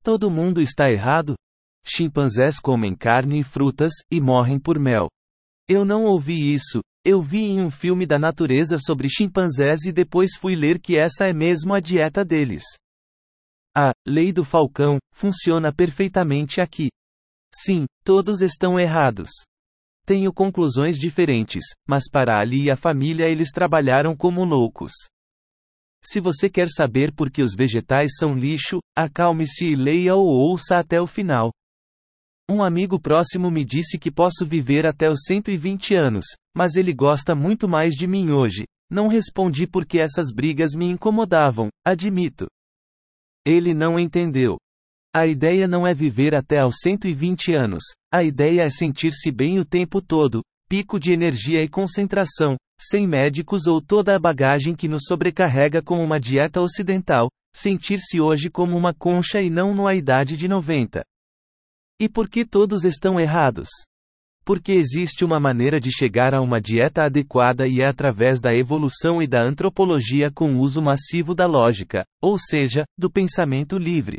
Todo mundo está errado? Chimpanzés comem carne e frutas, e morrem por mel. Eu não ouvi isso, eu vi em um filme da natureza sobre chimpanzés e depois fui ler que essa é mesmo a dieta deles. A lei do falcão funciona perfeitamente aqui. Sim, todos estão errados. Tenho conclusões diferentes, mas para Ali e a família eles trabalharam como loucos. Se você quer saber por que os vegetais são lixo, acalme-se e leia ou ouça até o final. Um amigo próximo me disse que posso viver até os 120 anos, mas ele gosta muito mais de mim hoje. Não respondi porque essas brigas me incomodavam, admito. Ele não entendeu. A ideia não é viver até aos 120 anos, a ideia é sentir-se bem o tempo todo, pico de energia e concentração, sem médicos ou toda a bagagem que nos sobrecarrega com uma dieta ocidental, sentir-se hoje como uma concha e não na idade de 90. E por que todos estão errados? Porque existe uma maneira de chegar a uma dieta adequada e é através da evolução e da antropologia com uso massivo da lógica, ou seja, do pensamento livre.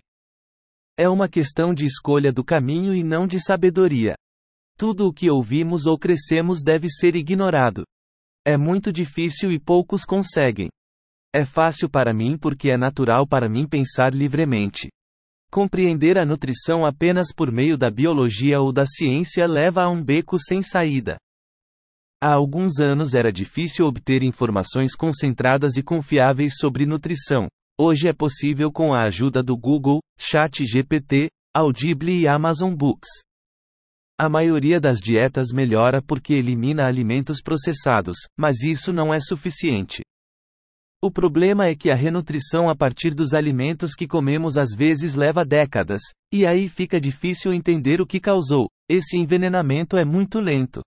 É uma questão de escolha do caminho e não de sabedoria. Tudo o que ouvimos ou crescemos deve ser ignorado. É muito difícil e poucos conseguem. É fácil para mim porque é natural para mim pensar livremente. Compreender a nutrição apenas por meio da biologia ou da ciência leva a um beco sem saída. Há alguns anos era difícil obter informações concentradas e confiáveis sobre nutrição. Hoje é possível com a ajuda do Google, ChatGPT, Audible e Amazon Books. A maioria das dietas melhora porque elimina alimentos processados, mas isso não é suficiente. O problema é que a renutrição a partir dos alimentos que comemos às vezes leva décadas, e aí fica difícil entender o que causou. Esse envenenamento é muito lento.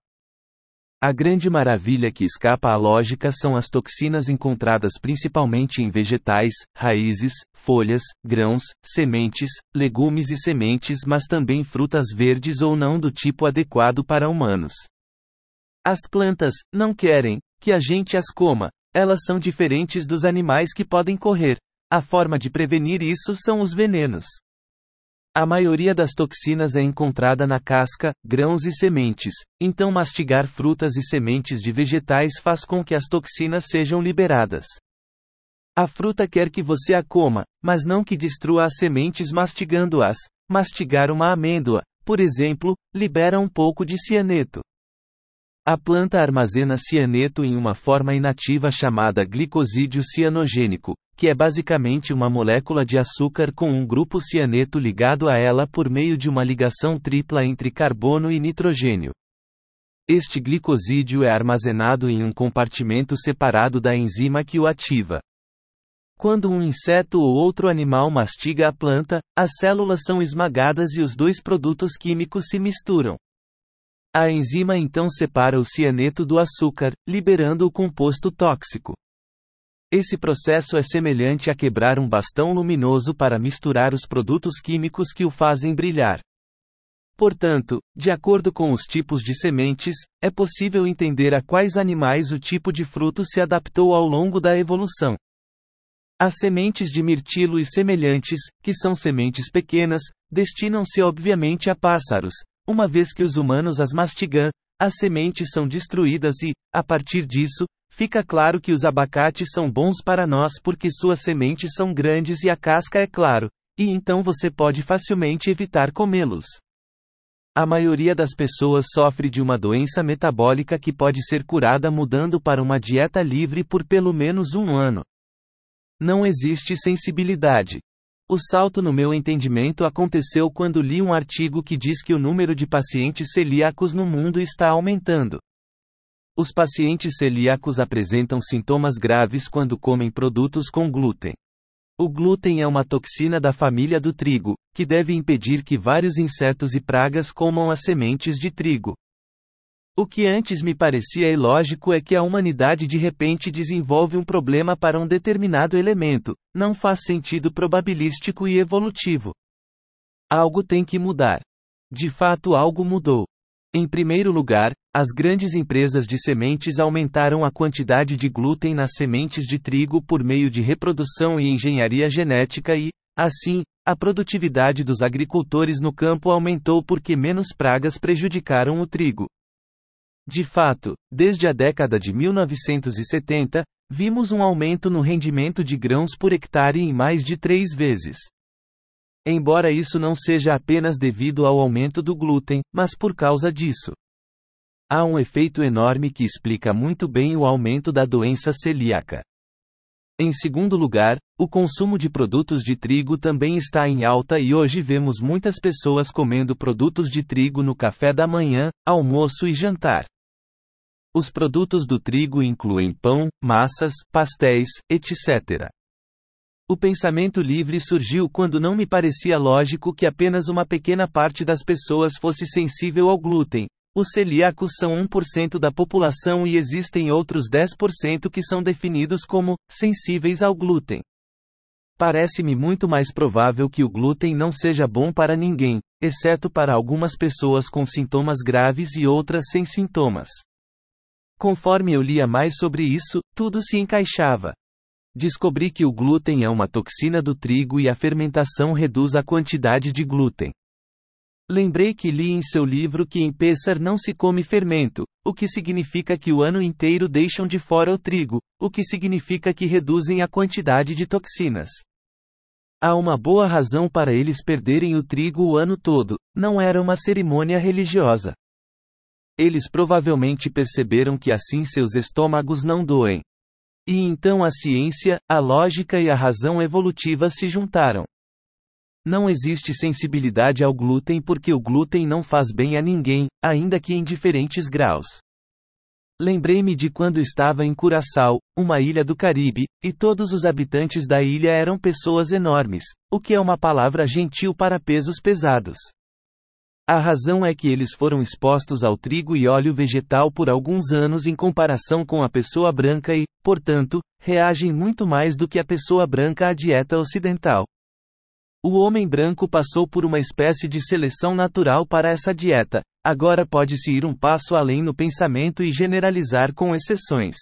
A grande maravilha que escapa à lógica são as toxinas encontradas principalmente em vegetais, raízes, folhas, grãos, sementes, legumes e sementes, mas também frutas verdes ou não do tipo adequado para humanos. As plantas não querem que a gente as coma. Elas são diferentes dos animais que podem correr. A forma de prevenir isso são os venenos. A maioria das toxinas é encontrada na casca, grãos e sementes, então mastigar frutas e sementes de vegetais faz com que as toxinas sejam liberadas. A fruta quer que você a coma, mas não que destrua as sementes mastigando-as. Mastigar uma amêndoa, por exemplo, libera um pouco de cianeto. A planta armazena cianeto em uma forma inativa chamada glicosídeo cianogênico, que é basicamente uma molécula de açúcar com um grupo cianeto ligado a ela por meio de uma ligação tripla entre carbono e nitrogênio. Este glicosídeo é armazenado em um compartimento separado da enzima que o ativa. Quando um inseto ou outro animal mastiga a planta, as células são esmagadas e os dois produtos químicos se misturam. A enzima então separa o cianeto do açúcar, liberando o composto tóxico. Esse processo é semelhante a quebrar um bastão luminoso para misturar os produtos químicos que o fazem brilhar. Portanto, de acordo com os tipos de sementes, é possível entender a quais animais o tipo de fruto se adaptou ao longo da evolução. As sementes de mirtilo e semelhantes, que são sementes pequenas, destinam-se obviamente a pássaros. Uma vez que os humanos as mastigam, as sementes são destruídas e, a partir disso, fica claro que os abacates são bons para nós porque suas sementes são grandes e a casca é claro, e então você pode facilmente evitar comê-los. A maioria das pessoas sofre de uma doença metabólica que pode ser curada mudando para uma dieta livre por pelo menos um ano. Não existe sensibilidade. O salto no meu entendimento aconteceu quando li um artigo que diz que o número de pacientes celíacos no mundo está aumentando. Os pacientes celíacos apresentam sintomas graves quando comem produtos com glúten. O glúten é uma toxina da família do trigo, que deve impedir que vários insetos e pragas comam as sementes de trigo. O que antes me parecia ilógico é que a humanidade de repente desenvolve um problema para um determinado elemento, não faz sentido probabilístico e evolutivo. Algo tem que mudar. De fato, algo mudou. Em primeiro lugar, as grandes empresas de sementes aumentaram a quantidade de glúten nas sementes de trigo por meio de reprodução e engenharia genética e, Assim, a produtividade dos agricultores no campo aumentou porque menos pragas prejudicaram o trigo. De fato, desde a década de 1970, vimos um aumento no rendimento de grãos por hectare em mais de 3 vezes. Embora isso não seja apenas devido ao aumento do glúten, mas por causa disso. Há um efeito enorme que explica muito bem o aumento da doença celíaca. Em segundo lugar, o consumo de produtos de trigo também está em alta e hoje vemos muitas pessoas comendo produtos de trigo no café da manhã, almoço e jantar. Os produtos do trigo incluem pão, massas, pastéis, etc. O pensamento livre surgiu quando não me parecia lógico que apenas uma pequena parte das pessoas fosse sensível ao glúten. Os celíacos são 1% da população e existem outros 10% que são definidos como sensíveis ao glúten. Parece-me muito mais provável que o glúten não seja bom para ninguém, exceto para algumas pessoas com sintomas graves e outras sem sintomas. Conforme eu lia mais sobre isso, tudo se encaixava. Descobri que o glúten é uma toxina do trigo e a fermentação reduz a quantidade de glúten. Lembrei que li em seu livro que em Pêssar não se come fermento, o que significa que o ano inteiro deixam de fora o trigo, o que significa que reduzem a quantidade de toxinas. Há uma boa razão para eles perderem o trigo o ano todo, não era uma cerimônia religiosa. Eles provavelmente perceberam que assim seus estômagos não doem. E então a ciência, a lógica e a razão evolutiva se juntaram. Não existe sensibilidade ao glúten porque o glúten não faz bem a ninguém, ainda que em diferentes graus. Lembrei-me de quando estava em Curaçao, uma ilha do Caribe, e todos os habitantes da ilha eram pessoas enormes, o que é uma palavra gentil para pesos pesados. A razão é que eles foram expostos ao trigo e óleo vegetal por alguns anos em comparação com a pessoa branca e, portanto, reagem muito mais do que a pessoa branca à dieta ocidental. O homem branco passou por uma espécie de seleção natural para essa dieta, agora pode-se ir um passo além no pensamento e generalizar com exceções.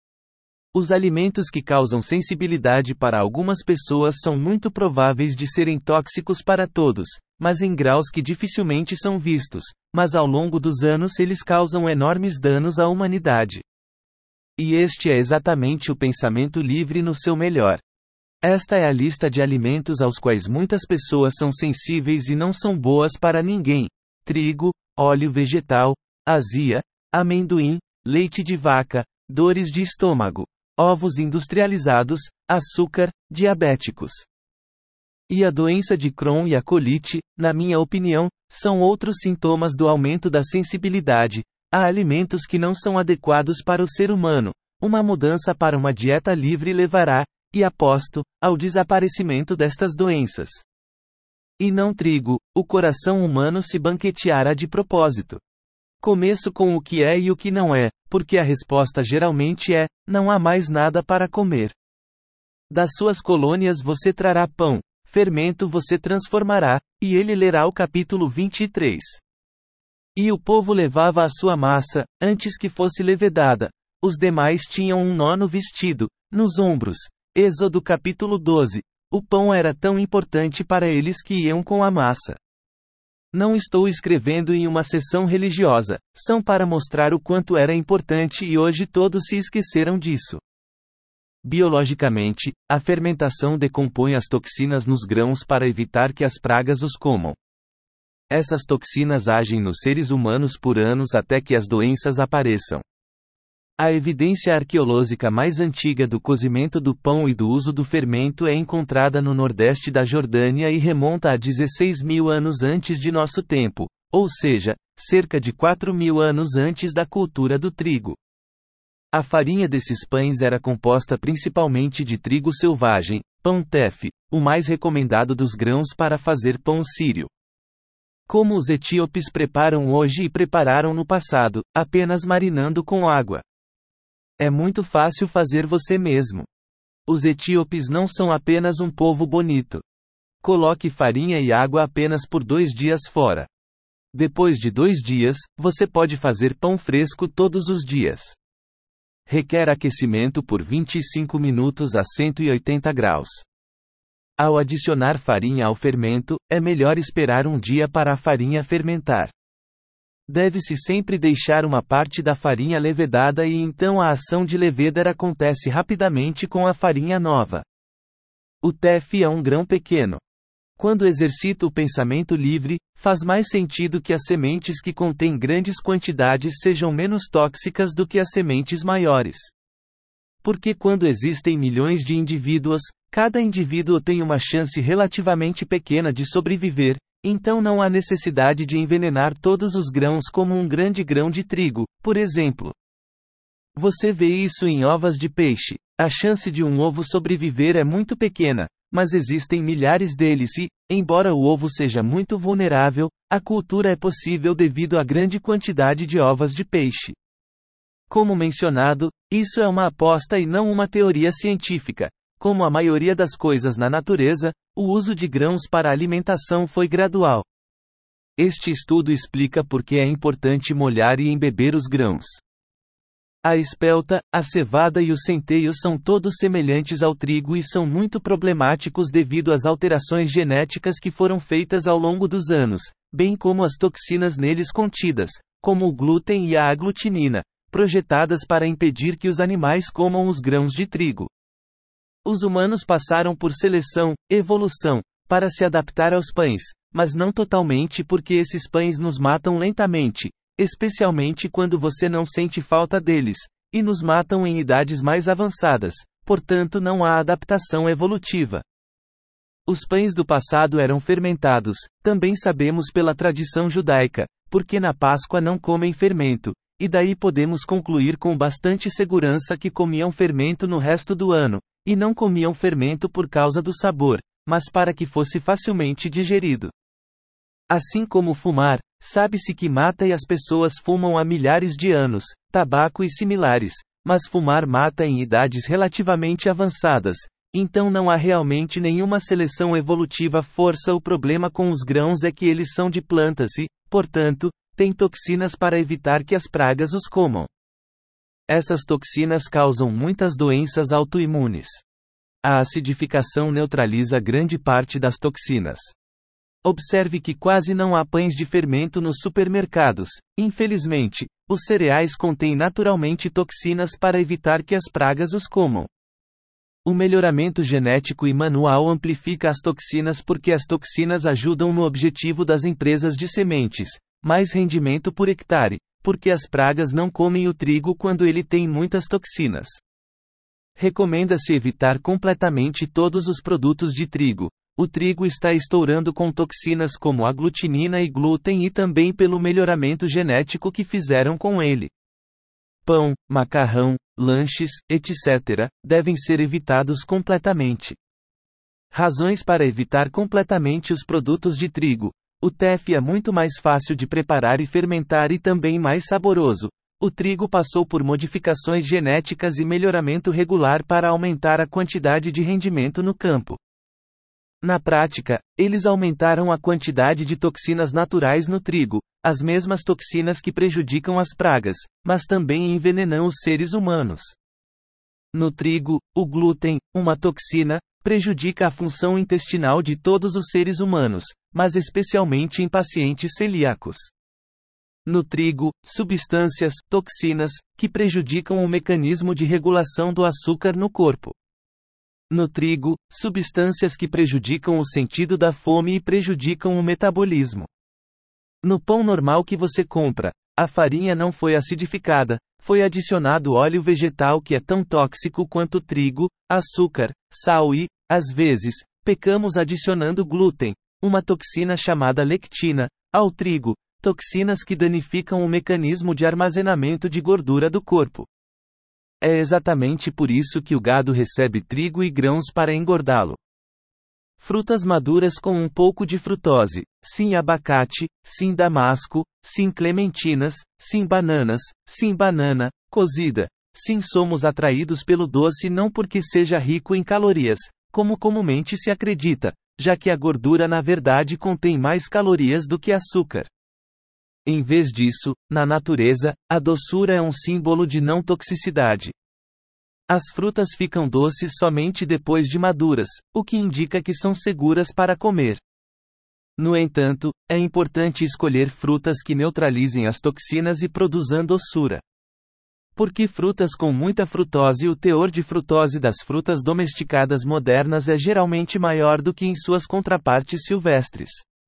Os alimentos que causam sensibilidade para algumas pessoas são muito prováveis de serem tóxicos para todos, mas em graus que dificilmente são vistos, mas ao longo dos anos eles causam enormes danos à humanidade. E este é exatamente o pensamento livre no seu melhor. Esta é a lista de alimentos aos quais muitas pessoas são sensíveis e não são boas para ninguém: trigo, óleo vegetal, azia, amendoim, leite de vaca, dores de estômago, ovos industrializados, açúcar, diabéticos. E a doença de Crohn e a colite, na minha opinião, são outros sintomas do aumento da sensibilidade a alimentos que não são adequados para o ser humano. Uma mudança para uma dieta livre levará, e aposto, ao desaparecimento destas doenças. E não trigo, o coração humano se banqueteará de propósito. Começo com o que é e o que não é, porque a resposta geralmente é: não há mais nada para comer. Das suas colônias você trará pão, fermento você transformará, e ele lerá o capítulo 23. E o povo levava a sua massa, antes que fosse levedada. Os demais tinham um nó no vestido, nos ombros. Êxodo capítulo 12. O pão era tão importante para eles que iam com a massa. Não estou escrevendo em uma sessão religiosa, são para mostrar o quanto era importante e hoje todos se esqueceram disso. Biologicamente, a fermentação decompõe as toxinas nos grãos para evitar que as pragas os comam. Essas toxinas agem nos seres humanos por anos até que as doenças apareçam. A evidência arqueológica mais antiga do cozimento do pão e do uso do fermento é encontrada no nordeste da Jordânia e remonta a 16.000 anos antes de nosso tempo, ou seja, cerca de 4.000 anos antes da cultura do trigo. A farinha desses pães era composta principalmente de trigo selvagem, pão teff, o mais recomendado dos grãos para fazer pão sírio. Como os etíopes preparam hoje e prepararam no passado, apenas marinando com água. É muito fácil fazer você mesmo. Os etíopes não são apenas um povo bonito. Coloque farinha e água apenas por 2 dias fora. Depois de 2 dias, você pode fazer pão fresco todos os dias. Requer aquecimento por 25 minutos a 180 graus. Ao adicionar farinha ao fermento, é melhor esperar um dia para a farinha fermentar. Deve-se sempre deixar uma parte da farinha levedada e então a ação de levedar acontece rapidamente com a farinha nova. O teff é um grão pequeno. Quando exercita o pensamento livre, faz mais sentido que as sementes que contêm grandes quantidades sejam menos tóxicas do que as sementes maiores. Porque quando existem milhões de indivíduos, cada indivíduo tem uma chance relativamente pequena de sobreviver, então não há necessidade de envenenar todos os grãos como um grande grão de trigo, por exemplo. Você vê isso em ovas de peixe. A chance de um ovo sobreviver é muito pequena, mas existem milhares deles e, embora o ovo seja muito vulnerável, a cultura é possível devido à grande quantidade de ovas de peixe. Como mencionado, isso é uma aposta e não uma teoria científica. Como a maioria das coisas na natureza, o uso de grãos para alimentação foi gradual. Este estudo explica por que é importante molhar e embeber os grãos. A espelta, a cevada e o centeio são todos semelhantes ao trigo e são muito problemáticos devido às alterações genéticas que foram feitas ao longo dos anos, bem como as toxinas neles contidas, como o glúten e a aglutinina, projetadas para impedir que os animais comam os grãos de trigo. Os humanos passaram por seleção, evolução, para se adaptar aos pães, mas não totalmente porque esses pães nos matam lentamente, especialmente quando você não sente falta deles, e nos matam em idades mais avançadas, portanto não há adaptação evolutiva. Os pães do passado eram fermentados, também sabemos pela tradição judaica, porque na Páscoa não comem fermento, e daí podemos concluir com bastante segurança que comiam fermento no resto do ano, e não comiam fermento por causa do sabor, mas para que fosse facilmente digerido. Assim como fumar, sabe-se que mata e as pessoas fumam há milhares de anos, tabaco e similares, mas fumar mata em idades relativamente avançadas, então não há realmente nenhuma seleção evolutiva. O problema com os grãos é que eles são de plantas e, portanto, têm toxinas para evitar que as pragas os comam. Essas toxinas causam muitas doenças autoimunes. A acidificação neutraliza grande parte das toxinas. Observe que quase não há pães de fermento nos supermercados. Infelizmente, os cereais contêm naturalmente toxinas para evitar que as pragas os comam. O melhoramento genético e manual amplifica as toxinas porque as toxinas ajudam no objetivo das empresas de sementes, mais rendimento por hectare, porque as pragas não comem o trigo quando ele tem muitas toxinas. Recomenda-se evitar completamente todos os produtos de trigo. O trigo está estourando com toxinas como aglutinina e glúten e também pelo melhoramento genético que fizeram com ele. Pão, macarrão, lanches, etc., devem ser evitados completamente. Razões para evitar completamente os produtos de trigo. O teff é muito mais fácil de preparar e fermentar e também mais saboroso. O trigo passou por modificações genéticas e melhoramento regular para aumentar a quantidade de rendimento no campo. Na prática, eles aumentaram a quantidade de toxinas naturais no trigo, as mesmas toxinas que prejudicam as pragas, mas também envenenam os seres humanos. No trigo, o glúten, uma toxina, prejudica a função intestinal de todos os seres humanos, mas especialmente em pacientes celíacos. No trigo, substâncias, toxinas, que prejudicam o mecanismo de regulação do açúcar no corpo. No trigo, substâncias que prejudicam o sentido da fome e prejudicam o metabolismo. No pão normal que você compra, a farinha não foi acidificada, foi adicionado óleo vegetal que é tão tóxico quanto trigo, açúcar, sal e, às vezes, pecamos adicionando glúten, uma toxina chamada lectina, ao trigo, toxinas que danificam o mecanismo de armazenamento de gordura do corpo. É exatamente por isso que o gado recebe trigo e grãos para engordá-lo. Frutas maduras com um pouco de frutose, sim abacate, sim damasco, sim clementinas, sim bananas, sim banana, cozida. Sim, somos atraídos pelo doce não porque seja rico em calorias, como comumente se acredita, já que a gordura na verdade contém mais calorias do que açúcar. Em vez disso, na natureza, a doçura é um símbolo de não toxicidade. As frutas ficam doces somente depois de maduras, o que indica que são seguras para comer. No entanto, é importante escolher frutas que neutralizem as toxinas e produzam doçura. Porque frutas com muita frutose, o teor de frutose das frutas domesticadas modernas é geralmente maior do que em suas contrapartes silvestres.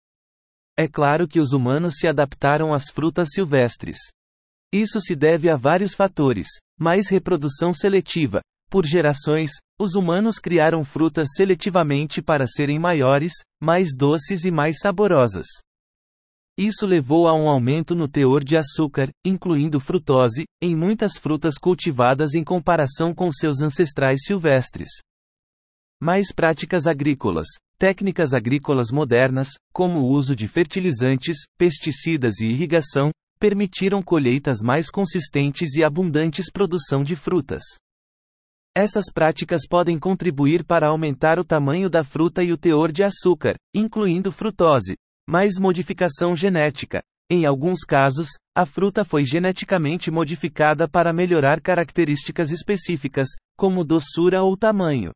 É claro que os humanos se adaptaram às frutas silvestres. Isso se deve a vários fatores, mais reprodução seletiva. Por gerações, os humanos criaram frutas seletivamente para serem maiores, mais doces e mais saborosas. Isso levou a um aumento no teor de açúcar, incluindo frutose, em muitas frutas cultivadas em comparação com seus ancestrais silvestres. Mais práticas agrícolas. Técnicas agrícolas modernas, como o uso de fertilizantes, pesticidas e irrigação, permitiram colheitas mais consistentes e abundantes produção de frutas. Essas práticas podem contribuir para aumentar o tamanho da fruta e o teor de açúcar, incluindo frutose. Mais modificação genética. Em alguns casos, a fruta foi geneticamente modificada para melhorar características específicas, como doçura ou tamanho.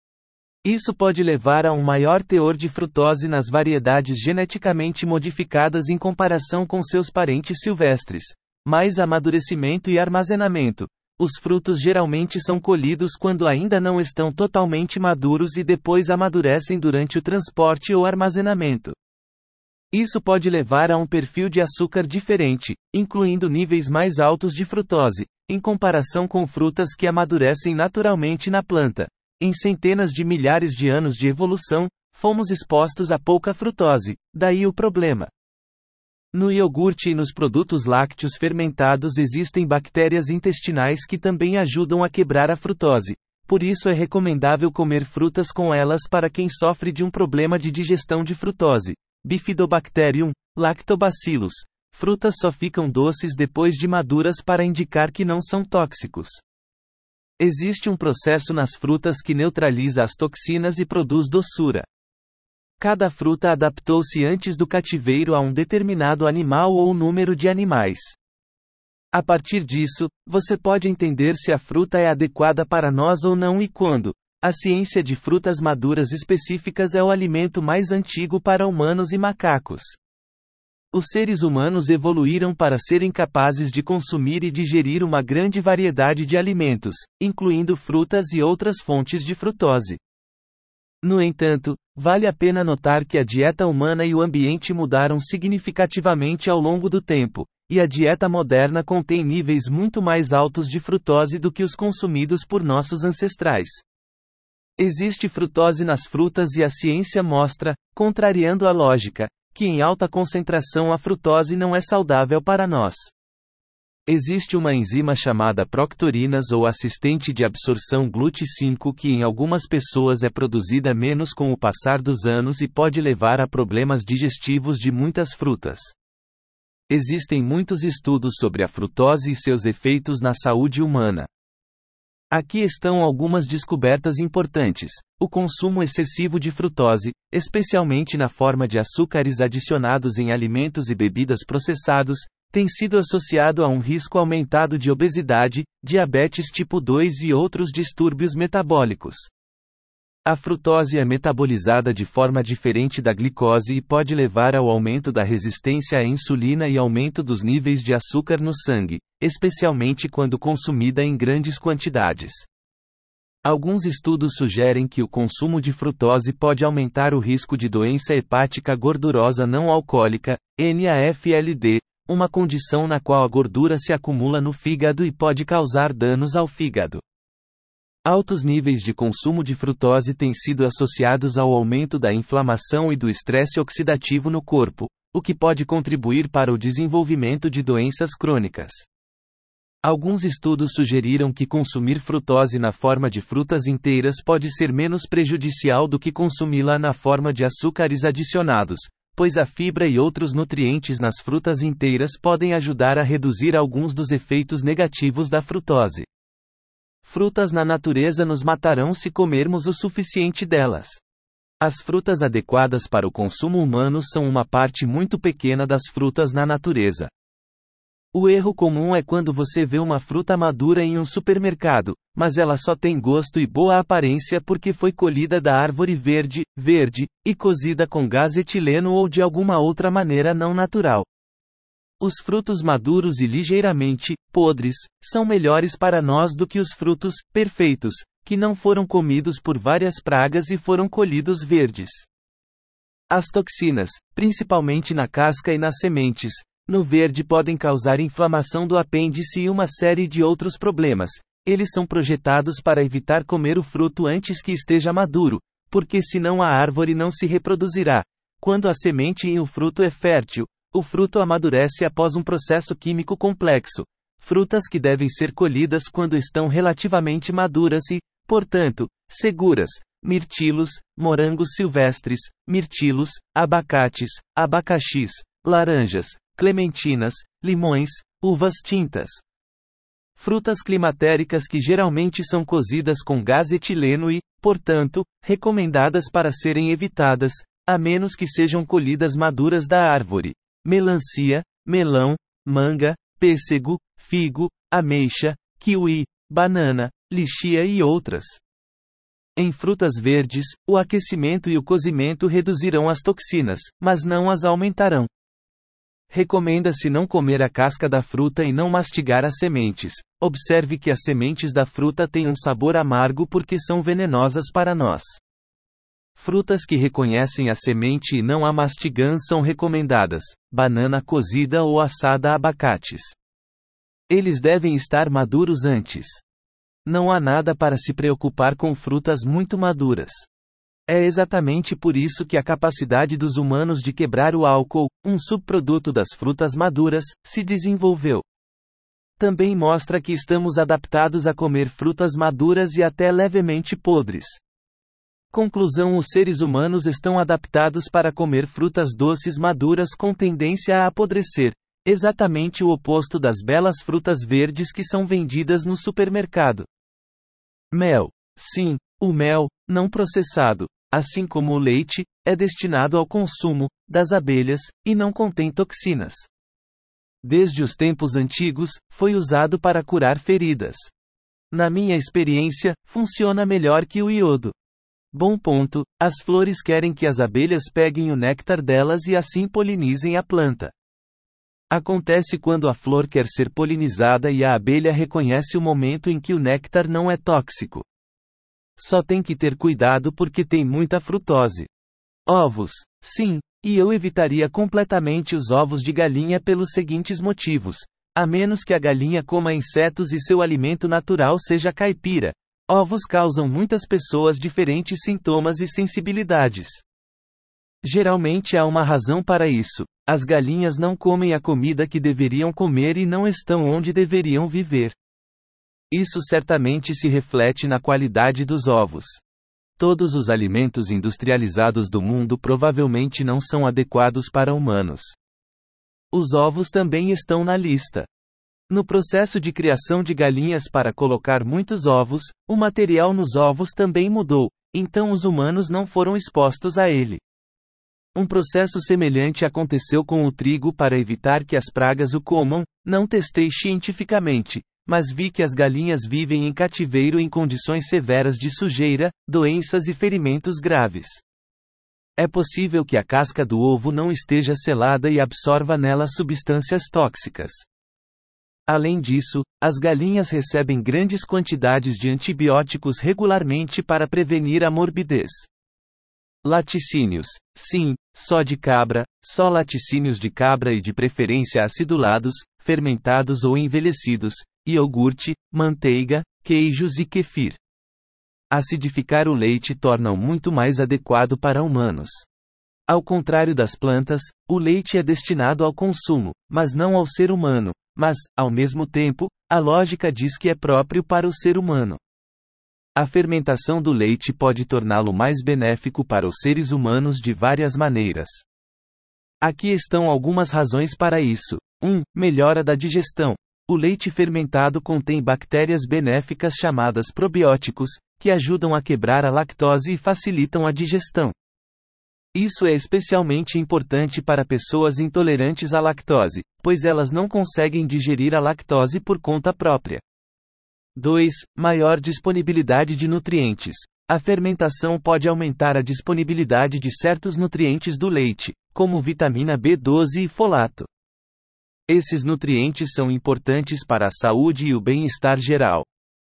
Isso pode levar a um maior teor de frutose nas variedades geneticamente modificadas em comparação com seus parentes silvestres. Mais amadurecimento e armazenamento. Os frutos geralmente são colhidos quando ainda não estão totalmente maduros e depois amadurecem durante o transporte ou armazenamento. Isso pode levar a um perfil de açúcar diferente, incluindo níveis mais altos de frutose, em comparação com frutas que amadurecem naturalmente na planta. Em centenas de milhares de anos de evolução, fomos expostos a pouca frutose, daí o problema. No iogurte e nos produtos lácteos fermentados existem bactérias intestinais que também ajudam a quebrar a frutose. Por isso é recomendável comer frutas com elas para quem sofre de um problema de digestão de frutose. Bifidobacterium, lactobacillus. Frutas só ficam doces depois de maduras para indicar que não são tóxicos. Existe um processo nas frutas que neutraliza as toxinas e produz doçura. Cada fruta adaptou-se antes do cativeiro a um determinado animal ou número de animais. A partir disso, você pode entender se a fruta é adequada para nós ou não e quando. A ciência de frutas maduras específicas é o alimento mais antigo para humanos e macacos. Os seres humanos evoluíram para serem capazes de consumir e digerir uma grande variedade de alimentos, incluindo frutas e outras fontes de frutose. No entanto, vale a pena notar que a dieta humana e o ambiente mudaram significativamente ao longo do tempo, e a dieta moderna contém níveis muito mais altos de frutose do que os consumidos por nossos ancestrais. Existe frutose nas frutas e a ciência mostra, contrariando a lógica, que em alta concentração a frutose não é saudável para nós. Existe uma enzima chamada proctorinas ou assistente de absorção GLUT5 que em algumas pessoas é produzida menos com o passar dos anos e pode levar a problemas digestivos de muitas frutas. Existem muitos estudos sobre a frutose e seus efeitos na saúde humana. Aqui estão algumas descobertas importantes. O consumo excessivo de frutose, especialmente na forma de açúcares adicionados em alimentos e bebidas processados, tem sido associado a um risco aumentado de obesidade, diabetes tipo 2 e outros distúrbios metabólicos. A frutose é metabolizada de forma diferente da glicose e pode levar ao aumento da resistência à insulina e aumento dos níveis de açúcar no sangue, especialmente quando consumida em grandes quantidades. Alguns estudos sugerem que o consumo de frutose pode aumentar o risco de doença hepática gordurosa não alcoólica, NAFLD, uma condição na qual a gordura se acumula no fígado e pode causar danos ao fígado. Altos níveis de consumo de frutose têm sido associados ao aumento da inflamação e do estresse oxidativo no corpo, o que pode contribuir para o desenvolvimento de doenças crônicas. Alguns estudos sugeriram que consumir frutose na forma de frutas inteiras pode ser menos prejudicial do que consumi-la na forma de açúcares adicionados, pois a fibra e outros nutrientes nas frutas inteiras podem ajudar a reduzir alguns dos efeitos negativos da frutose. Frutas na natureza nos matarão se comermos o suficiente delas. As frutas adequadas para o consumo humano são uma parte muito pequena das frutas na natureza. O erro comum é quando você vê uma fruta madura em um supermercado, mas ela só tem gosto e boa aparência porque foi colhida da árvore verde, e cozida com gás etileno ou de alguma outra maneira não natural. Os frutos maduros e ligeiramente podres são melhores para nós do que os frutos perfeitos, que não foram comidos por várias pragas e foram colhidos verdes. As toxinas, principalmente na casca e nas sementes, no verde podem causar inflamação do apêndice e uma série de outros problemas. Eles são projetados para evitar comer o fruto antes que esteja maduro, porque senão a árvore não se reproduzirá. Quando a semente e o fruto é fértil, o fruto amadurece após um processo químico complexo. Frutas que devem ser colhidas quando estão relativamente maduras e, portanto, seguras. Mirtilos, morangos silvestres, mirtilos, abacates, abacaxis, laranjas, clementinas, limões, uvas tintas. Frutas climatéricas que geralmente são cozidas com gás etileno e, portanto, recomendadas para serem evitadas, a menos que sejam colhidas maduras da árvore. Melancia, melão, manga, pêssego, figo, ameixa, kiwi, banana, lichia e outras. Em frutas verdes, o aquecimento e o cozimento reduzirão as toxinas, mas não as aumentarão. Recomenda-se não comer a casca da fruta e não mastigar as sementes. Observe que as sementes da fruta têm um sabor amargo porque são venenosas para nós. Frutas que reconhecem a semente e não a mastigam são recomendadas: banana cozida ou assada, abacates. Eles devem estar maduros antes. Não há nada para se preocupar com frutas muito maduras. É exatamente por isso que a capacidade dos humanos de quebrar o álcool, um subproduto das frutas maduras, se desenvolveu. Também mostra que estamos adaptados a comer frutas maduras e até levemente podres. Conclusão: os seres humanos estão adaptados para comer frutas doces maduras com tendência a apodrecer, exatamente o oposto das belas frutas verdes que são vendidas no supermercado. Mel. Sim, o mel, não processado, assim como o leite, é destinado ao consumo das abelhas e não contém toxinas. Desde os tempos antigos, foi usado para curar feridas. Na minha experiência, funciona melhor que o iodo. Bom ponto, as flores querem que as abelhas peguem o néctar delas e assim polinizem a planta. Acontece quando a flor quer ser polinizada e a abelha reconhece o momento em que o néctar não é tóxico. Só tem que ter cuidado porque tem muita frutose. Ovos. Sim, e eu evitaria completamente os ovos de galinha pelos seguintes motivos. A menos que a galinha coma insetos e seu alimento natural seja caipira. Ovos causam muitas pessoas diferentes sintomas e sensibilidades. Geralmente há uma razão para isso. As galinhas não comem a comida que deveriam comer e não estão onde deveriam viver. Isso certamente se reflete na qualidade dos ovos. Todos os alimentos industrializados do mundo provavelmente não são adequados para humanos. Os ovos também estão na lista. No processo de criação de galinhas para colocar muitos ovos, o material nos ovos também mudou, então os humanos não foram expostos a ele. Um processo semelhante aconteceu com o trigo para evitar que as pragas o comam. Não testei cientificamente, mas vi que as galinhas vivem em cativeiro em condições severas de sujeira, doenças e ferimentos graves. É possível que a casca do ovo não esteja selada e absorva nela substâncias tóxicas. Além disso, as galinhas recebem grandes quantidades de antibióticos regularmente para prevenir a morbidez. Laticínios. Sim, só de cabra, só laticínios de cabra e de preferência acidulados, fermentados ou envelhecidos, iogurte, manteiga, queijos e kefir. Acidificar o leite torna-o muito mais adequado para humanos. Ao contrário das plantas, o leite é destinado ao consumo, mas não ao ser humano, mas, ao mesmo tempo, a lógica diz que é próprio para o ser humano. A fermentação do leite pode torná-lo mais benéfico para os seres humanos de várias maneiras. Aqui estão algumas razões para isso. 1. Melhora da digestão. O leite fermentado contém bactérias benéficas chamadas probióticos, que ajudam a quebrar a lactose e facilitam a digestão. Isso é especialmente importante para pessoas intolerantes à lactose, pois elas não conseguem digerir a lactose por conta própria. 2. Maior disponibilidade de nutrientes. A fermentação pode aumentar a disponibilidade de certos nutrientes do leite, como vitamina B12 e folato. Esses nutrientes são importantes para a saúde e o bem-estar geral.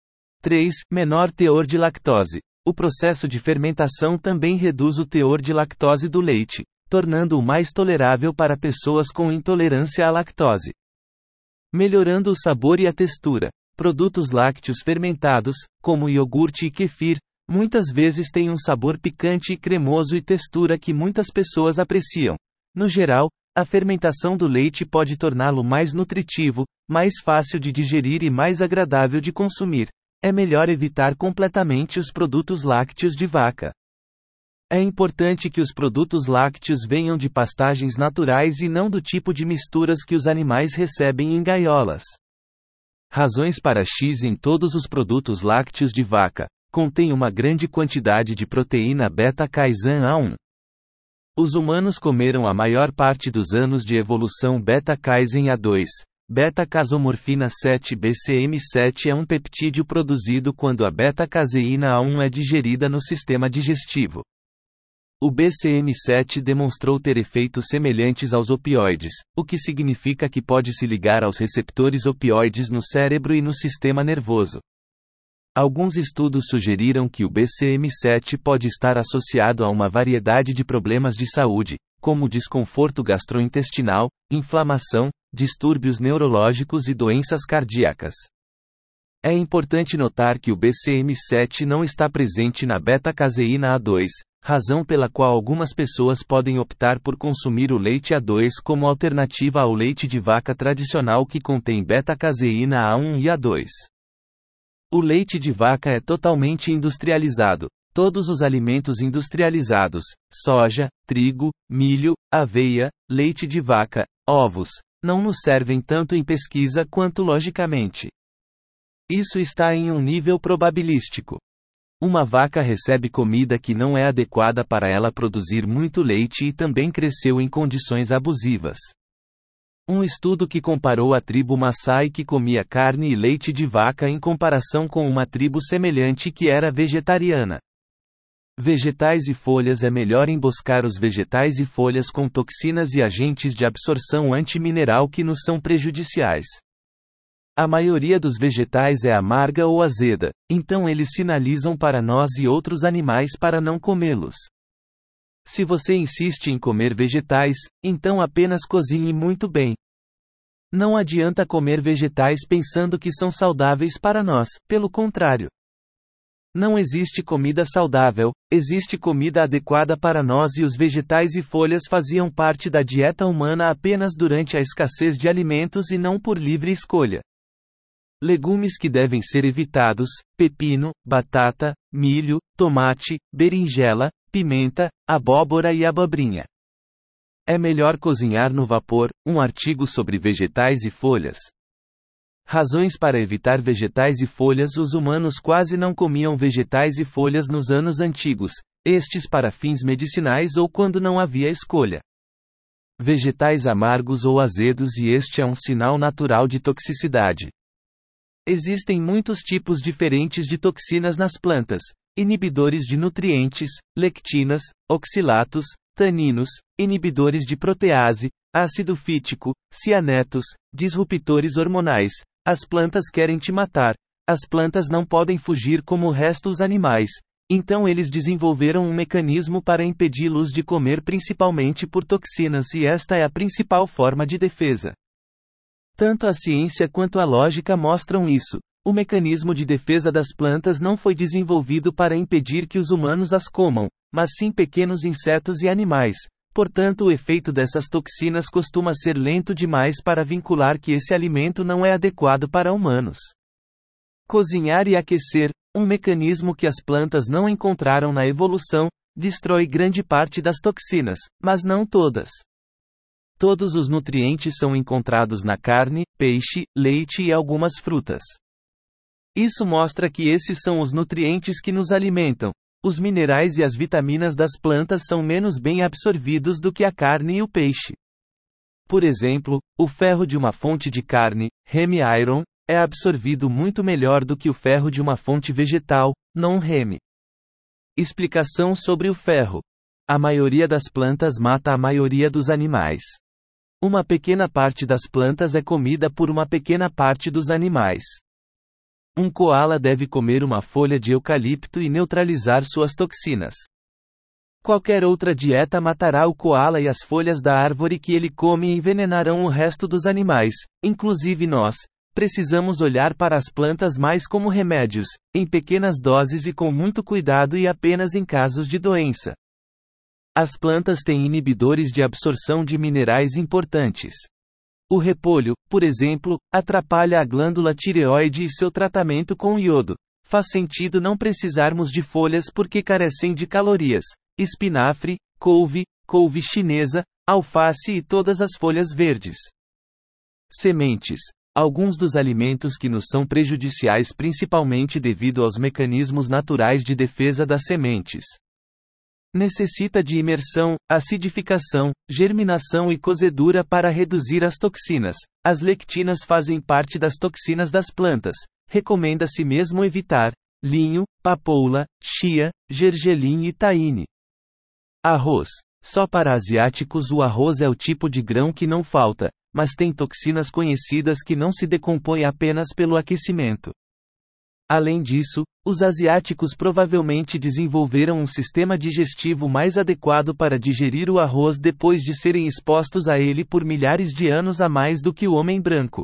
3. Menor teor de lactose. O processo de fermentação também reduz o teor de lactose do leite, tornando-o mais tolerável para pessoas com intolerância à lactose. Melhorando o sabor e a textura. Produtos lácteos fermentados, como iogurte e kefir, muitas vezes têm um sabor picante e cremoso e textura que muitas pessoas apreciam. No geral, a fermentação do leite pode torná-lo mais nutritivo, mais fácil de digerir e mais agradável de consumir. É melhor evitar completamente os produtos lácteos de vaca. É importante que os produtos lácteos venham de pastagens naturais e não do tipo de misturas que os animais recebem em gaiolas. Razões para X em todos os produtos lácteos de vaca. Contém uma grande quantidade de proteína beta-casein A1. Os humanos comeram a maior parte dos anos de evolução beta-casein A2. Beta-casomorfina 7-BCM7 é um peptídeo produzido quando a beta-caseína A1 é digerida no sistema digestivo. O BCM7 demonstrou ter efeitos semelhantes aos opioides, o que significa que pode se ligar aos receptores opioides no cérebro e no sistema nervoso. Alguns estudos sugeriram que o BCM7 pode estar associado a uma variedade de problemas de saúde, como desconforto gastrointestinal, inflamação, distúrbios neurológicos e doenças cardíacas. É importante notar que o BCM7 não está presente na beta-caseína A2, razão pela qual algumas pessoas podem optar por consumir o leite A2 como alternativa ao leite de vaca tradicional que contém beta-caseína A1 e A2. O leite de vaca é totalmente industrializado. Todos os alimentos industrializados, soja, trigo, milho, aveia, leite de vaca, ovos, não nos servem tanto em pesquisa quanto logicamente. Isso está em um nível probabilístico. Uma vaca recebe comida que não é adequada para ela produzir muito leite e também cresceu em condições abusivas. Um estudo que comparou a tribo Maasai que comia carne e leite de vaca em comparação com uma tribo semelhante que era vegetariana. Vegetais e folhas. É melhor emboscar os vegetais e folhas com toxinas e agentes de absorção antimineral que nos são prejudiciais. A maioria dos vegetais é amarga ou azeda, então eles sinalizam para nós e outros animais para não comê-los. Se você insiste em comer vegetais, então apenas cozinhe muito bem. Não adianta comer vegetais pensando que são saudáveis para nós, pelo contrário. Não existe comida saudável, existe comida adequada para nós e os vegetais e folhas faziam parte da dieta humana apenas durante a escassez de alimentos e não por livre escolha. Legumes que devem ser evitados: pepino, batata, milho, tomate, berinjela, pimenta, abóbora e abobrinha. É melhor cozinhar no vapor. Um artigo sobre vegetais e folhas. Razões para evitar vegetais e folhas. Os humanos quase não comiam vegetais e folhas nos anos antigos, estes para fins medicinais ou quando não havia escolha. Vegetais amargos ou azedos, e este é um sinal natural de toxicidade. Existem muitos tipos diferentes de toxinas nas plantas: inibidores de nutrientes, lectinas, oxilatos, taninos, inibidores de protease, ácido fítico, cianetos, disruptores hormonais. As plantas querem te matar. As plantas não podem fugir como o resto dos animais, então eles desenvolveram um mecanismo para impedi-los de comer, principalmente por toxinas, e esta é a principal forma de defesa. Tanto a ciência quanto a lógica mostram isso. O mecanismo de defesa das plantas não foi desenvolvido para impedir que os humanos as comam, mas sim pequenos insetos e animais. Portanto, o efeito dessas toxinas costuma ser lento demais para vincular que esse alimento não é adequado para humanos. Cozinhar e aquecer, um mecanismo que as plantas não encontraram na evolução, destrói grande parte das toxinas, mas não todas. Todos os nutrientes são encontrados na carne, peixe, leite e algumas frutas. Isso mostra que esses são os nutrientes que nos alimentam. os minerais e as vitaminas das plantas são menos bem absorvidos do que a carne e o peixe. Por exemplo, o ferro de uma fonte de carne, heme iron, é absorvido muito melhor do que o ferro de uma fonte vegetal, non-heme. Explicação sobre o ferro. A maioria das plantas mata a maioria dos animais. Uma pequena parte das plantas é comida por uma pequena parte dos animais. Um coala deve comer uma folha de eucalipto e neutralizar suas toxinas. Qualquer outra dieta matará o coala e as folhas da árvore que ele come e envenenarão o resto dos animais, inclusive nós. Precisamos olhar para as plantas mais como remédios, em pequenas doses e com muito cuidado e apenas em casos de doença. As plantas têm inibidores de absorção de minerais importantes. O repolho, por exemplo, atrapalha a glândula tireoide e seu tratamento com iodo. Faz sentido não precisarmos de folhas porque carecem de calorias. Espinafre, couve, couve chinesa, alface e todas as folhas verdes. Sementes. Alguns dos alimentos que nos são prejudiciais principalmente devido aos mecanismos naturais de defesa das sementes. Necessita de imersão, acidificação, germinação e cozedura para reduzir as toxinas. As lectinas fazem parte das toxinas das plantas. Recomenda-se mesmo evitar linho, papoula, chia, gergelim e tahine. Arroz. Só para asiáticos o arroz é o tipo de grão que não falta, mas tem toxinas conhecidas que não se decompõem apenas pelo aquecimento. Além disso, os asiáticos provavelmente desenvolveram um sistema digestivo mais adequado para digerir o arroz depois de serem expostos a ele por milhares de anos a mais do que o homem branco.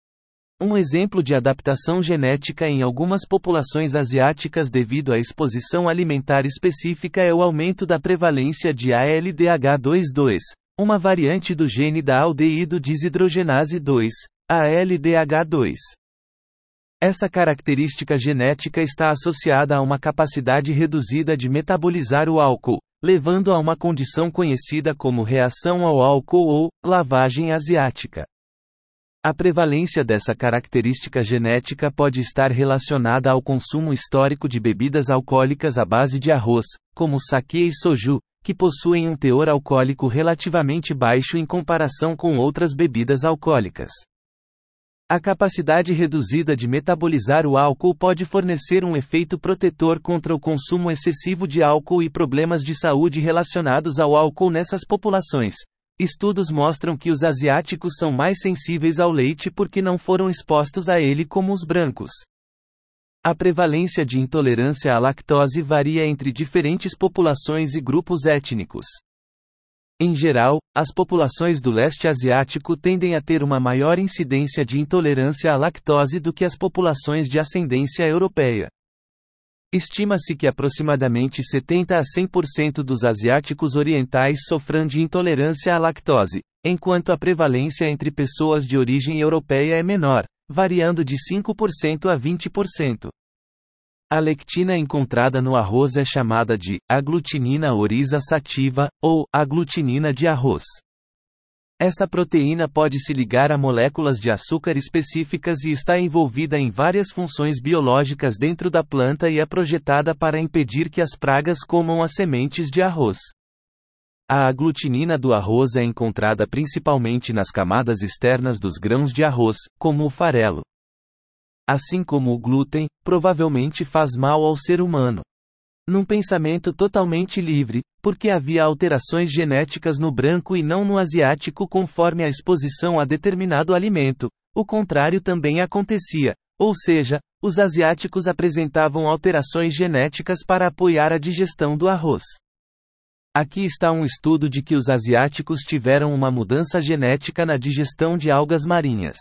Um exemplo de adaptação genética em algumas populações asiáticas devido à exposição alimentar específica é o aumento da prevalência de ALDH22, uma variante do gene da aldeído desidrogenase 2, ALDH2. Essa característica genética está associada a uma capacidade reduzida de metabolizar o álcool, levando a uma condição conhecida como reação ao álcool ou lavagem asiática. A prevalência dessa característica genética pode estar relacionada ao consumo histórico de bebidas alcoólicas à base de arroz, como saquê e soju, que possuem um teor alcoólico relativamente baixo em comparação com outras bebidas alcoólicas. A capacidade reduzida de metabolizar o álcool pode fornecer um efeito protetor contra o consumo excessivo de álcool e problemas de saúde relacionados ao álcool nessas populações. Estudos mostram que os asiáticos são mais sensíveis ao leite porque não foram expostos a ele como os brancos. A prevalência de intolerância à lactose varia entre diferentes populações e grupos étnicos. Em geral, as populações do leste asiático tendem a ter uma maior incidência de intolerância à lactose do que as populações de ascendência europeia. Estima-se que aproximadamente 70 a 100% dos asiáticos orientais sofram de intolerância à lactose, enquanto a prevalência entre pessoas de origem europeia é menor, variando de 5% a 20%. A lectina encontrada no arroz é chamada de aglutinina oryza sativa, ou aglutinina de arroz. Essa proteína pode se ligar a moléculas de açúcar específicas e está envolvida em várias funções biológicas dentro da planta e é projetada para impedir que as pragas comam as sementes de arroz. A aglutinina do arroz é encontrada principalmente nas camadas externas dos grãos de arroz, como o farelo. Assim como o glúten, provavelmente faz mal ao ser humano. Num pensamento totalmente livre, porque havia alterações genéticas no branco e não no asiático conforme a exposição a determinado alimento, o contrário também acontecia, ou seja, os asiáticos apresentavam alterações genéticas para apoiar a digestão do arroz. Aqui está um estudo de que os asiáticos tiveram uma mudança genética na digestão de algas marinhas.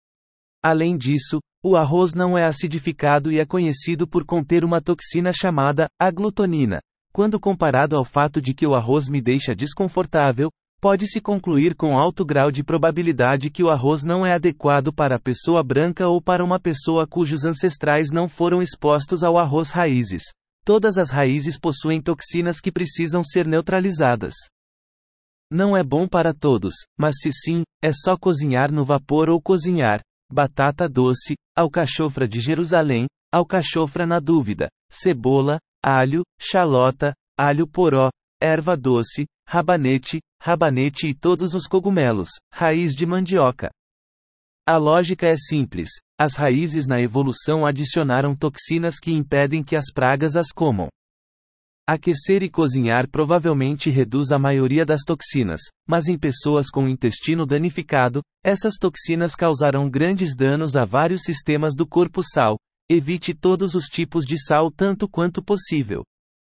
Além disso, o arroz não é acidificado e é conhecido por conter uma toxina chamada aglutonina. Quando comparado ao fato de que o arroz me deixa desconfortável, pode-se concluir com alto grau de probabilidade que o arroz não é adequado para a pessoa branca ou para uma pessoa cujos ancestrais não foram expostos ao arroz raízes. Todas as raízes possuem toxinas que precisam ser neutralizadas. Não é bom para todos, mas se sim, é só cozinhar no vapor ou cozinhar. Batata doce, alcachofra de Jerusalém, alcachofra na dúvida, cebola, alho, xalota, alho poró, erva doce, rabanete e todos os cogumelos, raiz de mandioca. A lógica é simples. As raízes na evolução adicionaram toxinas que impedem que as pragas as comam. Aquecer e cozinhar provavelmente reduz a maioria das toxinas, mas em pessoas com intestino danificado, essas toxinas causarão grandes danos a vários sistemas do corpo. Sal. Evite todos os tipos de sal tanto quanto possível.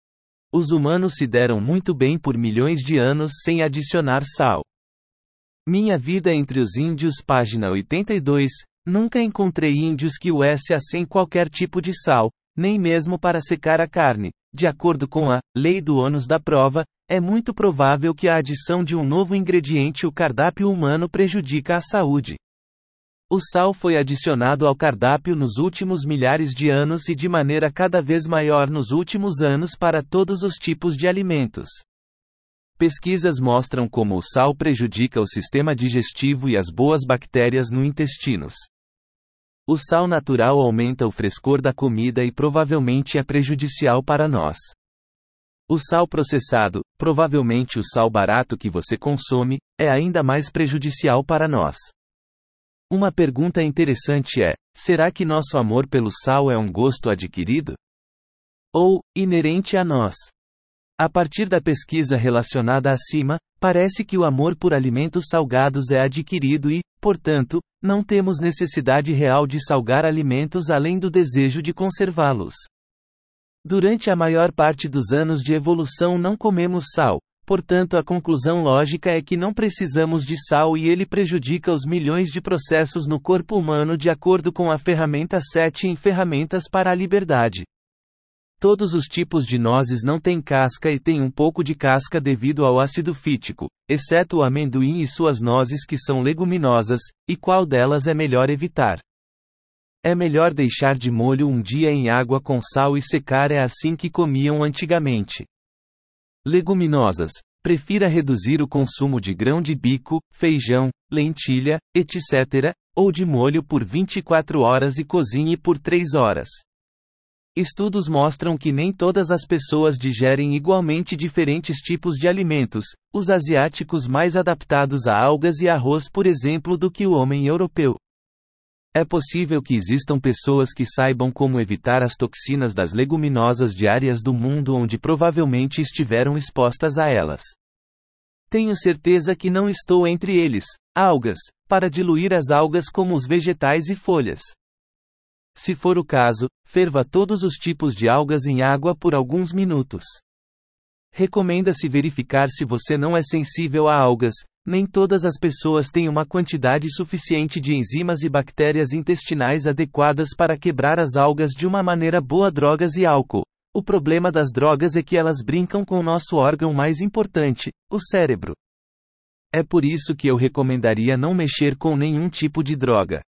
Os humanos se deram muito bem por milhões de anos sem adicionar sal. Minha Vida entre os Índios, página 82. Nunca encontrei índios que usassem sem qualquer tipo de sal, nem mesmo para secar a carne. De acordo com a lei do ônus da prova, é muito provável que a adição de um novo ingrediente ao cardápio humano prejudique a saúde. O sal foi adicionado ao cardápio nos últimos milhares de anos e de maneira cada vez maior nos últimos anos para todos os tipos de alimentos. Pesquisas mostram como o sal prejudica o sistema digestivo e as boas bactérias no intestinos. O sal natural aumenta o frescor da comida e provavelmente é prejudicial para nós. O sal processado, provavelmente o sal barato que você consome, é ainda mais prejudicial para nós. Uma pergunta interessante é: será que nosso amor pelo sal é um gosto adquirido? Ou inerente a nós? A partir da pesquisa relacionada acima, parece que o amor por alimentos salgados é adquirido e, portanto, não temos necessidade real de salgar alimentos além do desejo de conservá-los. Durante a maior parte dos anos de evolução não comemos sal, portanto a conclusão lógica é que não precisamos de sal e ele prejudica os milhões de processos no corpo humano de acordo com a ferramenta 7 em Ferramentas para a Liberdade. Todos os tipos de nozes não têm casca e têm um pouco de casca devido ao ácido fítico, exceto o amendoim e suas nozes que são leguminosas, e qual delas é melhor evitar? É melhor deixar de molho um dia em água com sal e secar, é assim que comiam antigamente. Leguminosas. Prefira reduzir o consumo de grão de bico, feijão, lentilha, etc., ou de molho por 24 horas e cozinhe por 3 horas. Estudos mostram que nem todas as pessoas digerem igualmente diferentes tipos de alimentos, os asiáticos mais adaptados a algas e arroz, por exemplo, do que o homem europeu. É possível que existam pessoas que saibam como evitar as toxinas das leguminosas de áreas do mundo onde provavelmente estiveram expostas a elas. Tenho certeza que não estou entre eles. Algas, para diluir as algas como os vegetais e folhas. Se for o caso, ferva todos os tipos de algas em água por alguns minutos. Recomenda-se verificar se você não é sensível a algas. Nem todas as pessoas têm uma quantidade suficiente de enzimas e bactérias intestinais adequadas para quebrar as algas de uma maneira boa. Drogas e álcool. O problema das drogas é que elas brincam com o nosso órgão mais importante, o cérebro. É por isso que eu recomendaria não mexer com nenhum tipo de droga.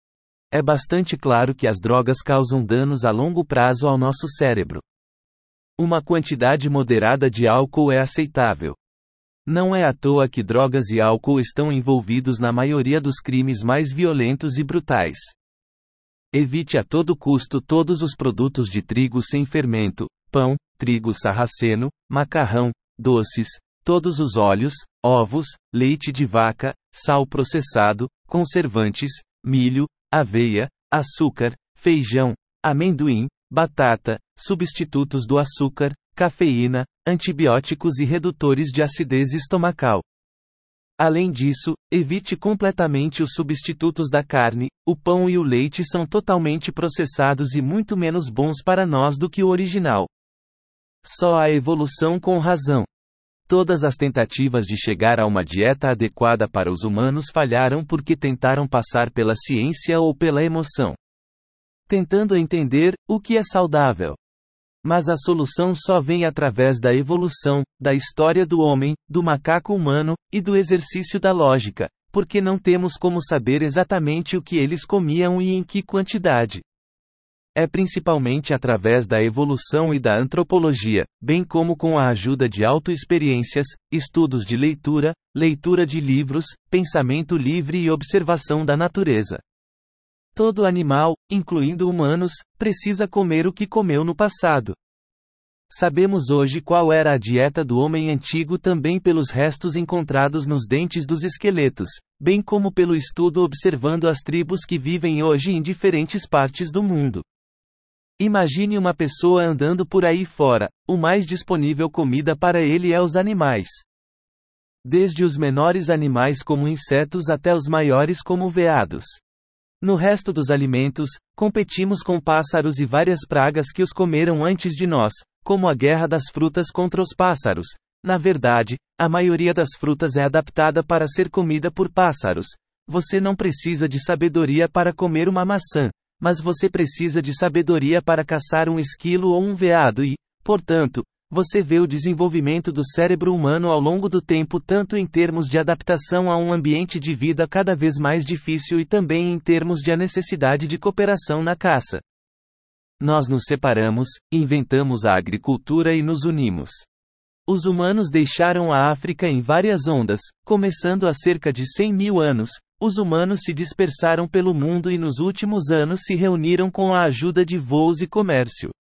É bastante claro que as drogas causam danos a longo prazo ao nosso cérebro. Uma quantidade moderada de álcool é aceitável. Não é à toa que drogas e álcool estão envolvidos na maioria dos crimes mais violentos e brutais. Evite a todo custo todos os produtos de trigo sem fermento, pão, trigo sarraceno, macarrão, doces, todos os óleos, ovos, leite de vaca, sal processado, conservantes, milho, aveia, açúcar, feijão, amendoim, batata, substitutos do açúcar, cafeína, antibióticos e redutores de acidez estomacal. Além disso, evite completamente os substitutos da carne. O pão e o leite são totalmente processados e muito menos bons para nós do que o original. Só a evolução com razão. Todas as tentativas de chegar a uma dieta adequada para os humanos falharam porque tentaram passar pela ciência ou pela emoção, tentando entender o que é saudável. Mas a solução só vem através da evolução, da história do homem, do macaco humano, e do exercício da lógica, porque não temos como saber exatamente o que eles comiam e em que quantidade. É principalmente através da evolução e da antropologia, bem como com a ajuda de autoexperiências, estudos de leitura, leitura de livros, pensamento livre e observação da natureza. Todo animal, incluindo humanos, precisa comer o que comeu no passado. Sabemos hoje qual era a dieta do homem antigo também pelos restos encontrados nos dentes dos esqueletos, bem como pelo estudo observando as tribos que vivem hoje em diferentes partes do mundo. Imagine uma pessoa andando por aí fora, o mais disponível comida para ele é os animais. Desde os menores animais como insetos até os maiores como veados. No resto dos alimentos, competimos com pássaros e várias pragas que os comeram antes de nós, como a guerra das frutas contra os pássaros. Na verdade, a maioria das frutas é adaptada para ser comida por pássaros. Você não precisa de sabedoria para comer uma maçã, mas você precisa de sabedoria para caçar um esquilo ou um veado e, portanto, você vê o desenvolvimento do cérebro humano ao longo do tempo tanto em termos de adaptação a um ambiente de vida cada vez mais difícil e também em termos de a necessidade de cooperação na caça. Nós nos separamos, inventamos a agricultura e nos unimos. Os humanos deixaram a África em várias ondas, começando há cerca de 100 mil anos. Os humanos se dispersaram pelo mundo e nos últimos anos se reuniram com a ajuda de voos e comércio.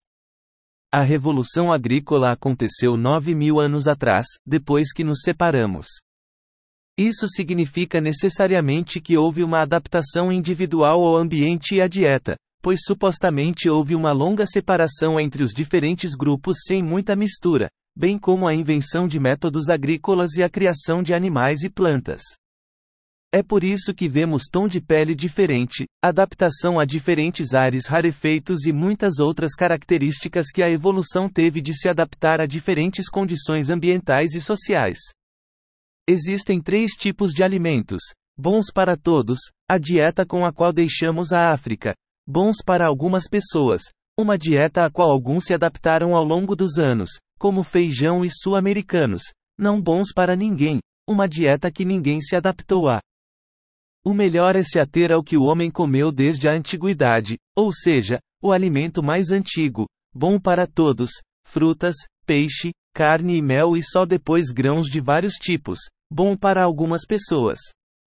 A Revolução Agrícola aconteceu 9.000 anos atrás, depois que nos separamos. Isso significa necessariamente que houve uma adaptação individual ao ambiente e à dieta, pois supostamente houve uma longa separação entre os diferentes grupos sem muita mistura, bem como a invenção de métodos agrícolas e a criação de animais e plantas. É por isso que vemos tom de pele diferente, adaptação a diferentes ares rarefeitos e muitas outras características que a evolução teve de se adaptar a diferentes condições ambientais e sociais. Existem 3 tipos de alimentos: bons para todos, a dieta com a qual deixamos a África; bons para algumas pessoas, uma dieta a qual alguns se adaptaram ao longo dos anos, como feijão e sul-americanos; não bons para ninguém, uma dieta que ninguém se adaptou a. O melhor é se ater ao que o homem comeu desde a antiguidade, ou seja, o alimento mais antigo, bom para todos, frutas, peixe, carne e mel e só depois grãos de vários tipos, bom para algumas pessoas.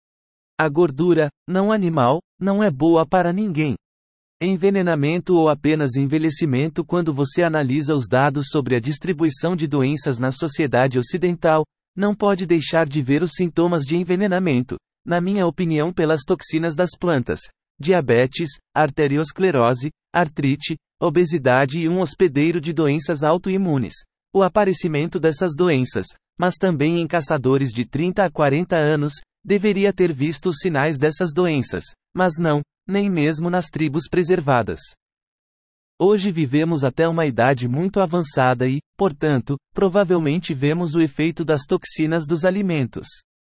A gordura, não animal, não é boa para ninguém. Envenenamento ou apenas envelhecimento. Quando você analisa os dados sobre a distribuição de doenças na sociedade ocidental, não pode deixar de ver os sintomas de envenenamento, na minha opinião, pelas toxinas das plantas: diabetes, arteriosclerose, artrite, obesidade e um hospedeiro de doenças autoimunes. O aparecimento dessas doenças, mas também em caçadores de 30 a 40 anos, deveria ter visto os sinais dessas doenças, mas não, nem mesmo nas tribos preservadas. Hoje vivemos até uma idade muito avançada e, portanto, provavelmente vemos o efeito das toxinas dos alimentos.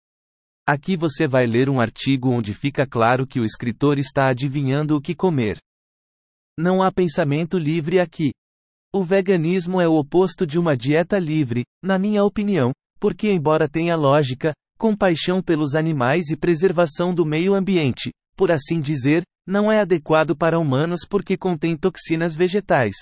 Aqui você vai ler um artigo onde fica claro que o escritor está adivinhando o que comer. Não há pensamento livre aqui. O veganismo é o oposto de uma dieta livre, na minha opinião, porque, embora tenha lógica, compaixão pelos animais e preservação do meio ambiente, por assim dizer, não é adequado para humanos porque contém toxinas vegetais.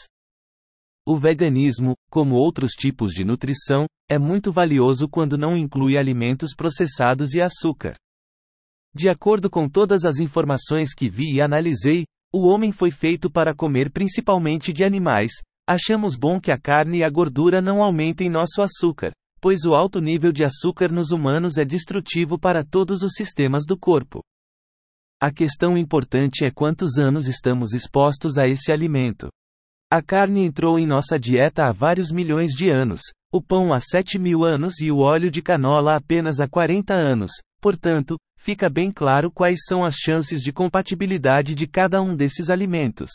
O veganismo, como outros tipos de nutrição, é muito valioso quando não inclui alimentos processados e açúcar. De acordo com todas as informações que vi e analisei, o homem foi feito para comer principalmente de animais. Achamos bom que a carne e a gordura não aumentem nosso açúcar, pois o alto nível de açúcar nos humanos é destrutivo para todos os sistemas do corpo. A questão importante é quantos anos estamos expostos a esse alimento. A carne entrou em nossa dieta há vários milhões de anos, o pão há 7.000 anos e o óleo de canola apenas há 40 anos, portanto, fica bem claro quais são as chances de compatibilidade de cada um desses alimentos.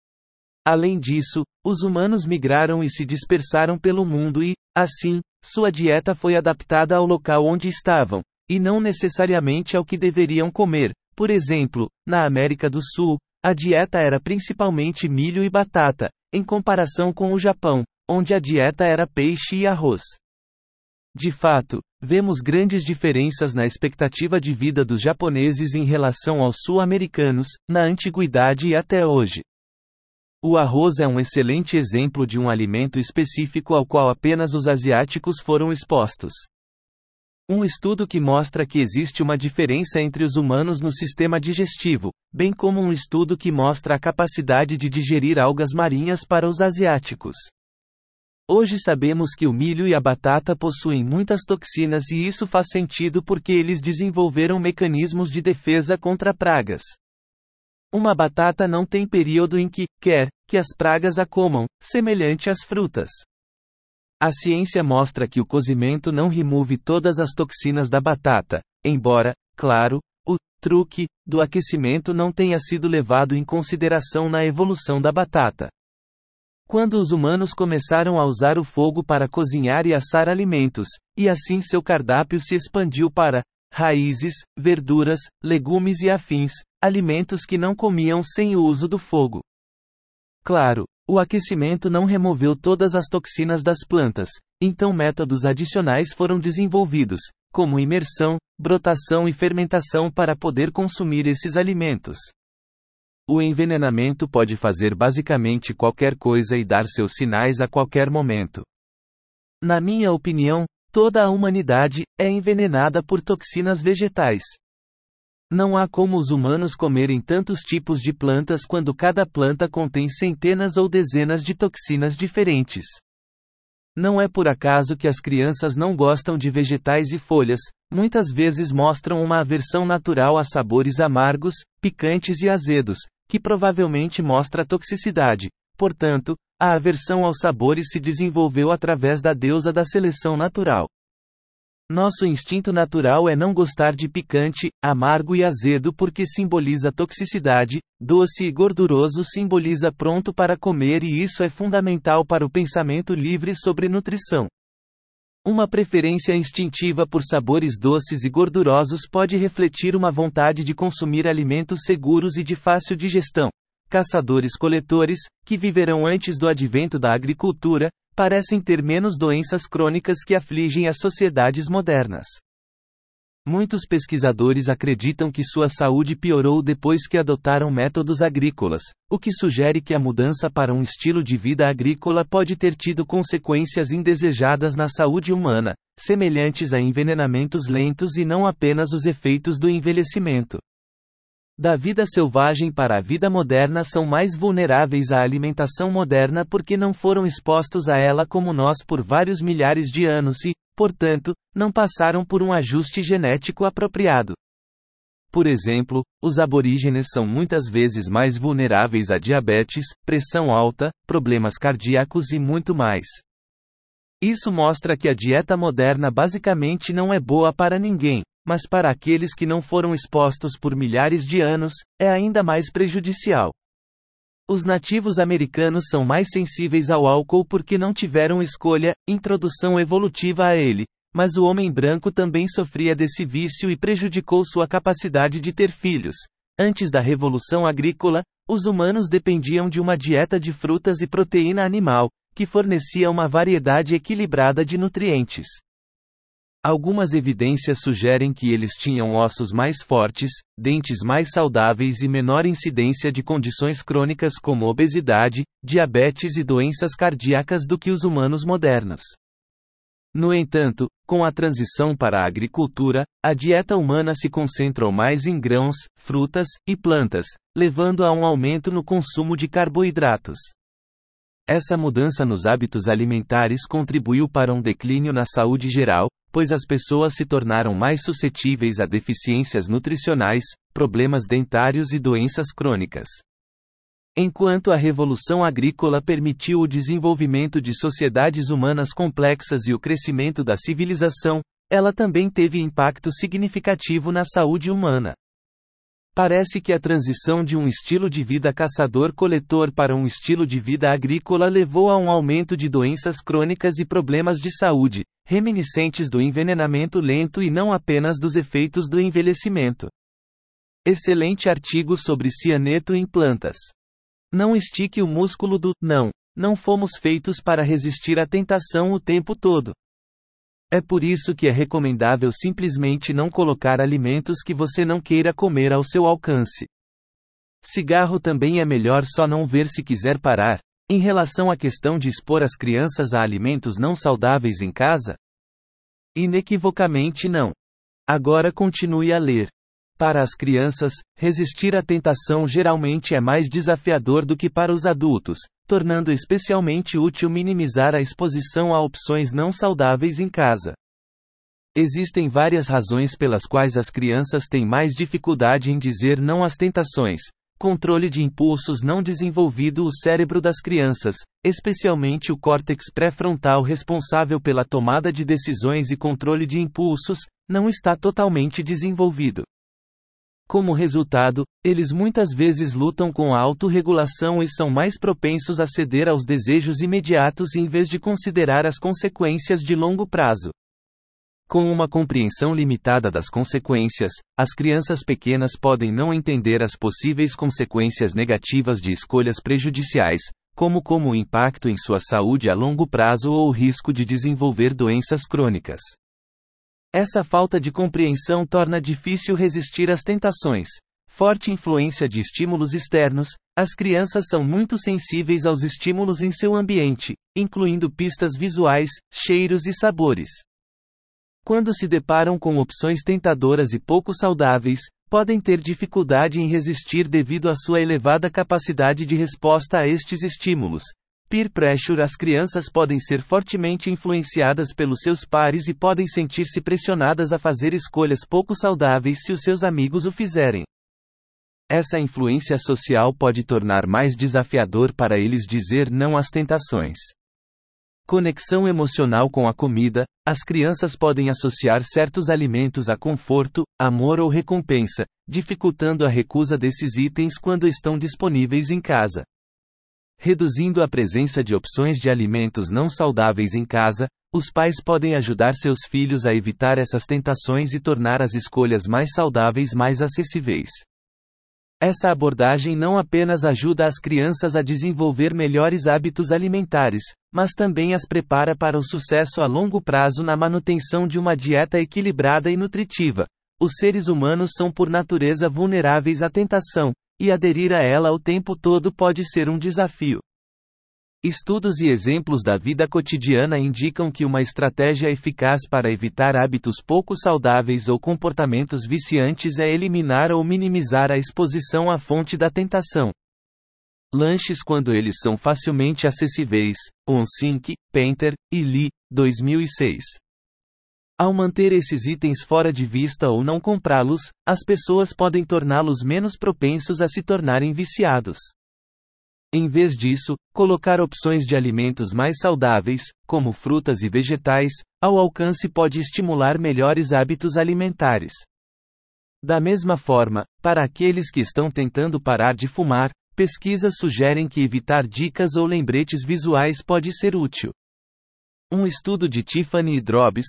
Além disso, os humanos migraram e se dispersaram pelo mundo e, assim, sua dieta foi adaptada ao local onde estavam, e não necessariamente ao que deveriam comer. Por exemplo, na América do Sul, a dieta era principalmente milho e batata, em comparação com o Japão, onde a dieta era peixe e arroz. De fato, vemos grandes diferenças na expectativa de vida dos japoneses em relação aos sul-americanos, na antiguidade e até hoje. O arroz é um excelente exemplo de um alimento específico ao qual apenas os asiáticos foram expostos. Um estudo que mostra que existe uma diferença entre os humanos no sistema digestivo, bem como um estudo que mostra a capacidade de digerir algas marinhas para os asiáticos. Hoje sabemos que o milho e a batata possuem muitas toxinas e isso faz sentido porque eles desenvolveram mecanismos de defesa contra pragas. Uma batata não tem período em que quer que as pragas a comam, semelhante às frutas. A ciência mostra que o cozimento não remove todas as toxinas da batata, embora, claro, o truque do aquecimento não tenha sido levado em consideração na evolução da batata. Quando os humanos começaram a usar o fogo para cozinhar e assar alimentos, e assim seu cardápio se expandiu para raízes, verduras, legumes e afins, alimentos que não comiam sem o uso do fogo. Claro, o aquecimento não removeu todas as toxinas das plantas, então métodos adicionais foram desenvolvidos, como imersão, brotação e fermentação para poder consumir esses alimentos. O envenenamento pode fazer basicamente qualquer coisa e dar seus sinais a qualquer momento. Na minha opinião, toda a humanidade é envenenada por toxinas vegetais. Não há como os humanos comerem tantos tipos de plantas quando cada planta contém centenas ou dezenas de toxinas diferentes. Não é por acaso que as crianças não gostam de vegetais e folhas, muitas vezes mostram uma aversão natural a sabores amargos, picantes e azedos, que provavelmente mostra a toxicidade. Portanto, a aversão aos sabores se desenvolveu através da deusa da seleção natural. Nosso instinto natural é não gostar de picante, amargo e azedo porque simboliza toxicidade, doce e gorduroso simboliza pronto para comer e isso é fundamental para o pensamento livre sobre nutrição. Uma preferência instintiva por sabores doces e gordurosos pode refletir uma vontade de consumir alimentos seguros e de fácil digestão. Caçadores-coletores, que viverão antes do advento da agricultura, parecem ter menos doenças crônicas que afligem as sociedades modernas. Muitos pesquisadores acreditam que sua saúde piorou depois que adotaram métodos agrícolas, o que sugere que a mudança para um estilo de vida agrícola pode ter tido consequências indesejadas na saúde humana, semelhantes a envenenamentos lentos e não apenas os efeitos do envelhecimento. Da vida selvagem para a vida moderna são mais vulneráveis à alimentação moderna porque não foram expostos a ela como nós por vários milhares de anos e, portanto, não passaram por um ajuste genético apropriado. Por exemplo, os aborígenes são muitas vezes mais vulneráveis a diabetes, pressão alta, problemas cardíacos e muito mais. Isso mostra que a dieta moderna basicamente não é boa para ninguém, mas para aqueles que não foram expostos por milhares de anos, é ainda mais prejudicial. Os nativos americanos são mais sensíveis ao álcool porque não tiveram escolha, introdução evolutiva a ele, mas o homem branco também sofria desse vício e prejudicou sua capacidade de ter filhos. Antes da Revolução Agrícola, os humanos dependiam de uma dieta de frutas e proteína animal, que fornecia uma variedade equilibrada de nutrientes. Algumas evidências sugerem que eles tinham ossos mais fortes, dentes mais saudáveis e menor incidência de condições crônicas como obesidade, diabetes e doenças cardíacas do que os humanos modernos. No entanto, com a transição para a agricultura, a dieta humana se concentrou mais em grãos, frutas e plantas, levando a um aumento no consumo de carboidratos. Essa mudança nos hábitos alimentares contribuiu para um declínio na saúde geral, pois as pessoas se tornaram mais suscetíveis a deficiências nutricionais, problemas dentários e doenças crônicas. Enquanto a Revolução Agrícola permitiu o desenvolvimento de sociedades humanas complexas e o crescimento da civilização, ela também teve impacto significativo na saúde humana. Parece que a transição de um estilo de vida caçador-coletor para um estilo de vida agrícola levou a um aumento de doenças crônicas e problemas de saúde, reminiscentes do envenenamento lento e não apenas dos efeitos do envelhecimento. Excelente artigo sobre cianeto em plantas. Não estique o músculo do não. Não fomos feitos para resistir à tentação o tempo todo. É por isso que é recomendável simplesmente não colocar alimentos que você não queira comer ao seu alcance. Cigarro também é melhor só não ver se quiser parar. Em relação à questão de expor as crianças a alimentos não saudáveis em casa? Inequivocamente não. Agora continue a ler. Para as crianças, resistir à tentação geralmente é mais desafiador do que para os adultos, tornando especialmente útil minimizar a exposição a opções não saudáveis em casa. Existem várias razões pelas quais as crianças têm mais dificuldade em dizer não às tentações. Controle de impulsos não desenvolvido. O cérebro das crianças, especialmente o córtex pré-frontal responsável pela tomada de decisões e controle de impulsos, não está totalmente desenvolvido. Como resultado, eles muitas vezes lutam com a autorregulação e são mais propensos a ceder aos desejos imediatos em vez de considerar as consequências de longo prazo. Com uma compreensão limitada das consequências, as crianças pequenas podem não entender as possíveis consequências negativas de escolhas prejudiciais, como o impacto em sua saúde a longo prazo ou o risco de desenvolver doenças crônicas. Essa falta de compreensão torna difícil resistir às tentações. Forte influência de estímulos externos, as crianças são muito sensíveis aos estímulos em seu ambiente, incluindo pistas visuais, cheiros e sabores. Quando se deparam com opções tentadoras e pouco saudáveis, podem ter dificuldade em resistir devido à sua elevada capacidade de resposta a estes estímulos. Peer pressure. As crianças podem ser fortemente influenciadas pelos seus pares e podem sentir-se pressionadas a fazer escolhas pouco saudáveis se os seus amigos o fizerem. Essa influência social pode tornar mais desafiador para eles dizer não às tentações. Conexão emocional com a comida. As crianças podem associar certos alimentos a conforto, amor ou recompensa, dificultando a recusa desses itens quando estão disponíveis em casa. Reduzindo a presença de opções de alimentos não saudáveis em casa, os pais podem ajudar seus filhos a evitar essas tentações e tornar as escolhas mais saudáveis mais acessíveis. Essa abordagem não apenas ajuda as crianças a desenvolver melhores hábitos alimentares, mas também as prepara para o sucesso a longo prazo na manutenção de uma dieta equilibrada e nutritiva. Os seres humanos são por natureza vulneráveis à tentação, e aderir a ela o tempo todo pode ser um desafio. Estudos e exemplos da vida cotidiana indicam que uma estratégia eficaz para evitar hábitos pouco saudáveis ou comportamentos viciantes é eliminar ou minimizar a exposição à fonte da tentação. Lanches quando eles são facilmente acessíveis. Onsink, Painter e Lee, 2006. Ao manter esses itens fora de vista ou não comprá-los, as pessoas podem torná-los menos propensos a se tornarem viciados. Em vez disso, colocar opções de alimentos mais saudáveis, como frutas e vegetais, ao alcance pode estimular melhores hábitos alimentares. Da mesma forma, para aqueles que estão tentando parar de fumar, pesquisas sugerem que evitar dicas ou lembretes visuais pode ser útil. Um estudo de Tiffany e Drobes,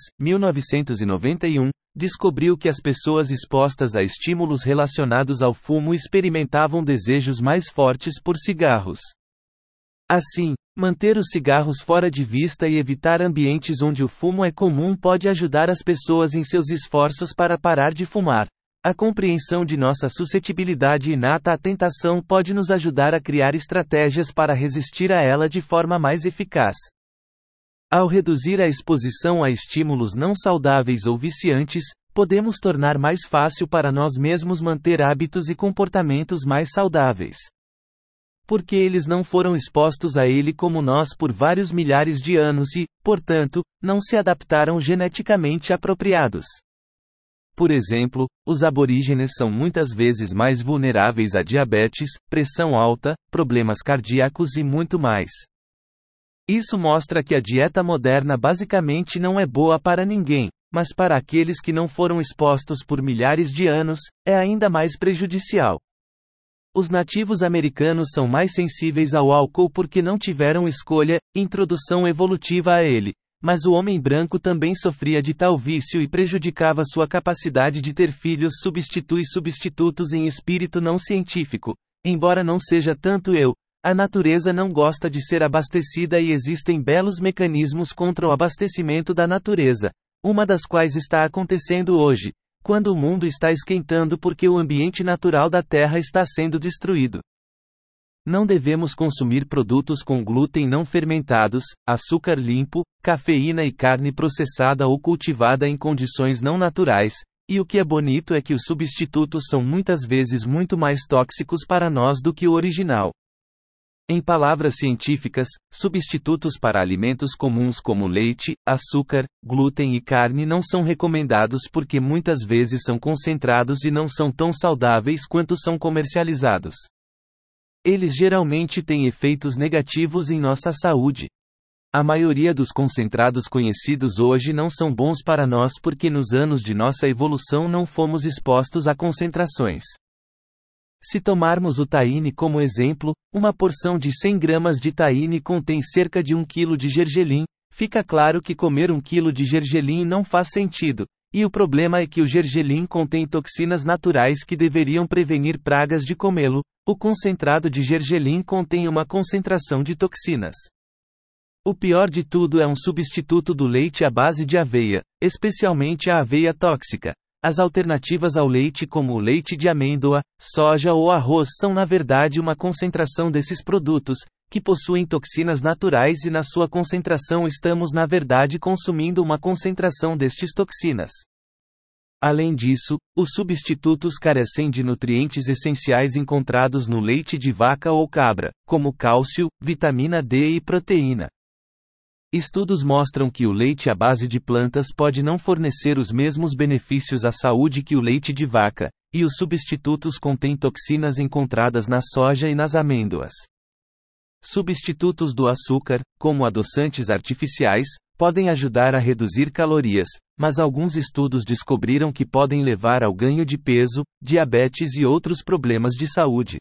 1991, descobriu que as pessoas expostas a estímulos relacionados ao fumo experimentavam desejos mais fortes por cigarros. Assim, manter os cigarros fora de vista e evitar ambientes onde o fumo é comum pode ajudar as pessoas em seus esforços para parar de fumar. A compreensão de nossa suscetibilidade inata à tentação pode nos ajudar a criar estratégias para resistir a ela de forma mais eficaz. Ao reduzir a exposição a estímulos não saudáveis ou viciantes, podemos tornar mais fácil para nós mesmos manter hábitos e comportamentos mais saudáveis. Porque eles não foram expostos a ele como nós por vários milhares de anos e, portanto, não se adaptaram geneticamente apropriados. Por exemplo, os aborígenes são muitas vezes mais vulneráveis a diabetes, pressão alta, problemas cardíacos e muito mais. Isso mostra que a dieta moderna basicamente não é boa para ninguém, mas para aqueles que não foram expostos por milhares de anos, é ainda mais prejudicial. Os nativos americanos são mais sensíveis ao álcool porque não tiveram escolha, introdução evolutiva a ele, mas o homem branco também sofria de tal vício e prejudicava sua capacidade de ter filhos. Substitui substitutos em espírito não científico. Embora não seja tanto eu, a natureza não gosta de ser abastecida e existem belos mecanismos contra o abastecimento da natureza, uma das quais está acontecendo hoje, quando o mundo está esquentando porque o ambiente natural da Terra está sendo destruído. Não devemos consumir produtos com glúten não fermentados, açúcar limpo, cafeína e carne processada ou cultivada em condições não naturais, e o que é bonito é que os substitutos são muitas vezes muito mais tóxicos para nós do que o original. Em palavras científicas, substitutos para alimentos comuns como leite, açúcar, glúten e carne não são recomendados porque muitas vezes são concentrados e não são tão saudáveis quanto são comercializados. Eles geralmente têm efeitos negativos em nossa saúde. A maioria dos concentrados conhecidos hoje não são bons para nós porque nos anos de nossa evolução não fomos expostos a concentrações. Se tomarmos o tahine como exemplo, uma porção de 100 gramas de tahine contém cerca de 1 kg de gergelim. Fica claro que comer 1 kg de gergelim não faz sentido, e o problema é que o gergelim contém toxinas naturais que deveriam prevenir pragas de comê-lo. O concentrado de gergelim contém uma concentração de toxinas. O pior de tudo é um substituto do leite à base de aveia, especialmente a aveia tóxica. As alternativas ao leite como o leite de amêndoa, soja ou arroz são na verdade uma concentração desses produtos, que possuem toxinas naturais e na sua concentração estamos na verdade consumindo uma concentração destes toxinas. Além disso, os substitutos carecem de nutrientes essenciais encontrados no leite de vaca ou cabra, como cálcio, vitamina D e proteína. Estudos mostram que o leite à base de plantas pode não fornecer os mesmos benefícios à saúde que o leite de vaca, e os substitutos contêm toxinas encontradas na soja e nas amêndoas. Substitutos do açúcar, como adoçantes artificiais, podem ajudar a reduzir calorias, mas alguns estudos descobriram que podem levar ao ganho de peso, diabetes e outros problemas de saúde.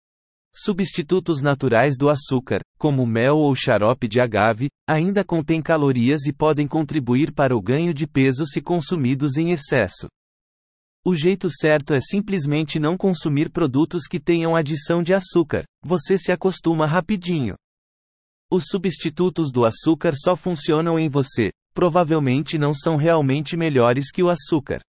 Substitutos naturais do açúcar, como mel ou xarope de agave, ainda contêm calorias e podem contribuir para o ganho de peso se consumidos em excesso. O jeito certo é simplesmente não consumir produtos que tenham adição de açúcar, você se acostuma rapidinho. Os substitutos do açúcar só funcionam em você, provavelmente não são realmente melhores que o açúcar.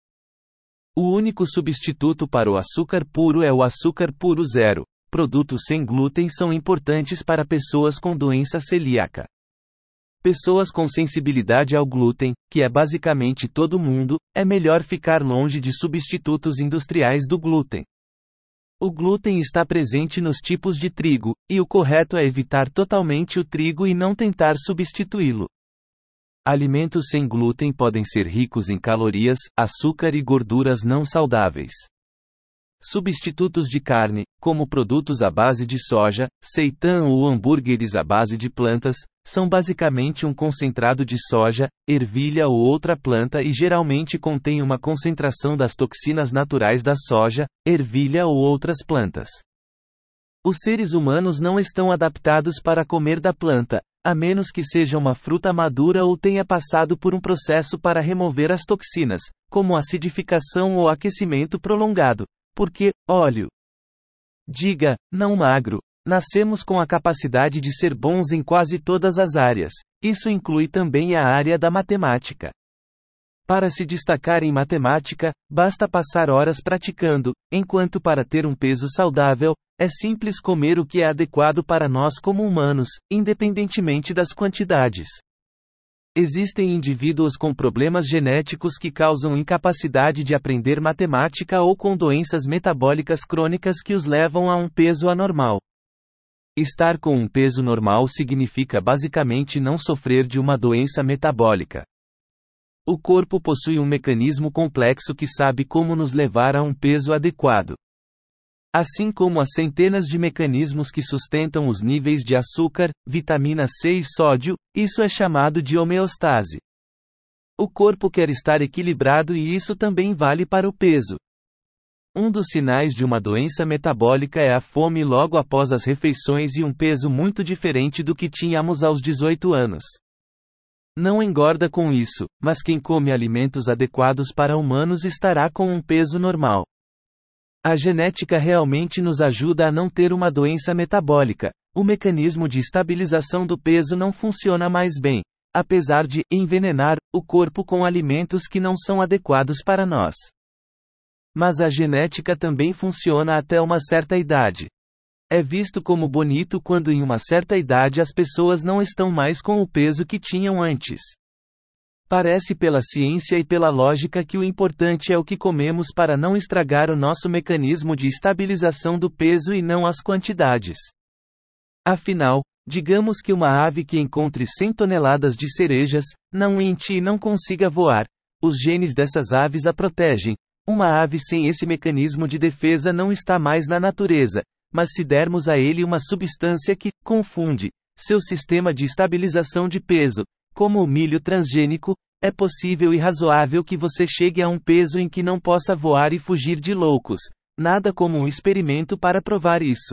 O único substituto para o açúcar puro é o açúcar puro zero. Produtos sem glúten são importantes para pessoas com doença celíaca. Pessoas com sensibilidade ao glúten, que é basicamente todo mundo, é melhor ficar longe de substitutos industriais do glúten. O glúten está presente nos tipos de trigo, e o correto é evitar totalmente o trigo e não tentar substituí-lo. Alimentos sem glúten podem ser ricos em calorias, açúcar e gorduras não saudáveis. Substitutos de carne, como produtos à base de soja, seitã ou hambúrgueres à base de plantas, são basicamente um concentrado de soja, ervilha ou outra planta e geralmente contém uma concentração das toxinas naturais da soja, ervilha ou outras plantas. Os seres humanos não estão adaptados para comer da planta, a menos que seja uma fruta madura ou tenha passado por um processo para remover as toxinas, como acidificação ou aquecimento prolongado. Porque, óleo. Diga, não magro. Nascemos com a capacidade de ser bons em quase todas as áreas. Isso inclui também a área da matemática. Para se destacar em matemática, basta passar horas praticando, enquanto para ter um peso saudável, é simples comer o que é adequado para nós como humanos, independentemente das quantidades. Existem indivíduos com problemas genéticos que causam incapacidade de aprender matemática ou com doenças metabólicas crônicas que os levam a um peso anormal. Estar com um peso normal significa basicamente não sofrer de uma doença metabólica. O corpo possui um mecanismo complexo que sabe como nos levar a um peso adequado. Assim como as centenas de mecanismos que sustentam os níveis de açúcar, vitamina C e sódio, isso é chamado de homeostase. O corpo quer estar equilibrado e isso também vale para o peso. Um dos sinais de uma doença metabólica é a fome logo após as refeições e um peso muito diferente do que tínhamos aos 18 anos. Não engorda com isso, mas quem come alimentos adequados para humanos estará com um peso normal. A genética realmente nos ajuda a não ter uma doença metabólica. O mecanismo de estabilização do peso não funciona mais bem, apesar de envenenar o corpo com alimentos que não são adequados para nós. Mas a genética também funciona até uma certa idade. É visto como bonito quando em uma certa idade as pessoas não estão mais com o peso que tinham antes. Parece pela ciência e pela lógica que o importante é o que comemos para não estragar o nosso mecanismo de estabilização do peso e não as quantidades. Afinal, digamos que uma ave que encontre 100 toneladas de cerejas, não ente e não consiga voar. Os genes dessas aves a protegem. Uma ave sem esse mecanismo de defesa não está mais na natureza, mas se dermos a ele uma substância que confunde seu sistema de estabilização de peso, como o milho transgênico, é possível e razoável que você chegue a um peso em que não possa voar e fugir de loucos. Nada como um experimento para provar isso.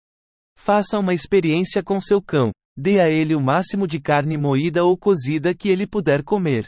Faça uma experiência com seu cão. Dê a ele o máximo de carne moída ou cozida que ele puder comer.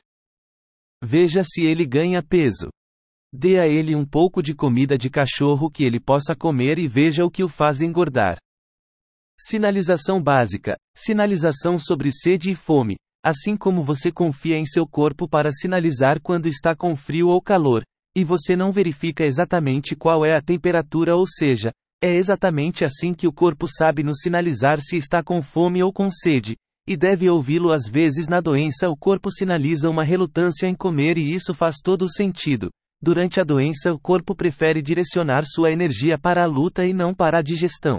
Veja se ele ganha peso. Dê a ele um pouco de comida de cachorro que ele possa comer e veja o que o faz engordar. Sinalização básica. Sinalização sobre sede e fome. Assim como você confia em seu corpo para sinalizar quando está com frio ou calor, e você não verifica exatamente qual é a temperatura, ou seja, é exatamente assim que o corpo sabe nos sinalizar se está com fome ou com sede, e deve ouvi-lo às vezes na doença. O corpo sinaliza uma relutância em comer e isso faz todo o sentido. Durante a doença, o corpo prefere direcionar sua energia para a luta e não para a digestão.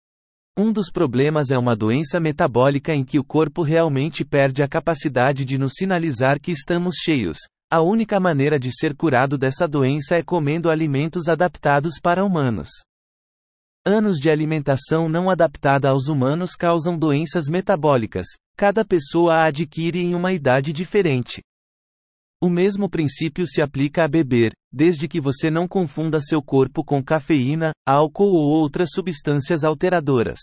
Um dos problemas é uma doença metabólica em que o corpo realmente perde a capacidade de nos sinalizar que estamos cheios. A única maneira de ser curado dessa doença é comendo alimentos adaptados para humanos. Anos de alimentação não adaptada aos humanos causam doenças metabólicas. Cada pessoa a adquire em uma idade diferente. O mesmo princípio se aplica a beber, desde que você não confunda seu corpo com cafeína, álcool ou outras substâncias alteradoras.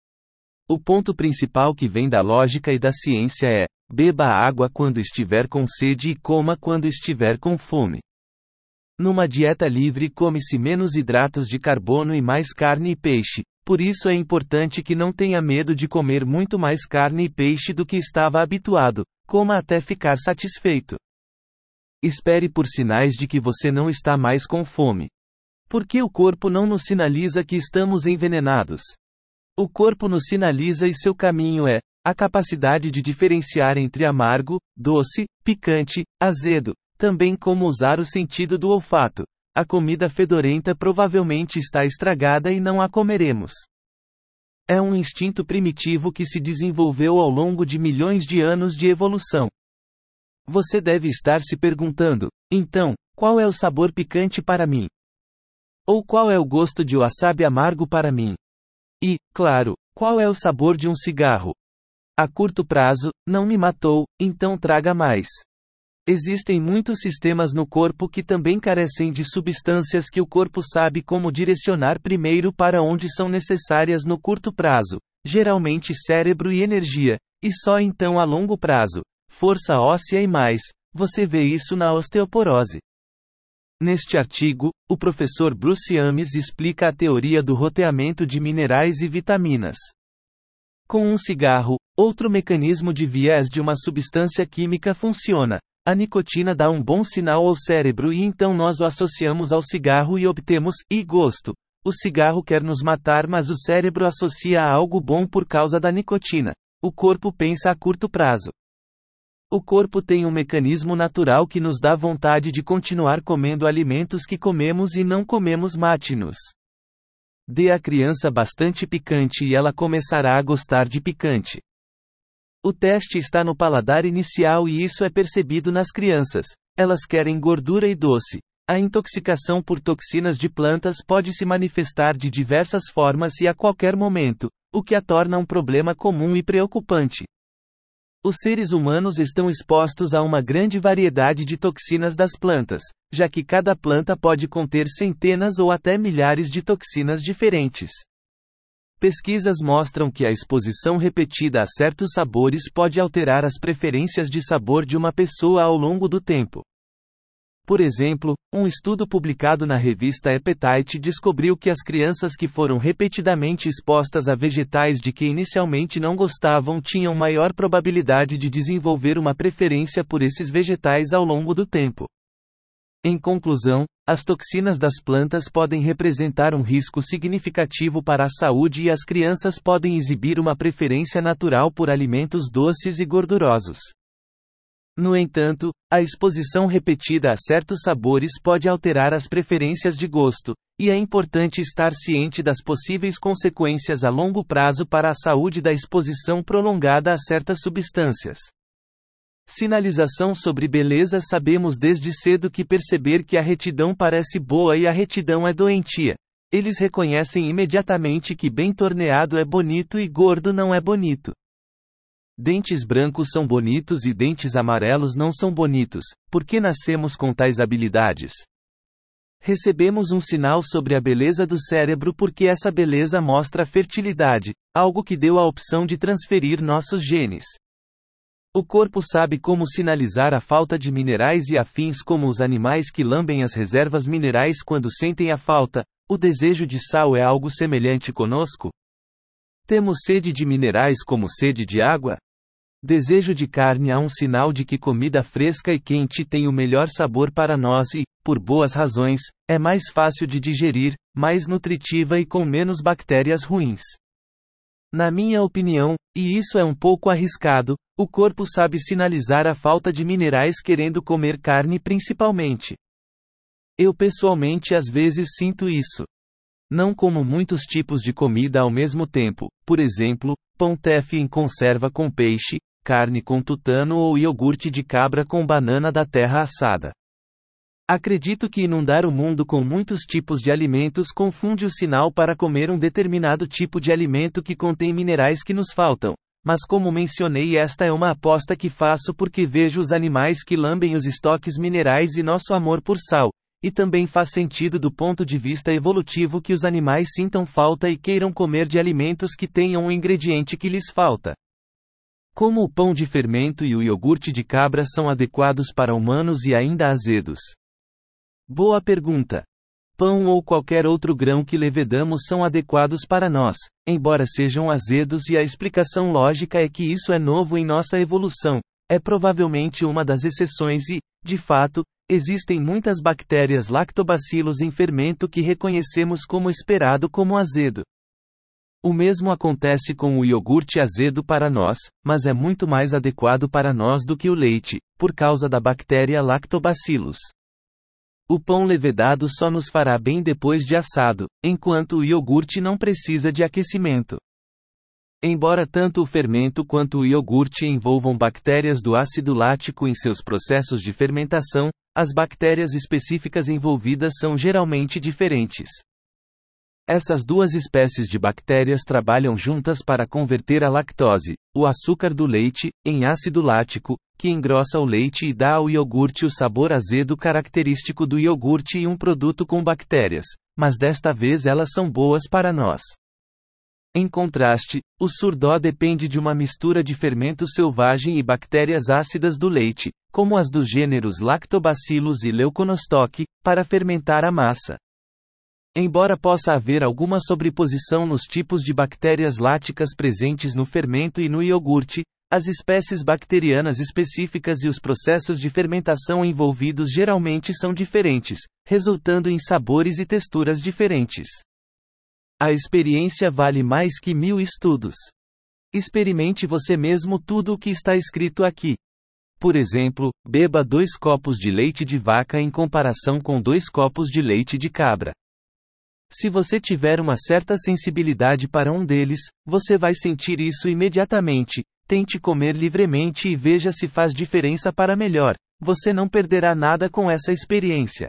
O ponto principal que vem da lógica e da ciência é: beba água quando estiver com sede e coma quando estiver com fome. Numa dieta livre come-se menos hidratos de carbono e mais carne e peixe, por isso é importante que não tenha medo de comer muito mais carne e peixe do que estava habituado, coma até ficar satisfeito. Espere por sinais de que você não está mais com fome. Por que o corpo não nos sinaliza que estamos envenenados? O corpo nos sinaliza e seu caminho é a capacidade de diferenciar entre amargo, doce, picante, azedo, também como usar o sentido do olfato. A comida fedorenta provavelmente está estragada e não a comeremos. É um instinto primitivo que se desenvolveu ao longo de milhões de anos de evolução. Você deve estar se perguntando: então, qual é o sabor picante para mim? Ou qual é o gosto de wasabi amargo para mim? E, claro, qual é o sabor de um cigarro? A curto prazo, não me matou, então traga mais. Existem muitos sistemas no corpo que também carecem de substâncias que o corpo sabe como direcionar primeiro para onde são necessárias no curto prazo, geralmente cérebro e energia, e só então a longo prazo, força óssea e mais. Você vê isso na osteoporose. Neste artigo, o professor Bruce Ames explica a teoria do roteamento de minerais e vitaminas. Com um cigarro, outro mecanismo de viés de uma substância química funciona. A nicotina dá um bom sinal ao cérebro e então nós o associamos ao cigarro e obtemos gosto. O cigarro quer nos matar, mas o cérebro associa a algo bom por causa da nicotina. O corpo pensa a curto prazo. O corpo tem um mecanismo natural que nos dá vontade de continuar comendo alimentos que comemos e não comemos. Mate-nos. Dê à criança bastante picante e ela começará a gostar de picante. O teste está no paladar inicial e isso é percebido nas crianças. Elas querem gordura e doce. A intoxicação por toxinas de plantas pode se manifestar de diversas formas e a qualquer momento, o que a torna um problema comum e preocupante. Os seres humanos estão expostos a uma grande variedade de toxinas das plantas, já que cada planta pode conter centenas ou até milhares de toxinas diferentes. Pesquisas mostram que a exposição repetida a certos sabores pode alterar as preferências de sabor de uma pessoa ao longo do tempo. Por exemplo, um estudo publicado na revista Appetite descobriu que as crianças que foram repetidamente expostas a vegetais de que inicialmente não gostavam tinham maior probabilidade de desenvolver uma preferência por esses vegetais ao longo do tempo. Em conclusão, as toxinas das plantas podem representar um risco significativo para a saúde e as crianças podem exibir uma preferência natural por alimentos doces e gordurosos. No entanto, a exposição repetida a certos sabores pode alterar as preferências de gosto, e é importante estar ciente das possíveis consequências a longo prazo para a saúde da exposição prolongada a certas substâncias. Sinalização sobre beleza. Sabemos desde cedo que perceber que a retidão parece boa e a retidão é doentia. Eles reconhecem imediatamente que bem torneado é bonito e gordo não é bonito. Dentes brancos são bonitos e dentes amarelos não são bonitos, porque nascemos com tais habilidades. Recebemos um sinal sobre a beleza do cérebro porque essa beleza mostra fertilidade, algo que deu a opção de transferir nossos genes. O corpo sabe como sinalizar a falta de minerais e afins como os animais que lambem as reservas minerais quando sentem a falta. O desejo de sal é algo semelhante conosco? Temos sede de minerais como sede de água? Desejo de carne há um sinal de que comida fresca e quente tem o melhor sabor para nós e, por boas razões, é mais fácil de digerir, mais nutritiva e com menos bactérias ruins. Na minha opinião, e isso é um pouco arriscado, o corpo sabe sinalizar a falta de minerais querendo comer carne principalmente. Eu pessoalmente às vezes sinto isso. Não como muitos tipos de comida ao mesmo tempo, por exemplo, pão teff em conserva com peixe, carne com tutano ou iogurte de cabra com banana da terra assada. Acredito que inundar o mundo com muitos tipos de alimentos confunde o sinal para comer um determinado tipo de alimento que contém minerais que nos faltam, mas como mencionei, esta é uma aposta que faço porque vejo os animais que lambem os estoques minerais e nosso amor por sal, e também faz sentido do ponto de vista evolutivo que os animais sintam falta e queiram comer de alimentos que tenham um ingrediente que lhes falta. Como o pão de fermento e o iogurte de cabra são adequados para humanos e ainda azedos? Boa pergunta. Pão ou qualquer outro grão que levedamos são adequados para nós, embora sejam azedos, e a explicação lógica é que isso é novo em nossa evolução, é provavelmente uma das exceções e, de fato, existem muitas bactérias lactobacilos em fermento que reconhecemos como esperado como azedo. O mesmo acontece com o iogurte azedo para nós, mas é muito mais adequado para nós do que o leite, por causa da bactéria lactobacillus. O pão levedado só nos fará bem depois de assado, enquanto o iogurte não precisa de aquecimento. Embora tanto o fermento quanto o iogurte envolvam bactérias do ácido lático em seus processos de fermentação, as bactérias específicas envolvidas são geralmente diferentes. Essas duas espécies de bactérias trabalham juntas para converter a lactose, o açúcar do leite, em ácido lático, que engrossa o leite e dá ao iogurte o sabor azedo característico do iogurte e um produto com bactérias, mas desta vez elas são boas para nós. Em contraste, o surdó depende de uma mistura de fermento selvagem e bactérias ácidas do leite, como as dos gêneros Lactobacillus e Leuconostoc, para fermentar a massa. Embora possa haver alguma sobreposição nos tipos de bactérias láticas presentes no fermento e no iogurte, as espécies bacterianas específicas e os processos de fermentação envolvidos geralmente são diferentes, resultando em sabores e texturas diferentes. A experiência vale mais que 1000 estudos. Experimente você mesmo tudo o que está escrito aqui. Por exemplo, beba 2 copos de leite de vaca em comparação com 2 copos de leite de cabra. Se você tiver uma certa sensibilidade para um deles, você vai sentir isso imediatamente. Tente comer livremente e veja se faz diferença para melhor. Você não perderá nada com essa experiência.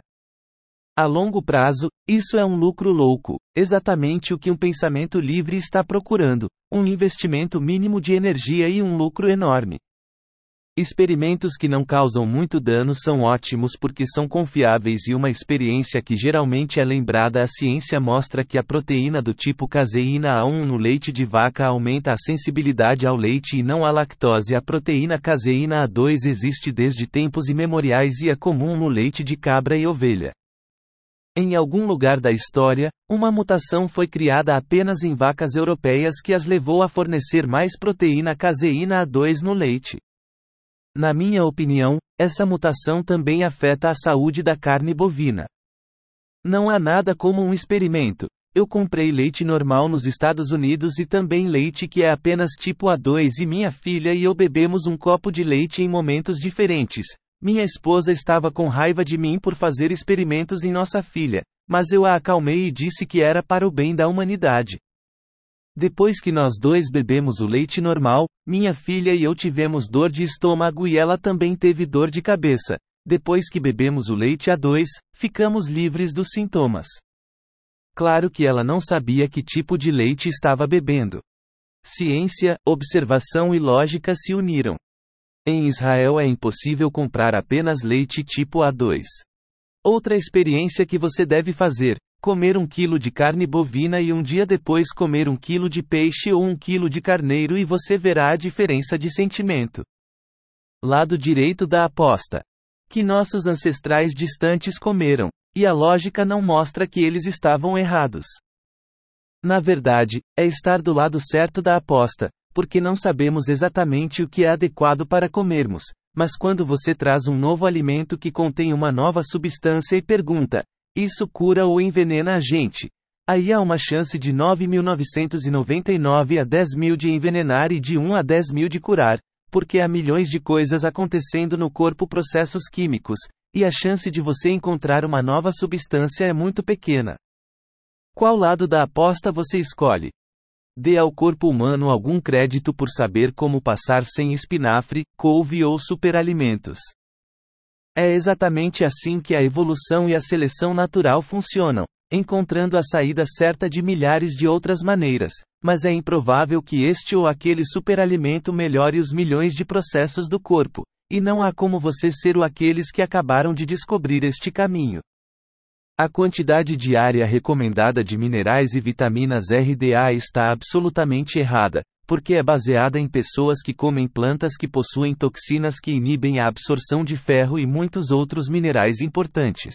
A longo prazo, isso é um lucro louco, exatamente o que um pensamento livre está procurando, um investimento mínimo de energia e um lucro enorme. Experimentos que não causam muito dano são ótimos porque são confiáveis e uma experiência que geralmente é lembrada. A ciência mostra que a proteína do tipo caseína A1 no leite de vaca aumenta a sensibilidade ao leite e não à lactose. A proteína caseína A2 existe desde tempos imemoriais e é comum no leite de cabra e ovelha. Em algum lugar da história, uma mutação foi criada apenas em vacas europeias que as levou a fornecer mais proteína caseína A2 no leite. Na minha opinião, essa mutação também afeta a saúde da carne bovina. Não há nada como um experimento. eu comprei leite normal nos Estados Unidos e também leite que é apenas tipo A2 e minha filha e eu bebemos um copo de leite em momentos diferentes. Minha esposa estava com raiva de mim por fazer experimentos em nossa filha, mas eu a acalmei e disse que era para o bem da humanidade. Depois que nós dois bebemos o leite normal, minha filha e eu tivemos dor de estômago e ela também teve dor de cabeça. Depois que bebemos o leite A2, ficamos livres dos sintomas. Claro que ela não sabia que tipo de leite estava bebendo. Ciência, observação e lógica se uniram. Em Israel é impossível comprar apenas leite tipo A2. Outra experiência que você deve fazer: comer 1 quilo de carne bovina e um dia depois comer 1 quilo de peixe ou 1 quilo de carneiro e você verá a diferença de sentimento. Lado direito da aposta. Que nossos ancestrais distantes comeram, e a lógica não mostra que eles estavam errados. Na verdade, é estar do lado certo da aposta, porque não sabemos exatamente o que é adequado para comermos, mas quando você traz um novo alimento que contém uma nova substância e pergunta: isso cura ou envenena a gente? Aí há uma chance de 9.999 a 10.000 de envenenar e de 1 a 10.000 de curar, porque há milhões de coisas acontecendo no corpo, processos químicos, e a chance de você encontrar uma nova substância é muito pequena. Qual lado da aposta você escolhe? Dê ao corpo humano algum crédito por saber como passar sem espinafre, couve ou superalimentos. É exatamente assim que a evolução e a seleção natural funcionam, encontrando a saída certa de milhares de outras maneiras, mas é improvável que este ou aquele superalimento melhore os milhões de processos do corpo, e não há como você ser o aqueles que acabaram de descobrir este caminho. A quantidade diária recomendada de minerais e vitaminas RDA está absolutamente errada, porque é baseada em pessoas que comem plantas que possuem toxinas que inibem a absorção de ferro e muitos outros minerais importantes.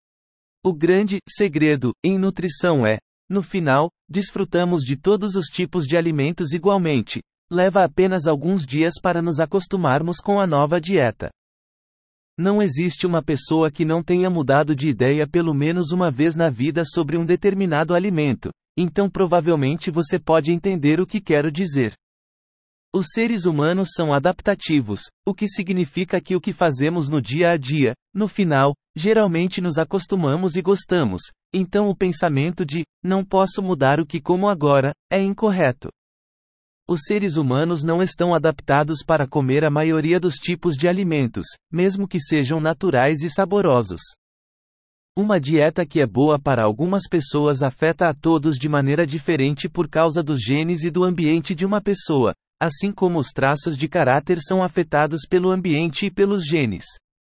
O grande segredo em nutrição é, no final, desfrutamos de todos os tipos de alimentos igualmente. Leva apenas alguns dias para nos acostumarmos com a nova dieta. Não existe uma pessoa que não tenha mudado de ideia pelo menos uma vez na vida sobre um determinado alimento, então provavelmente você pode entender o que quero dizer. Os seres humanos são adaptativos, o que significa que o que fazemos no dia a dia, no final, geralmente nos acostumamos e gostamos, então o pensamento de, não posso mudar o que como agora, é incorreto. Os seres humanos não estão adaptados para comer a maioria dos tipos de alimentos, mesmo que sejam naturais e saborosos. Uma dieta que é boa para algumas pessoas afeta a todos de maneira diferente por causa dos genes e do ambiente de uma pessoa, assim como os traços de caráter são afetados pelo ambiente e pelos genes.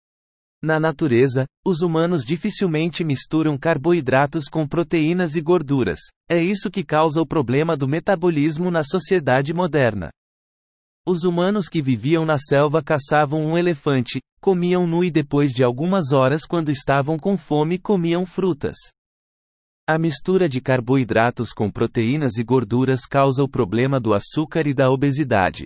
Na natureza, os humanos dificilmente misturam carboidratos com proteínas e gorduras. É isso que causa o problema do metabolismo na sociedade moderna. Os humanos que viviam na selva caçavam um elefante, comiam nu e depois de algumas horas, quando estavam com fome, comiam frutas. A mistura de carboidratos com proteínas e gorduras causa o problema do açúcar e da obesidade.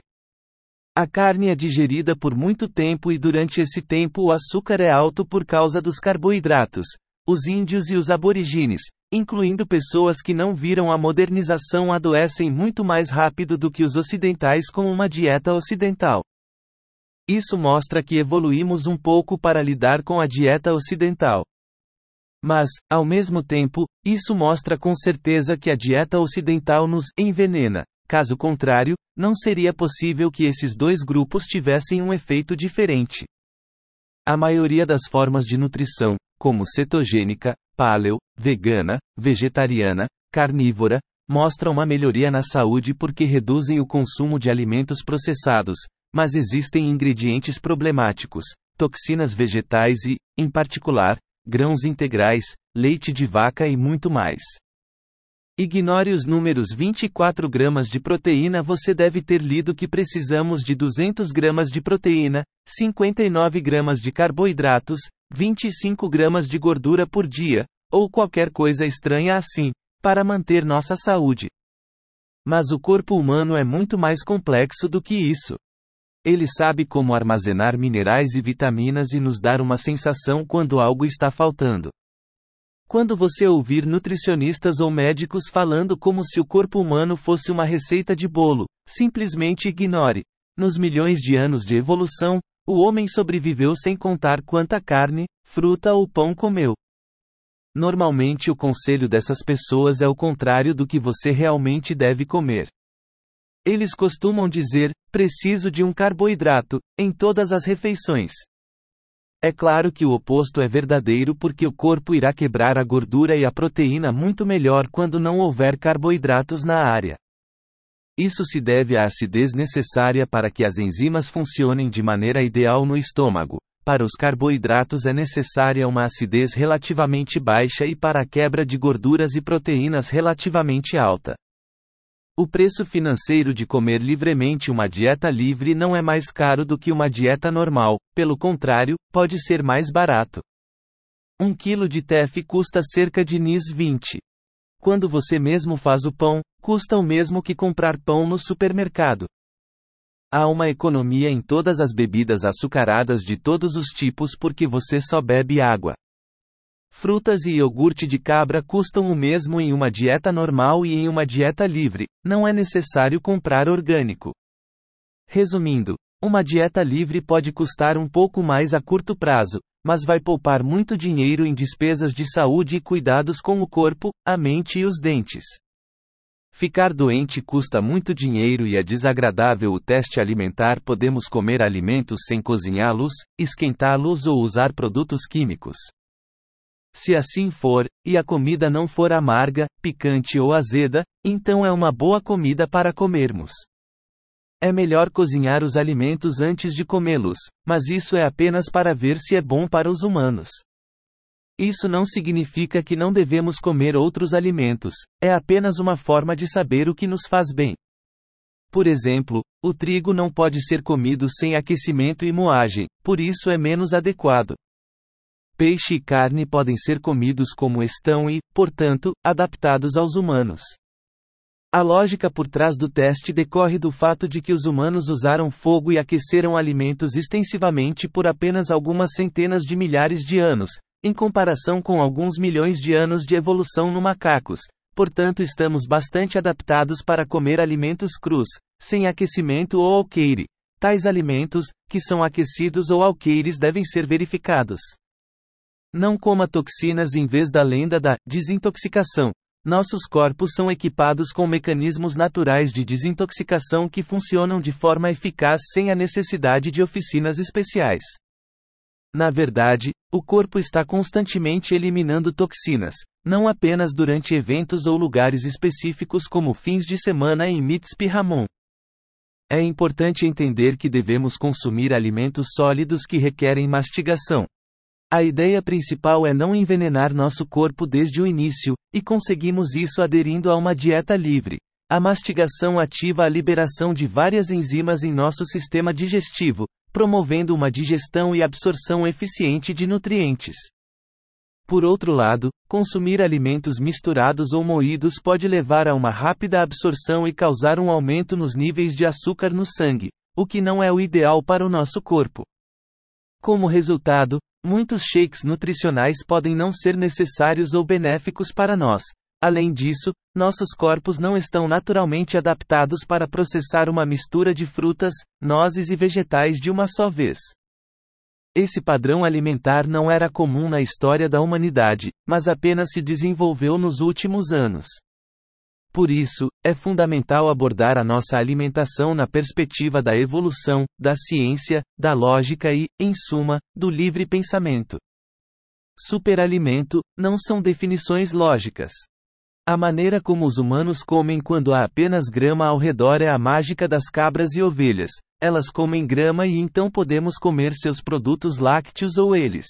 A carne é digerida por muito tempo e durante esse tempo o açúcar é alto por causa dos carboidratos. Os índios e os aborígenes, incluindo pessoas que não viram a modernização, adoecem muito mais rápido do que os ocidentais com uma dieta ocidental. Isso mostra que evoluímos um pouco para lidar com a dieta ocidental. Mas, ao mesmo tempo, isso mostra com certeza que a dieta ocidental nos envenena. Caso contrário, não seria possível que esses dois grupos tivessem um efeito diferente. A maioria das formas de nutrição, como cetogênica, paleo, vegana, vegetariana, carnívora, mostram uma melhoria na saúde porque reduzem o consumo de alimentos processados, mas existem ingredientes problemáticos, toxinas vegetais e, em particular, grãos integrais, leite de vaca e muito mais. Ignore os números: 24 gramas de proteína. Você deve ter lido que precisamos de 200 gramas de proteína, 59 gramas de carboidratos, 25 gramas de gordura por dia, ou qualquer coisa estranha assim, para manter nossa saúde. Mas o corpo humano é muito mais complexo do que isso. Ele sabe como armazenar minerais e vitaminas e nos dar uma sensação quando algo está faltando. Quando você ouvir nutricionistas ou médicos falando como se o corpo humano fosse uma receita de bolo, simplesmente ignore. Nos milhões de anos de evolução, o homem sobreviveu sem contar quanta carne, fruta ou pão comeu. Normalmente o conselho dessas pessoas é o contrário do que você realmente deve comer. Eles costumam dizer: preciso de um carboidrato, em todas as refeições. É claro que o oposto é verdadeiro porque o corpo irá quebrar a gordura e a proteína muito melhor quando não houver carboidratos na área. Isso se deve à acidez necessária para que as enzimas funcionem de maneira ideal no estômago. Para os carboidratos é necessária uma acidez relativamente baixa e para a quebra de gorduras e proteínas relativamente alta. O preço financeiro de comer livremente uma dieta livre não é mais caro do que uma dieta normal, pelo contrário, pode ser mais barato. 1 kg de teff custa cerca de Rs$ 20. Quando você mesmo faz o pão, custa o mesmo que comprar pão no supermercado. Há uma economia em todas as bebidas açucaradas de todos os tipos porque você só bebe água. Frutas e iogurte de cabra custam o mesmo em uma dieta normal e em uma dieta livre, não é necessário comprar orgânico. Resumindo, uma dieta livre pode custar um pouco mais a curto prazo, mas vai poupar muito dinheiro em despesas de saúde e cuidados com o corpo, a mente e os dentes. Ficar doente custa muito dinheiro e é desagradável o teste alimentar. Podemos comer alimentos sem cozinhá-los, esquentá-los ou usar produtos químicos. Se assim for, e a comida não for amarga, picante ou azeda, então é uma boa comida para comermos. É melhor cozinhar os alimentos antes de comê-los, mas isso é apenas para ver se é bom para os humanos. Isso não significa que não devemos comer outros alimentos, é apenas uma forma de saber o que nos faz bem. Por exemplo, o trigo não pode ser comido sem aquecimento e moagem, por isso é menos adequado. Peixe e carne podem ser comidos como estão e, portanto, adaptados aos humanos. A lógica por trás do teste decorre do fato de que os humanos usaram fogo e aqueceram alimentos extensivamente por apenas algumas centenas de milhares de anos, em comparação com alguns milhões de anos de evolução no macacos. Portanto, estamos bastante adaptados para comer alimentos crus, sem aquecimento ou alqueire. Tais alimentos, que são aquecidos ou alqueires, devem ser verificados. Não coma toxinas em vez da lenda da desintoxicação. Nossos corpos são equipados com mecanismos naturais de desintoxicação que funcionam de forma eficaz sem a necessidade de oficinas especiais. Na verdade, o corpo está constantemente eliminando toxinas, não apenas durante eventos ou lugares específicos como fins de semana em Mitzpe Ramon. É importante entender que devemos consumir alimentos sólidos que requerem mastigação. A ideia principal é não envenenar nosso corpo desde o início, e conseguimos isso aderindo a uma dieta livre. A mastigação ativa a liberação de várias enzimas em nosso sistema digestivo, promovendo uma digestão e absorção eficiente de nutrientes. Por outro lado, consumir alimentos misturados ou moídos pode levar a uma rápida absorção e causar um aumento nos níveis de açúcar no sangue, o que não é o ideal para o nosso corpo. Como resultado, muitos shakes nutricionais podem não ser necessários ou benéficos para nós. Além disso, nossos corpos não estão naturalmente adaptados para processar uma mistura de frutas, nozes e vegetais de uma só vez. Esse padrão alimentar não era comum na história da humanidade, mas apenas se desenvolveu nos últimos anos. Por isso, é fundamental abordar a nossa alimentação na perspectiva da evolução, da ciência, da lógica e, em suma, do livre pensamento. Superalimento não são definições lógicas. A maneira como os humanos comem quando há apenas grama ao redor é a mágica das cabras e ovelhas. Elas comem grama e então podemos comer seus produtos lácteos ou eles.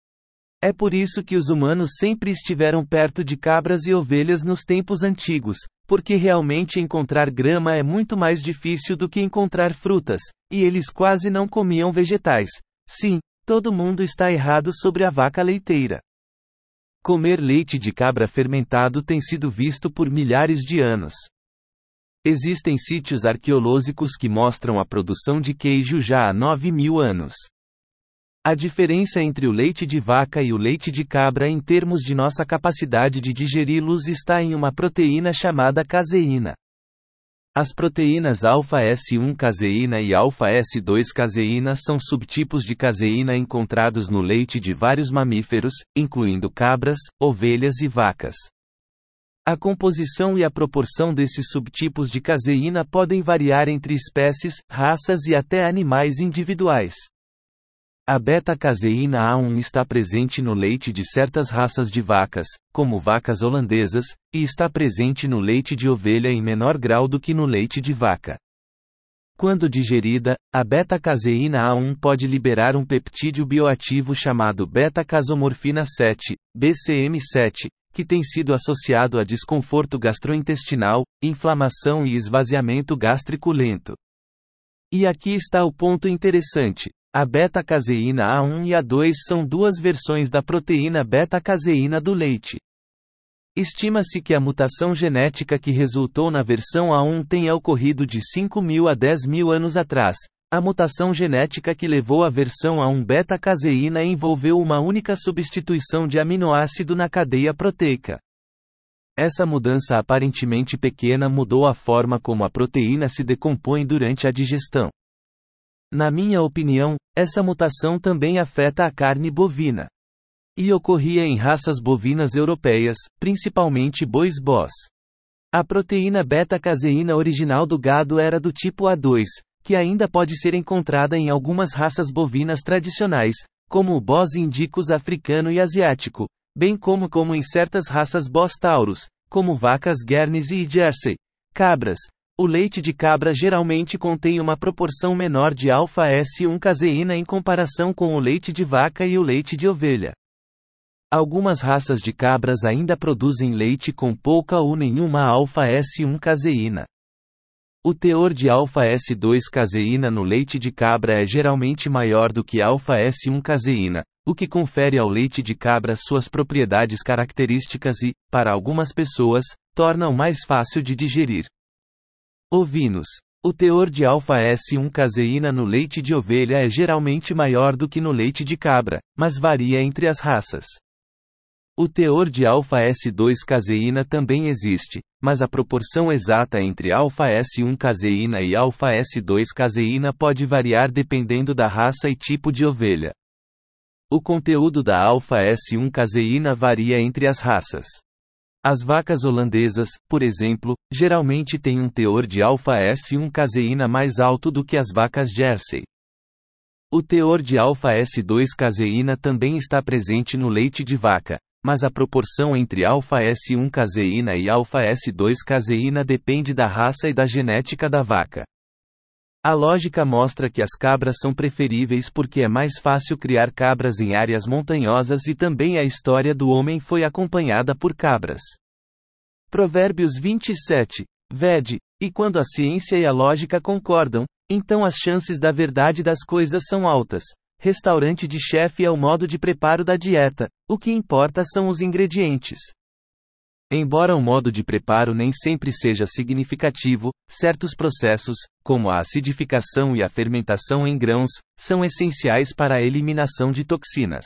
É por isso que os humanos sempre estiveram perto de cabras e ovelhas nos tempos antigos, porque realmente encontrar grama é muito mais difícil do que encontrar frutas, e eles quase não comiam vegetais. Sim, todo mundo está errado sobre a vaca leiteira. Comer leite de cabra fermentado tem sido visto por milhares de anos. Existem sítios arqueológicos que mostram a produção de queijo já há 9.000 anos. A diferença entre o leite de vaca e o leite de cabra em termos de nossa capacidade de digeri-los está em uma proteína chamada caseína. As proteínas alfa-S1 caseína e alfa-S2 caseína são subtipos de caseína encontrados no leite de vários mamíferos, incluindo cabras, ovelhas e vacas. A composição e a proporção desses subtipos de caseína podem variar entre espécies, raças e até animais individuais. A beta-caseína A1 está presente no leite de certas raças de vacas, como vacas holandesas, e está presente no leite de ovelha em menor grau do que no leite de vaca. Quando digerida, a beta-caseína A1 pode liberar um peptídeo bioativo chamado beta-casomorfina 7, BCM7, que tem sido associado a desconforto gastrointestinal, inflamação e esvaziamento gástrico lento. E aqui está o ponto interessante. A beta-caseína A1 e A2 são duas versões da proteína beta-caseína do leite. Estima-se que a mutação genética que resultou na versão A1 tenha ocorrido de 5.000 a 10.000 anos atrás. A mutação genética que levou a versão A1 beta-caseína envolveu uma única substituição de aminoácido na cadeia proteica. Essa mudança aparentemente pequena mudou a forma como a proteína se decompõe durante a digestão. Na minha opinião, essa mutação também afeta a carne bovina. E ocorria em raças bovinas europeias, principalmente bois bós. A proteína beta-caseína original do gado era do tipo A2, que ainda pode ser encontrada em algumas raças bovinas tradicionais, como o bós indicus africano e asiático, bem como em certas raças bós tauros, como vacas Guernsey e Jersey. Cabras. O leite de cabra geralmente contém uma proporção menor de alfa-S1 caseína em comparação com o leite de vaca e o leite de ovelha. Algumas raças de cabras ainda produzem leite com pouca ou nenhuma alfa-S1 caseína. O teor de alfa-S2 caseína no leite de cabra é geralmente maior do que alfa-S1 caseína, o que confere ao leite de cabra suas propriedades características e, para algumas pessoas, torna-o mais fácil de digerir. Ovinos. O teor de alfa-S1 caseína no leite de ovelha é geralmente maior do que no leite de cabra, mas varia entre as raças. O teor de alfa-S2 caseína também existe, mas a proporção exata entre alfa-S1 caseína e alfa-S2 caseína pode variar dependendo da raça e tipo de ovelha. O conteúdo da alfa-S1 caseína varia entre as raças. As vacas holandesas, por exemplo, geralmente têm um teor de alfa-S1 caseína mais alto do que as vacas Jersey. O teor de alfa-S2 caseína também está presente no leite de vaca, mas a proporção entre alfa-S1 caseína e alfa-S2 caseína depende da raça e da genética da vaca. A lógica mostra que as cabras são preferíveis porque é mais fácil criar cabras em áreas montanhosas e também a história do homem foi acompanhada por cabras. Provérbios 27. Vede, e quando a ciência e a lógica concordam, então as chances da verdade das coisas são altas. Restaurante de chefe é o modo de preparo da dieta, o que importa são os ingredientes. Embora o modo de preparo nem sempre seja significativo, certos processos, como a acidificação e a fermentação em grãos, são essenciais para a eliminação de toxinas.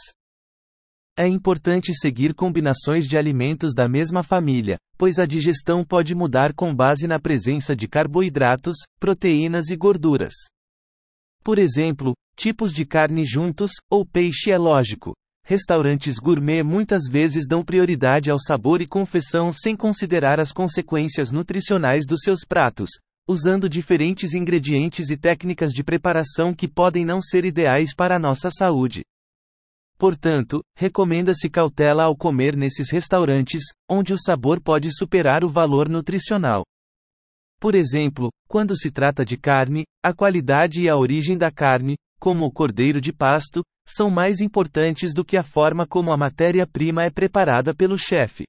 É importante seguir combinações de alimentos da mesma família, pois a digestão pode mudar com base na presença de carboidratos, proteínas e gorduras. Por exemplo, tipos de carne juntos, ou peixe é lógico. Restaurantes gourmet muitas vezes dão prioridade ao sabor e confecção sem considerar as consequências nutricionais dos seus pratos, usando diferentes ingredientes e técnicas de preparação que podem não ser ideais para a nossa saúde. Portanto, recomenda-se cautela ao comer nesses restaurantes, onde o sabor pode superar o valor nutricional. Por exemplo, quando se trata de carne, a qualidade e a origem da carne, como o cordeiro de pasto, são mais importantes do que a forma como a matéria-prima é preparada pelo chefe.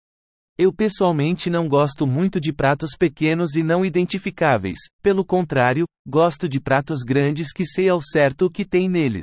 Eu pessoalmente não gosto muito de pratos pequenos e não identificáveis, pelo contrário, gosto de pratos grandes que sei ao certo o que tem neles.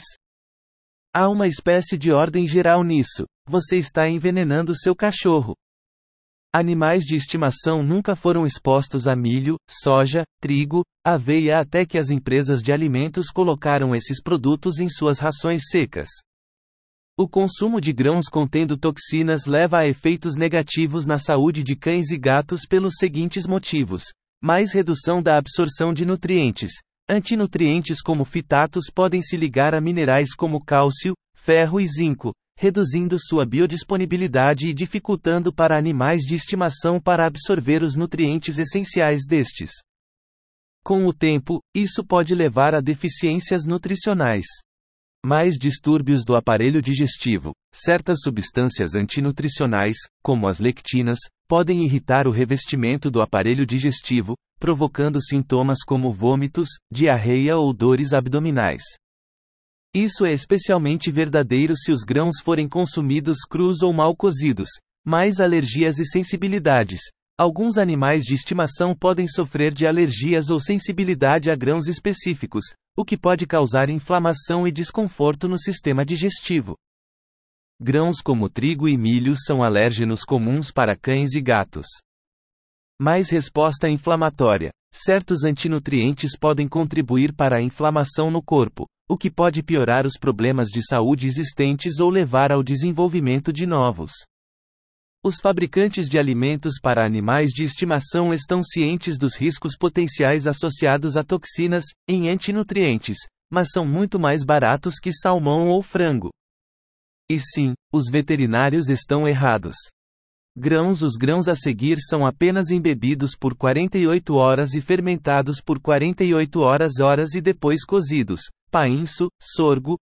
Há uma espécie de ordem geral nisso: você está envenenando seu cachorro. Animais de estimação nunca foram expostos a milho, soja, trigo, aveia até que as empresas de alimentos colocaram esses produtos em suas rações secas. O consumo de grãos contendo toxinas leva a efeitos negativos na saúde de cães e gatos pelos seguintes motivos: mais redução da absorção de nutrientes. Antinutrientes como fitatos podem se ligar a minerais como cálcio, ferro e zinco, reduzindo sua biodisponibilidade e dificultando para animais de estimação para absorver os nutrientes essenciais destes. Com o tempo, isso pode levar a deficiências nutricionais. Mais distúrbios do aparelho digestivo. Certas substâncias antinutricionais, como as lectinas, podem irritar o revestimento do aparelho digestivo, provocando sintomas como vômitos, diarreia ou dores abdominais. Isso é especialmente verdadeiro se os grãos forem consumidos crus ou mal cozidos. Mais alergias e sensibilidades. Alguns animais de estimação podem sofrer de alergias ou sensibilidade a grãos específicos, o que pode causar inflamação e desconforto no sistema digestivo. Grãos como trigo e milho são alérgenos comuns para cães e gatos. Mais resposta inflamatória. Certos antinutrientes podem contribuir para a inflamação no corpo, o que pode piorar os problemas de saúde existentes ou levar ao desenvolvimento de novos. Os fabricantes de alimentos para animais de estimação estão cientes dos riscos potenciais associados a toxinas em antinutrientes, mas são muito mais baratos que salmão ou frango. E sim, os veterinários estão errados. Os grãos a seguir são apenas embebidos por 48 horas e fermentados por 48 horas e depois cozidos. Painço, sorgo,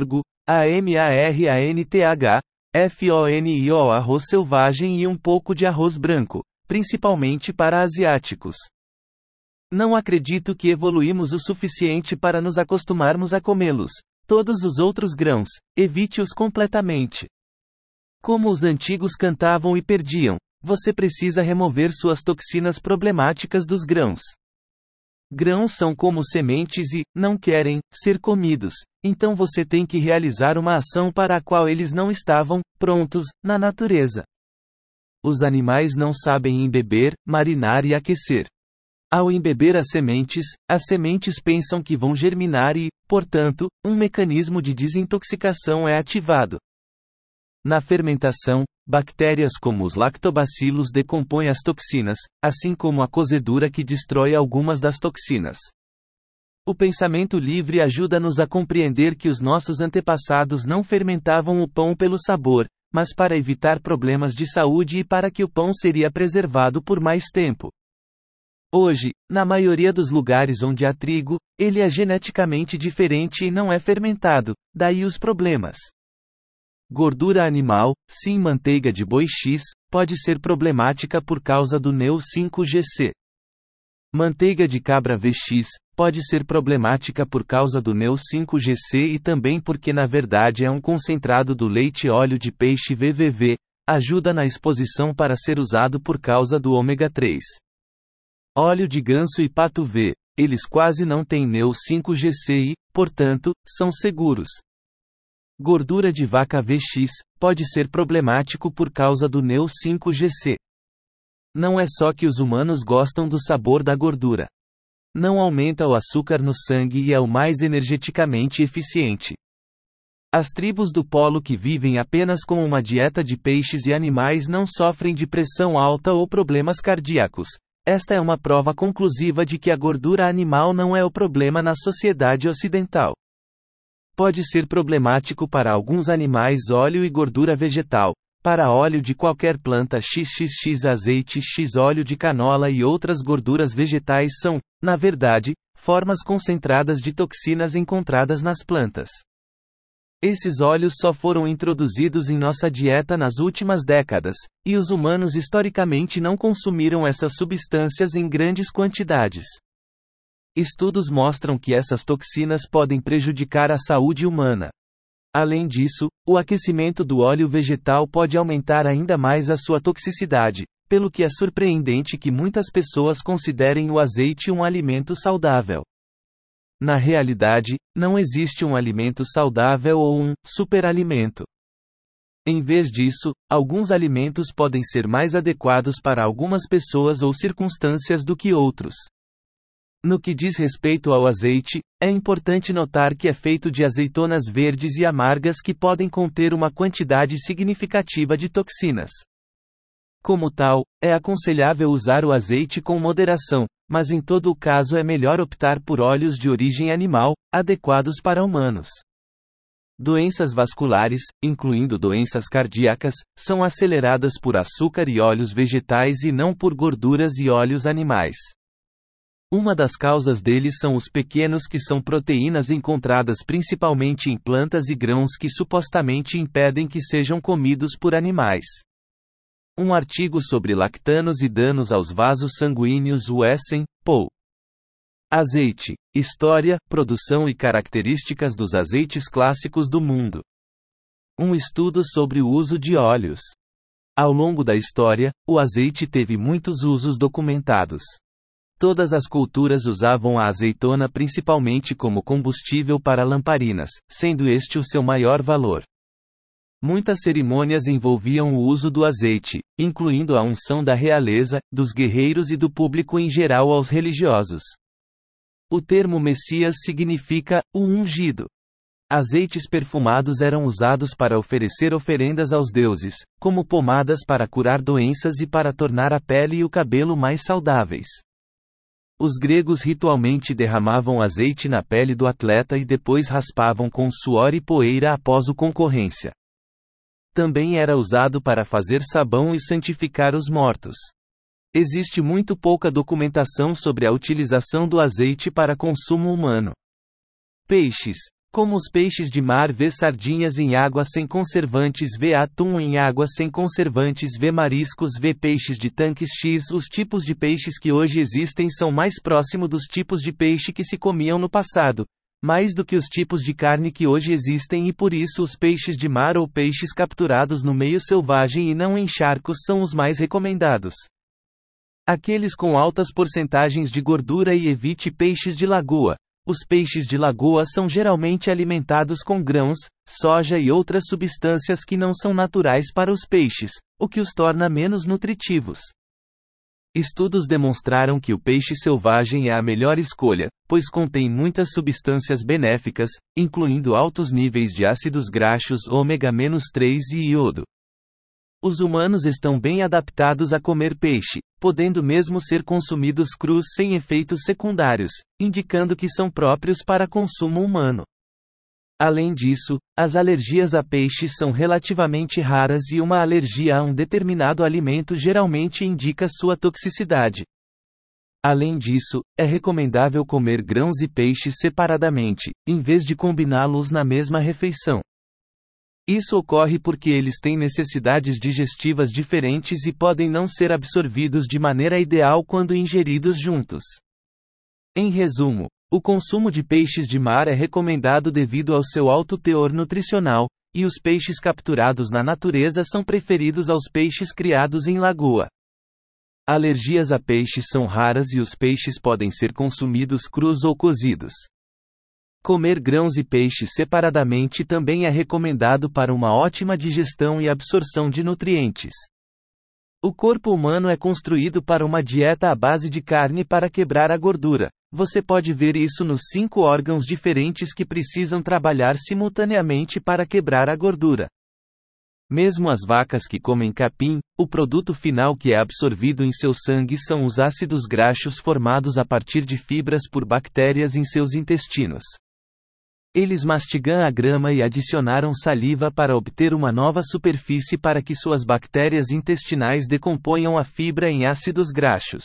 amarranth, fonio arroz selvagem e um pouco de arroz branco, principalmente para asiáticos. Não acredito que evoluímos o suficiente para nos acostumarmos a comê-los. Todos os outros grãos, evite-os completamente. Como os antigos cantavam e perdiam, você precisa remover suas toxinas problemáticas dos grãos. Grãos são como sementes e não querem ser comidos, então você tem que realizar uma ação para a qual eles não estavam prontos na natureza. Os animais não sabem embeber, marinar e aquecer. Ao embeber as sementes pensam que vão germinar e, portanto, um mecanismo de desintoxicação é ativado. Na fermentação, bactérias como os lactobacilos decompõem as toxinas, assim como a cozedura que destrói algumas das toxinas. O pensamento livre ajuda-nos a compreender que os nossos antepassados não fermentavam o pão pelo sabor, mas para evitar problemas de saúde e para que o pão seria preservado por mais tempo. Hoje, na maioria dos lugares onde há trigo, ele é geneticamente diferente e não é fermentado, daí os problemas. Gordura animal, sim, manteiga de boi X, pode ser problemática por causa do Neu5Gc. Manteiga de cabra VX, pode ser problemática por causa do Neu5Gc e também porque na verdade é um concentrado do leite óleo de peixe VVV, ajuda na exposição para ser usado por causa do ômega 3. Óleo de ganso e pato V, eles quase não têm Neu5Gc e, portanto, são seguros. Gordura de vaca VX, pode ser problemático por causa do Neu5Gc. Não é só que os humanos gostam do sabor da gordura. Não aumenta o açúcar no sangue e é o mais energeticamente eficiente. As tribos do polo que vivem apenas com uma dieta de peixes e animais não sofrem de pressão alta ou problemas cardíacos. Esta é uma prova conclusiva de que a gordura animal não é o problema na sociedade ocidental. Pode ser problemático para alguns animais óleo e gordura vegetal, para óleo de qualquer planta XXX azeite X óleo de canola e outras gorduras vegetais são, na verdade, formas concentradas de toxinas encontradas nas plantas. Esses óleos só foram introduzidos em nossa dieta nas últimas décadas, e os humanos historicamente não consumiram essas substâncias em grandes quantidades. Estudos mostram que essas toxinas podem prejudicar a saúde humana. Além disso, o aquecimento do óleo vegetal pode aumentar ainda mais a sua toxicidade, pelo que é surpreendente que muitas pessoas considerem o azeite um alimento saudável. Na realidade, não existe um alimento saudável ou um superalimento. Em vez disso, alguns alimentos podem ser mais adequados para algumas pessoas ou circunstâncias do que outros. No que diz respeito ao azeite, é importante notar que é feito de azeitonas verdes e amargas que podem conter uma quantidade significativa de toxinas. Como tal, é aconselhável usar o azeite com moderação, mas em todo o caso é melhor optar por óleos de origem animal, adequados para humanos. Doenças vasculares, incluindo doenças cardíacas, são aceleradas por açúcar e óleos vegetais e não por gorduras e óleos animais. Uma das causas deles são os pequenos que são proteínas encontradas principalmente em plantas e grãos que supostamente impedem que sejam comidos por animais. Um artigo sobre lactanos e danos aos vasos sanguíneos Wesson, Paul. Azeite, história, produção e características dos azeites clássicos do mundo. Um estudo sobre o uso de óleos. Ao longo da história, o azeite teve muitos usos documentados. Todas as culturas usavam a azeitona principalmente como combustível para lamparinas, sendo este o seu maior valor. Muitas cerimônias envolviam o uso do azeite, incluindo a unção da realeza, dos guerreiros e do público em geral aos religiosos. O termo Messias significa o ungido. Azeites perfumados eram usados para oferecer oferendas aos deuses, como pomadas para curar doenças e para tornar a pele e o cabelo mais saudáveis. Os gregos ritualmente derramavam azeite na pele do atleta e depois raspavam com suor e poeira após a concorrência. Também era usado para fazer sabão e santificar os mortos. Existe muito pouca documentação sobre a utilização do azeite para consumo humano. Peixes. Como os peixes de mar vê sardinhas em água sem conservantes vê atum em água sem conservantes vê mariscos vê peixes de tanques X. Os tipos de peixes que hoje existem são mais próximos dos tipos de peixe que se comiam no passado, mais do que os tipos de carne que hoje existem e por isso os peixes de mar ou peixes capturados no meio selvagem e não em charcos são os mais recomendados. Aqueles com altas porcentagens de gordura e evite peixes de lagoa. Os peixes de lagoa são geralmente alimentados com grãos, soja e outras substâncias que não são naturais para os peixes, o que os torna menos nutritivos. Estudos demonstraram que o peixe selvagem é a melhor escolha, pois contém muitas substâncias benéficas, incluindo altos níveis de ácidos graxos ômega-3 e iodo. Os humanos estão bem adaptados a comer peixe, podendo mesmo ser consumidos crus sem efeitos secundários, indicando que são próprios para consumo humano. Além disso, as alergias a peixes são relativamente raras e uma alergia a um determinado alimento geralmente indica sua toxicidade. Além disso, é recomendável comer grãos e peixes separadamente, em vez de combiná-los na mesma refeição. Isso ocorre porque eles têm necessidades digestivas diferentes e podem não ser absorvidos de maneira ideal quando ingeridos juntos. Em resumo, o consumo de peixes de mar é recomendado devido ao seu alto teor nutricional, e os peixes capturados na natureza são preferidos aos peixes criados em lagoa. Alergias a peixes são raras e os peixes podem ser consumidos crus ou cozidos. Comer grãos e peixes separadamente também é recomendado para uma ótima digestão e absorção de nutrientes. O corpo humano é construído para uma dieta à base de carne para quebrar a gordura. Você pode ver isso nos 5 órgãos diferentes que precisam trabalhar simultaneamente para quebrar a gordura. Mesmo as vacas que comem capim, o produto final que é absorvido em seu sangue são os ácidos graxos formados a partir de fibras por bactérias em seus intestinos. Eles mastigam a grama e adicionaram saliva para obter uma nova superfície para que suas bactérias intestinais decomponham a fibra em ácidos graxos.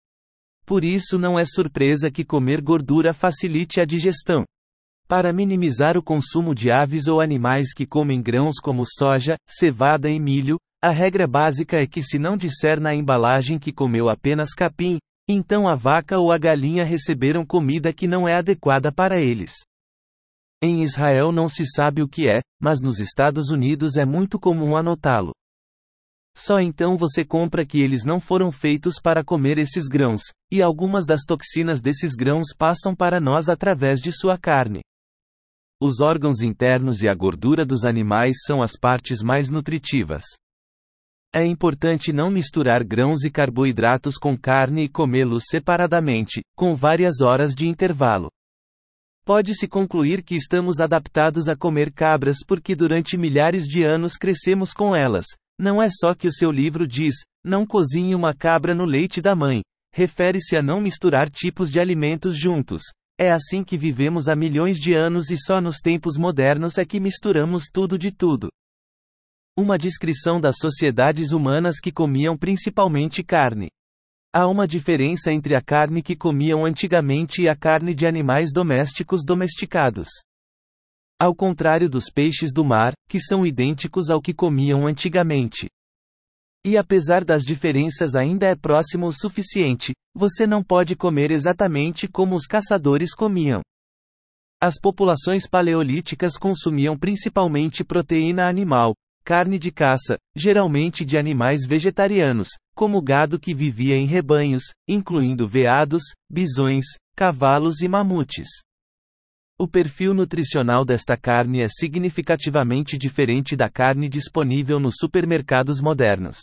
Por isso não é surpresa que comer gordura facilite a digestão. Para minimizar o consumo de aves ou animais que comem grãos como soja, cevada e milho, a regra básica é que se não disser na embalagem que comeu apenas capim, então a vaca ou a galinha receberam comida que não é adequada para eles. Em Israel não se sabe o que é, mas nos Estados Unidos é muito comum anotá-lo. Só então você compra que eles não foram feitos para comer esses grãos, e algumas das toxinas desses grãos passam para nós através de sua carne. os órgãos internos e a gordura dos animais são as partes mais nutritivas. É importante não misturar grãos e carboidratos com carne e comê-los separadamente, com várias horas de intervalo. Pode-se concluir que estamos adaptados a comer cabras porque durante milhares de anos crescemos com elas. Não é só que o seu livro diz, não cozinhe uma cabra no leite da mãe. Refere-se a não misturar tipos de alimentos juntos. É assim que vivemos há milhões de anos e só nos tempos modernos é que misturamos tudo de tudo. Uma descrição das sociedades humanas que comiam principalmente carne. Há uma diferença entre a carne que comiam antigamente e a carne de animais domésticos domesticados. Ao contrário dos peixes do mar, que são idênticos ao que comiam antigamente. E apesar das diferenças ainda é próximo o suficiente, você não pode comer exatamente como os caçadores comiam. As populações paleolíticas consumiam principalmente proteína animal, carne de caça, geralmente de animais vegetarianos, como gado que vivia em rebanhos, incluindo veados, bisões, cavalos e mamutes. O perfil nutricional desta carne é significativamente diferente da carne disponível nos supermercados modernos.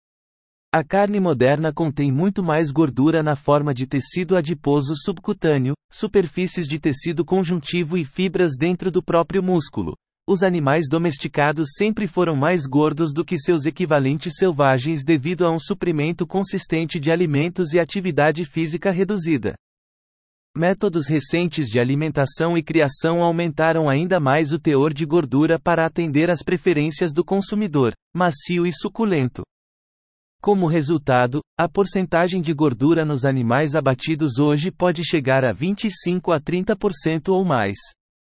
A carne moderna contém muito mais gordura na forma de tecido adiposo subcutâneo, superfícies de tecido conjuntivo e fibras dentro do próprio músculo. Os animais domesticados sempre foram mais gordos do que seus equivalentes selvagens devido a um suprimento consistente de alimentos e atividade física reduzida. Métodos recentes de alimentação e criação aumentaram ainda mais o teor de gordura para atender às preferências do consumidor, macio e suculento. Como resultado, a porcentagem de gordura nos animais abatidos hoje pode chegar a 25 a 30% ou mais.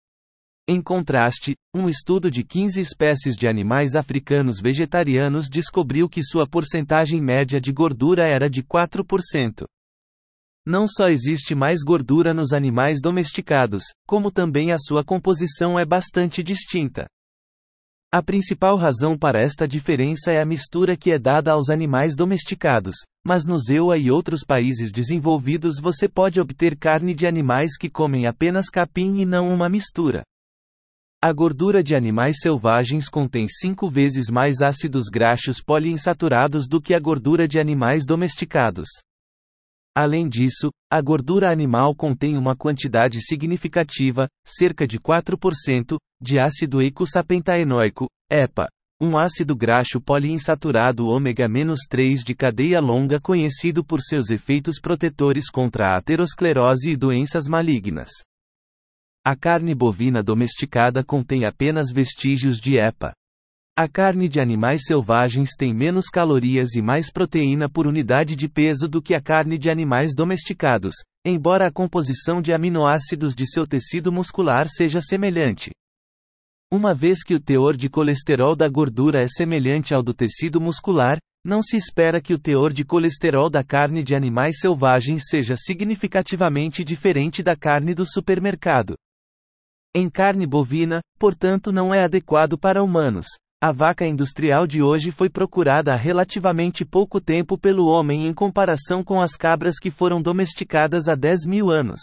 Em contraste, um estudo de 15 espécies de animais africanos vegetarianos descobriu que sua porcentagem média de gordura era de 4%. Não só existe mais gordura nos animais domesticados, como também a sua composição é bastante distinta. A principal razão para esta diferença é a mistura que é dada aos animais domesticados, mas nos EUA e outros países desenvolvidos você pode obter carne de animais que comem apenas capim e não uma mistura. A gordura de animais selvagens contém 5 vezes mais ácidos graxos poliinsaturados do que a gordura de animais domesticados. Além disso, a gordura animal contém uma quantidade significativa, cerca de 4%, de ácido eicosapentaenoico, EPA, um ácido graxo poliinsaturado ômega-3 de cadeia longa conhecido por seus efeitos protetores contra a aterosclerose e doenças malignas. A carne bovina domesticada contém apenas vestígios de EPA. A carne de animais selvagens tem menos calorias e mais proteína por unidade de peso do que a carne de animais domesticados, embora a composição de aminoácidos de seu tecido muscular seja semelhante. Uma vez que o teor de colesterol da gordura é semelhante ao do tecido muscular, não se espera que o teor de colesterol da carne de animais selvagens seja significativamente diferente da carne do supermercado. Em carne bovina, portanto, não é adequado para humanos. A vaca industrial de hoje foi procurada há relativamente pouco tempo pelo homem em comparação com as cabras que foram domesticadas há 10.000 anos.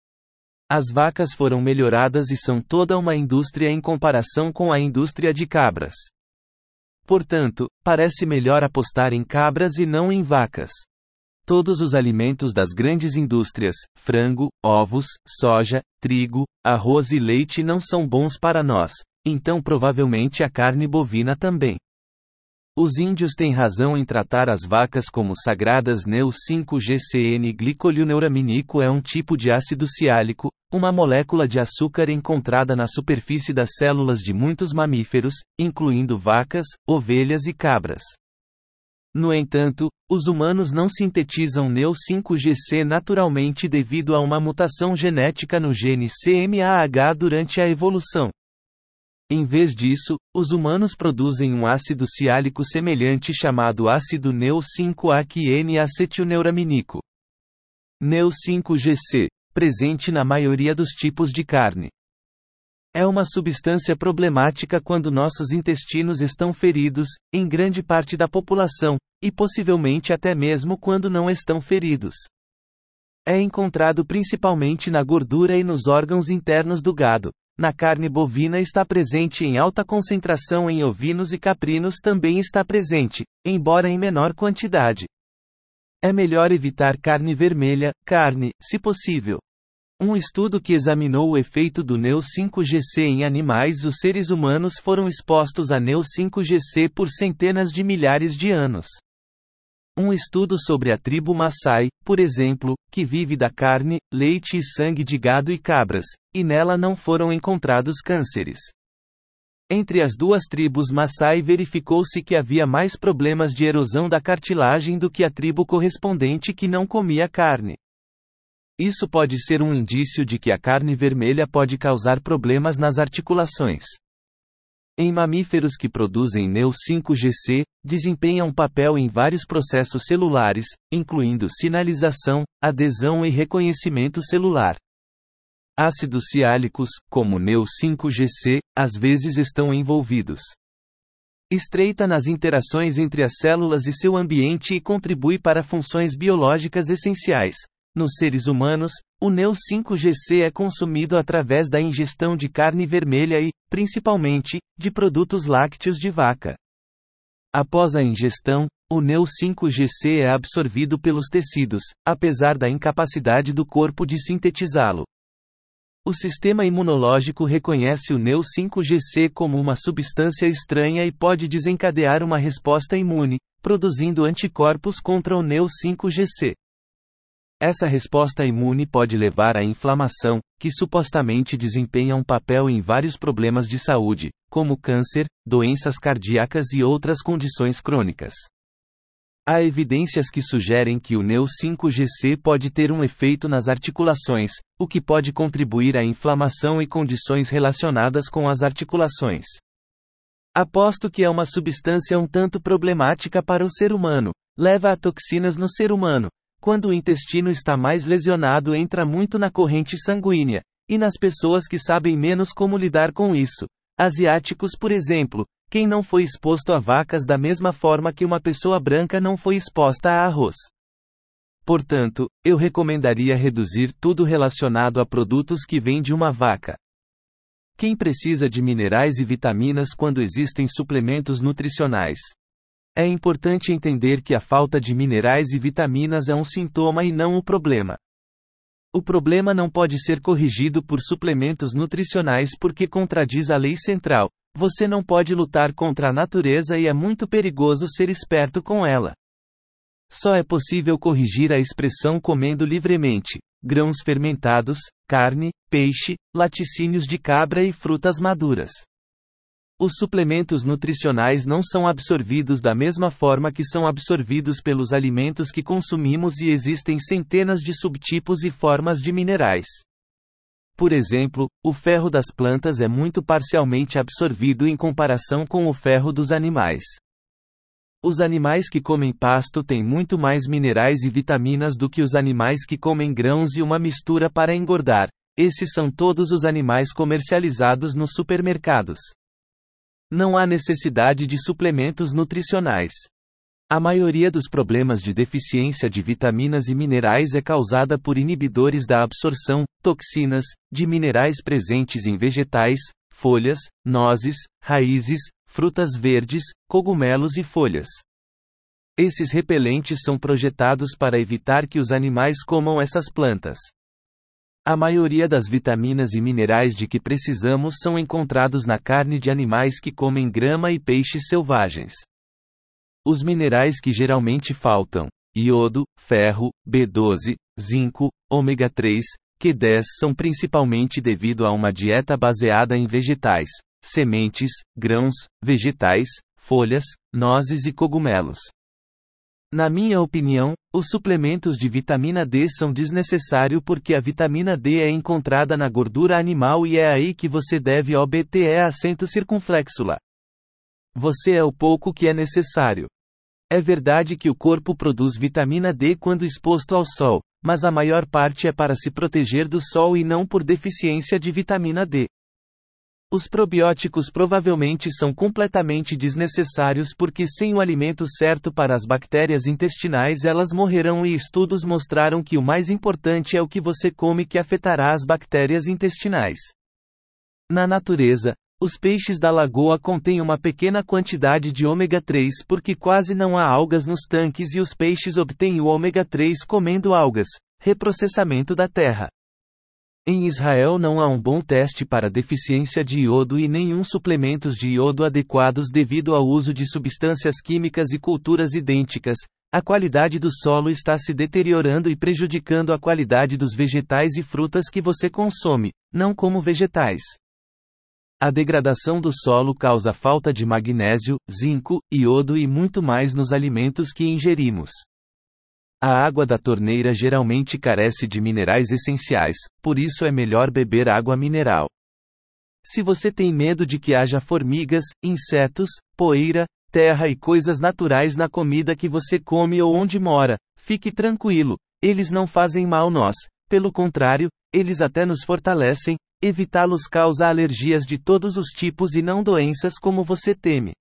As vacas foram melhoradas e são toda uma indústria em comparação com a indústria de cabras. Portanto, parece melhor apostar em cabras e não em vacas. Todos os alimentos das grandes indústrias, frango, ovos, soja, trigo, arroz e leite não são bons para nós, então provavelmente a carne bovina também. Os índios têm razão em tratar as vacas como sagradas. Neu5-GCN-glicolioneuraminico é um tipo de ácido ciálico, uma molécula de açúcar encontrada na superfície das células de muitos mamíferos, incluindo vacas, ovelhas e cabras. No entanto, os humanos não sintetizam Neu5-GC naturalmente devido a uma mutação genética no gene CMAH durante a evolução. Em vez disso, os humanos produzem um ácido ciálico semelhante chamado ácido Neu5-AQN-acetilneuraminico. Neu5-GC, presente na maioria dos tipos de carne. É uma substância problemática quando nossos intestinos estão feridos, em grande parte da população, e possivelmente até mesmo quando não estão feridos. É encontrado principalmente na gordura e nos órgãos internos do gado. na carne bovina está presente em alta concentração, em ovinos e caprinos também está presente, embora em menor quantidade. É melhor evitar carne vermelha, se possível. Um estudo que examinou o efeito do Neu5Gc em animais, os seres humanos foram expostos a Neu5Gc por centenas de milhares de anos. Um estudo sobre a tribo Maasai, por exemplo, que vive da carne, leite e sangue de gado e cabras, e nela não foram encontrados cânceres. Entre as duas tribos Maasai verificou-se que havia mais problemas de erosão da cartilagem do que a tribo correspondente que não comia carne. Isso pode ser um indício de que a carne vermelha pode causar problemas nas articulações. Em mamíferos que produzem Neu5Gc, desempenha um papel em vários processos celulares, incluindo sinalização, adesão e reconhecimento celular. Ácidos siálicos, como Neu5Gc, às vezes estão envolvidos. Estreita nas interações entre as células e seu ambiente e contribui para funções biológicas essenciais. Nos seres humanos, o Neu5Gc é consumido através da ingestão de carne vermelha e, principalmente, de produtos lácteos de vaca. Após a ingestão, o Neu5Gc é absorvido pelos tecidos, apesar da incapacidade do corpo de sintetizá-lo. O sistema imunológico reconhece o Neu5Gc como uma substância estranha e pode desencadear uma resposta imune, produzindo anticorpos contra o Neu5Gc. Essa resposta imune pode levar à inflamação, que supostamente desempenha um papel em vários problemas de saúde, como câncer, doenças cardíacas e outras condições crônicas. Há evidências que sugerem que o Neu5Gc pode ter um efeito nas articulações, o que pode contribuir à inflamação e condições relacionadas com as articulações. Aposto que é uma substância um tanto problemática para o ser humano, leva a toxinas no ser humano. Quando o intestino está mais lesionado, entra muito na corrente sanguínea, e nas pessoas que sabem menos como lidar com isso. Asiáticos, por exemplo, quem não foi exposto a vacas da mesma forma que uma pessoa branca não foi exposta a arroz. Portanto, eu recomendaria reduzir tudo relacionado a produtos que vêm de uma vaca. Quem precisa de minerais e vitaminas quando existem suplementos nutricionais? É importante entender que a falta de minerais e vitaminas é um sintoma e não o problema. O problema não pode ser corrigido por suplementos nutricionais porque contradiz a lei central. Você não pode lutar contra a natureza e é muito perigoso ser esperto com ela. Só é possível corrigir a expressão comendo livremente grãos fermentados, carne, peixe, laticínios de cabra e frutas maduras. Os suplementos nutricionais não são absorvidos da mesma forma que são absorvidos pelos alimentos que consumimos e existem centenas de subtipos e formas de minerais. Por exemplo, o ferro das plantas é muito parcialmente absorvido em comparação com o ferro dos animais. Os animais que comem pasto têm muito mais minerais e vitaminas do que os animais que comem grãos e uma mistura para engordar. Esses são todos os animais comercializados nos supermercados. Não há necessidade de suplementos nutricionais. A maioria dos problemas de deficiência de vitaminas e minerais é causada por inibidores da absorção, toxinas, de minerais presentes em vegetais, folhas, nozes, raízes, frutas verdes, cogumelos e folhas. Esses repelentes são projetados para evitar que os animais comam essas plantas. A maioria das vitaminas e minerais de que precisamos são encontrados na carne de animais que comem grama e peixes selvagens. Os minerais que geralmente faltam: iodo, ferro, B12, zinco, ômega 3, Q10 são principalmente devido a uma dieta baseada em vegetais, sementes, grãos, vegetais, folhas, nozes e cogumelos. Na minha opinião, os suplementos de vitamina D são desnecessários porque a vitamina D é encontrada na gordura animal e é aí que você deve obter acento circunflexo lá. Você é o pouco que é necessário. É verdade que o corpo produz vitamina D quando exposto ao sol, mas a maior parte é para se proteger do sol e não por deficiência de vitamina D. Os probióticos provavelmente são completamente desnecessários porque sem o alimento certo para as bactérias intestinais elas morrerão e estudos mostraram que o mais importante é o que você come que afetará as bactérias intestinais. Na natureza, os peixes da lagoa contêm uma pequena quantidade de ômega 3 porque quase não há algas nos tanques e os peixes obtêm o ômega 3 comendo algas, reprocessamento da terra. Em Israel não há um bom teste para deficiência de iodo e nenhum suplementos de iodo adequados devido ao uso de substâncias químicas e culturas idênticas. A qualidade do solo está se deteriorando e prejudicando a qualidade dos vegetais e frutas que você consome, não como vegetais. A degradação do solo causa falta de magnésio, zinco, iodo e muito mais nos alimentos que ingerimos. A água da torneira geralmente carece de minerais essenciais, por isso é melhor beber água mineral. Se você tem medo de que haja formigas, insetos, poeira, terra e coisas naturais na comida que você come ou onde mora, fique tranquilo, eles não fazem mal nós, pelo contrário, eles até nos fortalecem. Evitá-los causa alergias de todos os tipos e não doenças como você teme.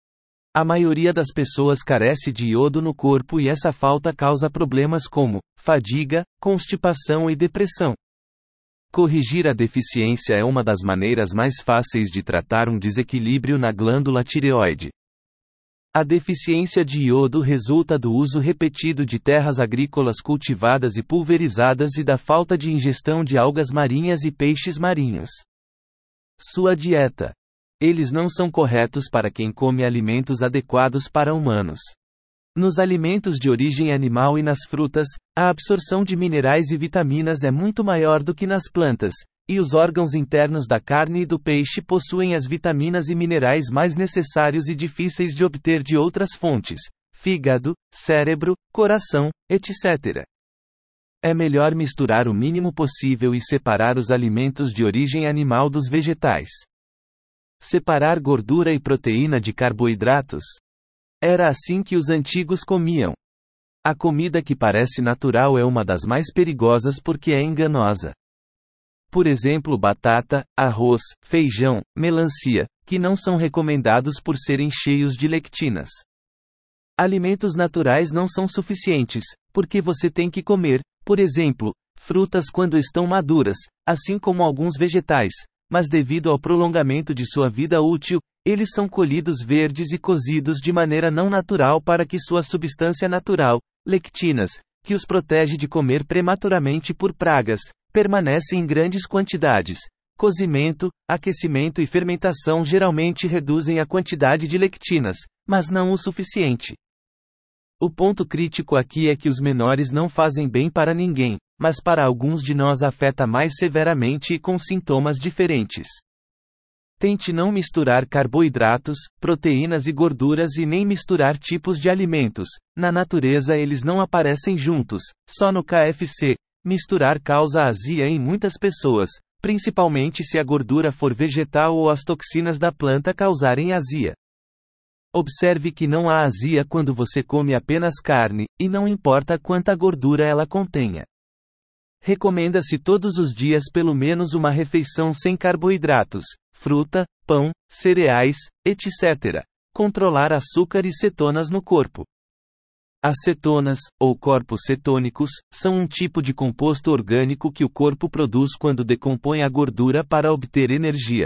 A maioria das pessoas carece de iodo no corpo e essa falta causa problemas como fadiga, constipação e depressão. Corrigir a deficiência é uma das maneiras mais fáceis de tratar um desequilíbrio na glândula tireoide. A deficiência de iodo resulta do uso repetido de terras agrícolas cultivadas e pulverizadas e da falta de ingestão de algas marinhas e peixes marinhos. Sua dieta. Eles não são corretos para quem come alimentos adequados para humanos. Nos alimentos de origem animal e nas frutas, a absorção de minerais e vitaminas é muito maior do que nas plantas, e os órgãos internos da carne e do peixe possuem as vitaminas e minerais mais necessários e difíceis de obter de outras fontes: fígado, cérebro, coração, etc. É melhor misturar o mínimo possível e separar os alimentos de origem animal dos vegetais. Separar gordura e proteína de carboidratos. Era assim que os antigos comiam. A comida que parece natural é uma das mais perigosas porque é enganosa. Por exemplo, batata, arroz, feijão, melancia, que não são recomendados por serem cheios de lectinas. Alimentos naturais não são suficientes, porque você tem que comer, por exemplo, frutas quando estão maduras, assim como alguns vegetais, mas devido ao prolongamento de sua vida útil, eles são colhidos verdes e cozidos de maneira não natural para que sua substância natural, lectinas, que os protege de comer prematuramente por pragas, permanece em grandes quantidades. Cozimento, aquecimento e fermentação geralmente reduzem a quantidade de lectinas, mas não o suficiente. O ponto crítico aqui é que os menores não fazem bem para ninguém, mas para alguns de nós afeta mais severamente e com sintomas diferentes. Tente não misturar carboidratos, proteínas e gorduras e nem misturar tipos de alimentos. Na natureza eles não aparecem juntos, só no KFC. Misturar causa azia em muitas pessoas, principalmente se a gordura for vegetal ou as toxinas da planta causarem azia. Observe que não há azia quando você come apenas carne, e não importa quanta gordura ela contenha. Recomenda-se todos os dias pelo menos uma refeição sem carboidratos, fruta, pão, cereais, etc. Controlar açúcar e cetonas no corpo. As cetonas, ou corpos cetônicos, são um tipo de composto orgânico que o corpo produz quando decompõe a gordura para obter energia.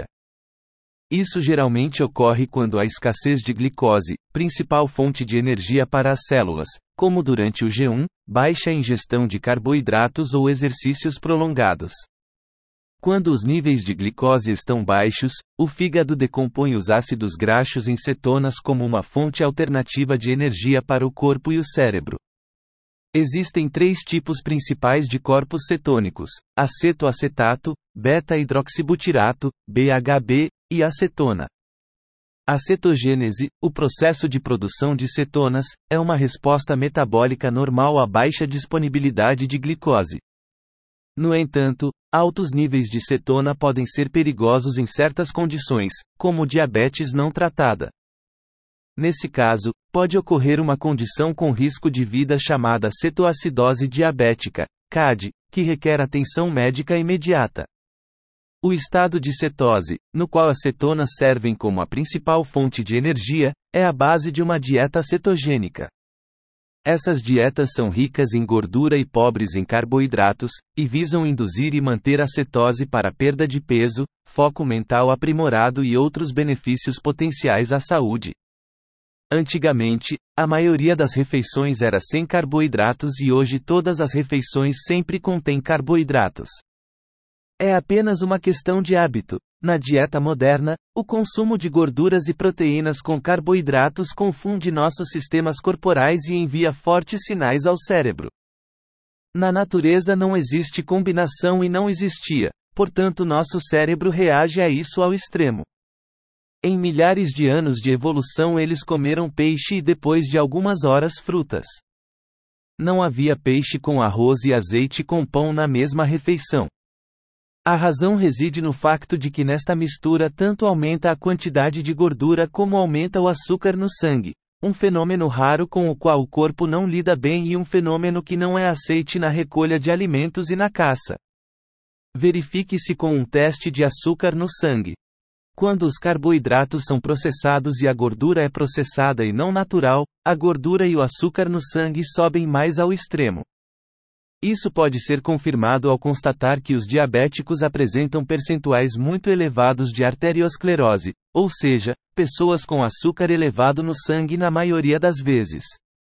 Isso geralmente ocorre quando há escassez de glicose, principal fonte de energia para as células, como durante o jejum, baixa ingestão de carboidratos ou exercícios prolongados. Quando os níveis de glicose estão baixos, o fígado decompõe os ácidos graxos em cetonas como uma fonte alternativa de energia para o corpo e o cérebro. Existem 3 tipos principais de corpos cetônicos: acetoacetato, beta-hidroxibutirato, BHB, e acetona. A cetogênese, o processo de produção de cetonas, é uma resposta metabólica normal à baixa disponibilidade de glicose. No entanto, altos níveis de cetona podem ser perigosos em certas condições, como diabetes não tratada. Nesse caso, pode ocorrer uma condição com risco de vida chamada cetoacidose diabética, CAD, que requer atenção médica imediata. O estado de cetose, no qual as cetonas servem como a principal fonte de energia, é a base de uma dieta cetogênica. Essas dietas são ricas em gordura e pobres em carboidratos, e visam induzir e manter a cetose para perda de peso, foco mental aprimorado e outros benefícios potenciais à saúde. Antigamente, a maioria das refeições era sem carboidratos e hoje todas as refeições sempre contêm carboidratos. É apenas uma questão de hábito. Na dieta moderna, o consumo de gorduras e proteínas com carboidratos confunde nossos sistemas corporais e envia fortes sinais ao cérebro. Na natureza não existe combinação e não existia, portanto nosso cérebro reage a isso ao extremo. Em milhares de anos de evolução eles comeram peixe e depois de algumas horas frutas. Não havia peixe com arroz e azeite com pão na mesma refeição. A razão reside no facto de que nesta mistura tanto aumenta a quantidade de gordura como aumenta o açúcar no sangue, um fenômeno raro com o qual o corpo não lida bem e um fenômeno que não é aceite na recolha de alimentos e na caça. Verifique-se com um teste de açúcar no sangue. Quando os carboidratos são processados e a gordura é processada e não natural, a gordura e o açúcar no sangue sobem mais ao extremo. Isso pode ser confirmado ao constatar que os diabéticos apresentam percentuais muito elevados de arteriosclerose, ou seja, pessoas com açúcar elevado no sangue na maioria das vezes.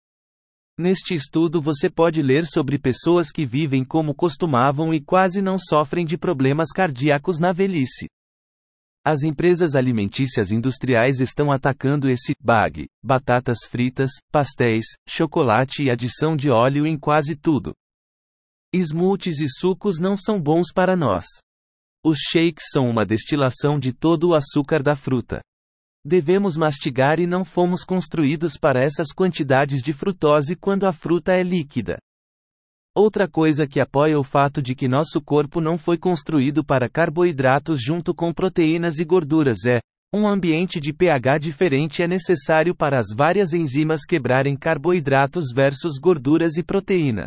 Neste estudo você pode ler sobre pessoas que vivem como costumavam e quase não sofrem de problemas cardíacos na velhice. As empresas alimentícias industriais estão atacando esse bug, batatas fritas, pastéis, chocolate e adição de óleo em quase tudo. Smoothies e sucos não são bons para nós. Os shakes são uma destilação de todo o açúcar da fruta. Devemos mastigar e não fomos construídos para essas quantidades de frutose quando a fruta é líquida. Outra coisa que apoia o fato de que nosso corpo não foi construído para carboidratos junto com proteínas e gorduras é: um ambiente de pH diferente é necessário para as várias enzimas quebrarem carboidratos versus gorduras e proteínas.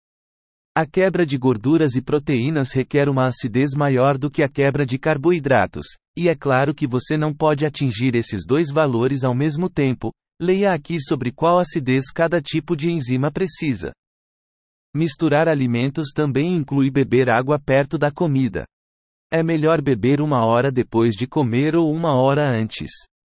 A quebra de gorduras e proteínas requer uma acidez maior do que a quebra de carboidratos, e é claro que você não pode atingir esses dois valores ao mesmo tempo. Leia aqui sobre qual acidez cada tipo de enzima precisa. Misturar alimentos também inclui beber água perto da comida. É melhor beber 1 hora depois de comer ou 1 hora antes.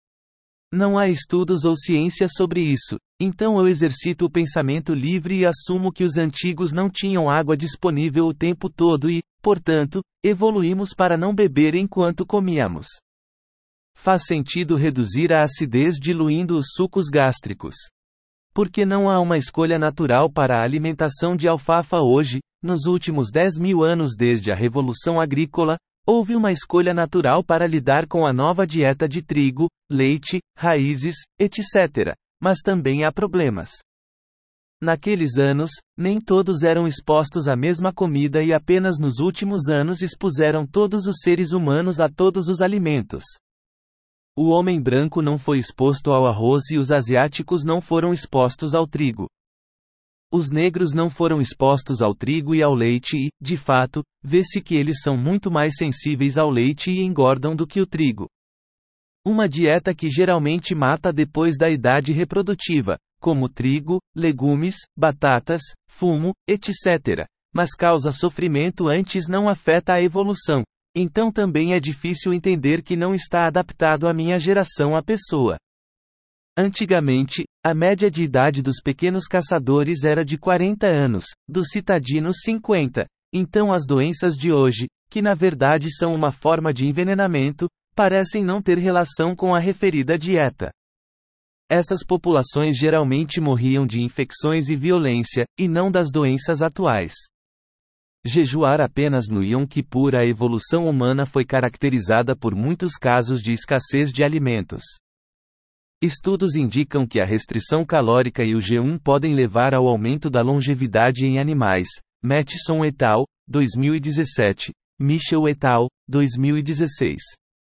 Não há estudos ou ciência sobre isso, então eu exercito o pensamento livre e assumo que os antigos não tinham água disponível o tempo todo e, portanto, evoluímos para não beber enquanto comíamos. Faz sentido reduzir a acidez diluindo os sucos gástricos. Porque não há uma escolha natural para a alimentação de alfafa hoje, nos últimos 10.000 anos desde a Revolução Agrícola, houve uma escolha natural para lidar com a nova dieta de trigo, leite, raízes, etc. Mas também há problemas. Naqueles anos, nem todos eram expostos à mesma comida e apenas nos últimos anos expuseram todos os seres humanos a todos os alimentos. O homem branco não foi exposto ao arroz e os asiáticos não foram expostos ao trigo. Os negros não foram expostos ao trigo e ao leite e, de fato, vê-se que eles são muito mais sensíveis ao leite e engordam do que o trigo. Uma dieta que geralmente mata depois da idade reprodutiva, como trigo, legumes, batatas, fumo, etc., mas causa sofrimento antes não afeta a evolução. Então também é difícil entender que não está adaptado à minha geração a pessoa. Antigamente, a média de idade dos pequenos caçadores era de 40 anos, dos citadinos 50. Então as doenças de hoje, que na verdade são uma forma de envenenamento, parecem não ter relação com a referida dieta. Essas populações geralmente morriam de infecções e violência, e não das doenças atuais. Jejuar apenas no Yom Kippur. A evolução humana foi caracterizada por muitos casos de escassez de alimentos. Estudos indicam que a restrição calórica e o jejum podem levar ao aumento da longevidade em animais. Matheson et al., 2017. Michel et al., 2016.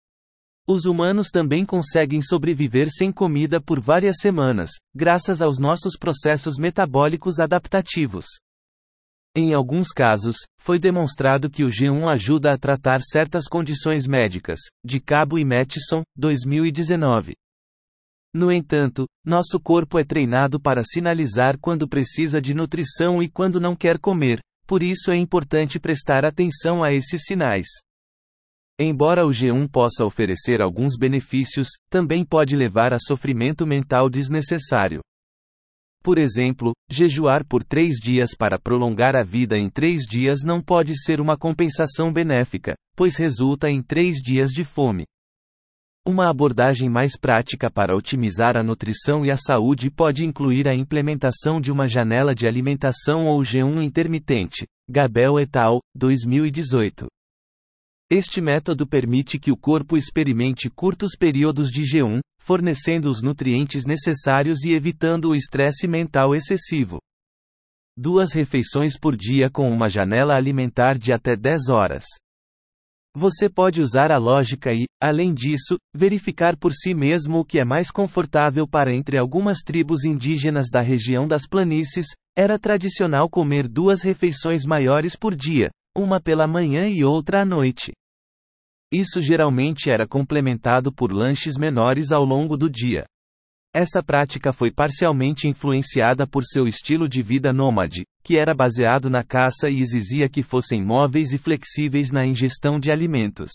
Os humanos também conseguem sobreviver sem comida por várias semanas, graças aos nossos processos metabólicos adaptativos. Em alguns casos, foi demonstrado que o jejum ajuda a tratar certas condições médicas. De Cabo e Matheson, 2019. No entanto, nosso corpo é treinado para sinalizar quando precisa de nutrição e quando não quer comer, por isso é importante prestar atenção a esses sinais. Embora o jejum possa oferecer alguns benefícios, também pode levar a sofrimento mental desnecessário. Por exemplo, jejuar por 3 dias para prolongar a vida em 3 dias não pode ser uma compensação benéfica, pois resulta em 3 dias de fome. Uma abordagem mais prática para otimizar a nutrição e a saúde pode incluir a implementação de uma janela de alimentação ou jejum intermitente. Gabel et al., 2018. Este método permite que o corpo experimente curtos períodos de jejum, fornecendo os nutrientes necessários e evitando o estresse mental excessivo. 2 refeições por dia com uma janela alimentar de até 10 horas. Você pode usar a lógica e, além disso, verificar por si mesmo o que é mais confortável para entre algumas tribos indígenas da região das planícies. Era tradicional comer 2 refeições maiores por dia, uma pela manhã e outra à noite. Isso geralmente era complementado por lanches menores ao longo do dia. Essa prática foi parcialmente influenciada por seu estilo de vida nômade, que era baseado na caça e exigia que fossem móveis e flexíveis na ingestão de alimentos.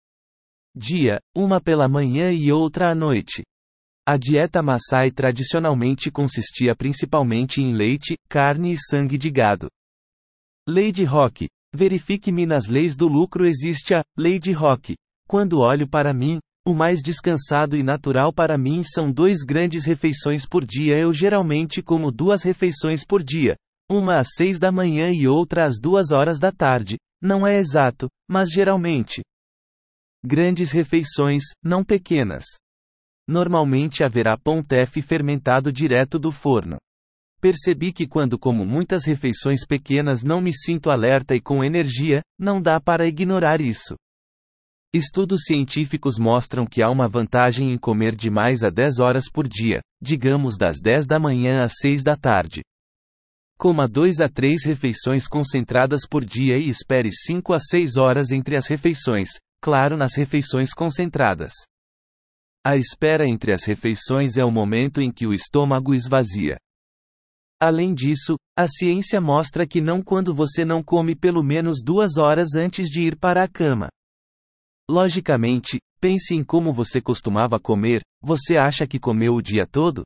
Dia, uma pela manhã e outra à noite. A dieta Maasai tradicionalmente consistia principalmente em leite, carne e sangue de gado. Lei de Rock. Verifique-me nas leis do lucro. Existe a lei de Rock. Quando olho para mim, o mais descansado e natural para mim são 2 grandes refeições por dia. Eu geralmente como 2 refeições por dia, uma às 6 da manhã e outra às 2 horas da tarde. Não é exato, mas geralmente. Grandes refeições, não pequenas. Normalmente haverá pão teff fermentado direto do forno. Percebi que quando como muitas refeições pequenas não me sinto alerta e com energia. Não dá para ignorar isso. Estudos científicos mostram que há uma vantagem em comer de mais a 10 horas por dia, digamos das 10 da manhã às 6 da tarde. Coma 2 a 3 refeições concentradas por dia e espere 5 a 6 horas entre as refeições, claro, nas refeições concentradas. A espera entre as refeições é o momento em que o estômago esvazia. Além disso, a ciência mostra que não quando você não come pelo menos 2 horas antes de ir para a cama. Logicamente, pense em como você costumava comer. Você acha que comeu o dia todo?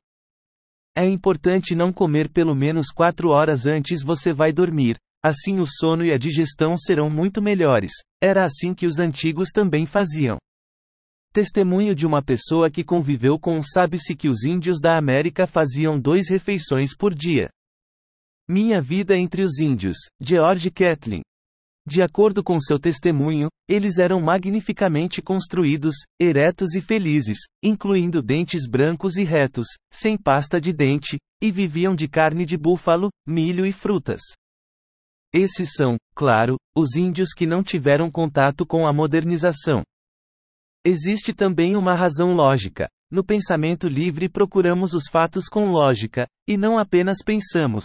É importante não comer pelo menos 4 horas antes você vai dormir, assim o sono e a digestão serão muito melhores. Era assim que os antigos também faziam. Testemunho de uma pessoa que conviveu com sabe-se que os índios da América faziam 2 refeições por dia. Minha vida entre os índios, George Catlin. De acordo com seu testemunho, eles eram magnificamente construídos, eretos e felizes, incluindo dentes brancos e retos, sem pasta de dente, e viviam de carne de búfalo, milho e frutas. Esses são, claro, os índios que não tiveram contato com a modernização. Existe também uma razão lógica. No pensamento livre procuramos os fatos com lógica, e não apenas pensamos,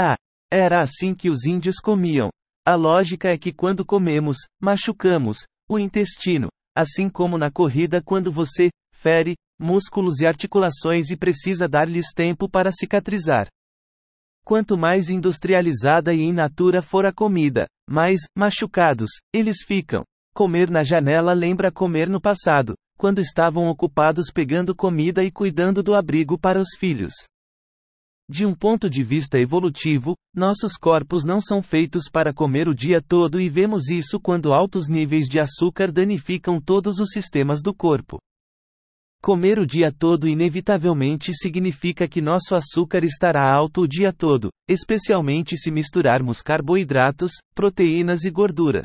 era assim que os índios comiam. A lógica é que quando comemos, machucamos o intestino, assim como na corrida quando você fere músculos e articulações e precisa dar-lhes tempo para cicatrizar. Quanto mais industrializada e in natura for a comida, mais machucados eles ficam. Comer na janela lembra comer no passado, quando estavam ocupados pegando comida e cuidando do abrigo para os filhos. De um ponto de vista evolutivo, nossos corpos não são feitos para comer o dia todo e vemos isso quando altos níveis de açúcar danificam todos os sistemas do corpo. Comer o dia todo inevitavelmente significa que nosso açúcar estará alto o dia todo, especialmente se misturarmos carboidratos, proteínas e gorduras.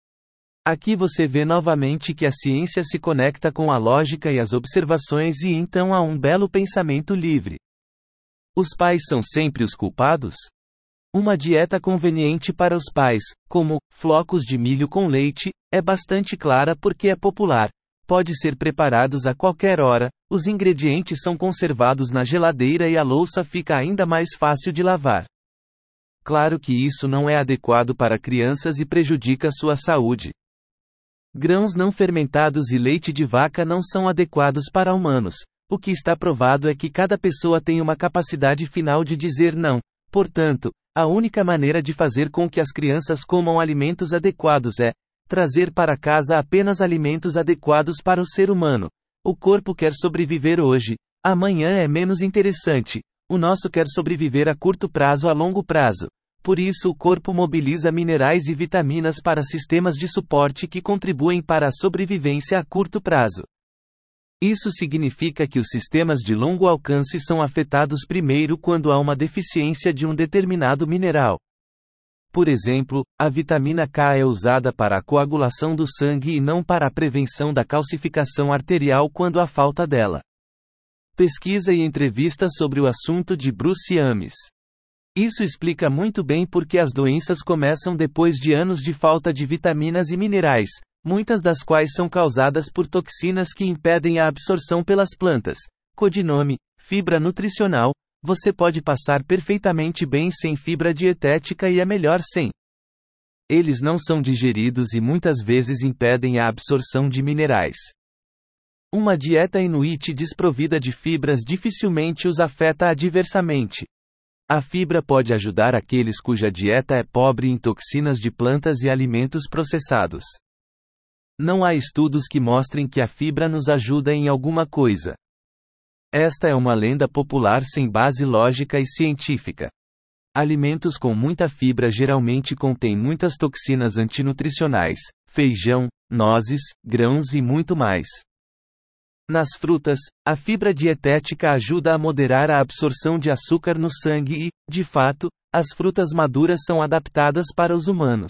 Aqui você vê novamente que a ciência se conecta com a lógica e as observações e então há um belo pensamento livre. Os pais são sempre os culpados? Uma dieta conveniente para os pais, como flocos de milho com leite, é bastante clara porque é popular. Pode ser preparados a qualquer hora, os ingredientes são conservados na geladeira e a louça fica ainda mais fácil de lavar. Claro que isso não é adequado para crianças e prejudica sua saúde. Grãos não fermentados e leite de vaca não são adequados para humanos, O que está provado é que cada pessoa tem uma capacidade final de dizer não. Portanto, a única maneira de fazer com que as crianças comam alimentos adequados é trazer para casa apenas alimentos adequados para o ser humano. O corpo quer sobreviver hoje. Amanhã é menos interessante. O nosso quer sobreviver a curto prazo a longo prazo. Por isso o corpo mobiliza minerais e vitaminas para sistemas de suporte que contribuem para a sobrevivência a curto prazo. Isso significa que os sistemas de longo alcance são afetados primeiro quando há uma deficiência de um determinado mineral. Por exemplo, a vitamina K é usada para a coagulação do sangue e não para a prevenção da calcificação arterial quando há falta dela. Pesquisa e entrevista sobre o assunto de Bruce Ames. Isso explica muito bem por que as doenças começam depois de anos de falta de vitaminas e minerais, muitas das quais são causadas por toxinas que impedem a absorção pelas plantas. Codinome: fibra nutricional. Você pode passar perfeitamente bem sem fibra dietética e é melhor sem. Eles não são digeridos e muitas vezes impedem a absorção de minerais. Uma dieta inuit desprovida de fibras dificilmente os afeta adversamente. A fibra pode ajudar aqueles cuja dieta é pobre em toxinas de plantas e alimentos processados. Não há estudos que mostrem que a fibra nos ajuda em alguma coisa. Esta é uma lenda popular sem base lógica e científica. Alimentos com muita fibra geralmente contêm muitas toxinas antinutricionais, feijão, nozes, grãos e muito mais. Nas frutas, a fibra dietética ajuda a moderar a absorção de açúcar no sangue e, de fato, as frutas maduras são adaptadas para os humanos.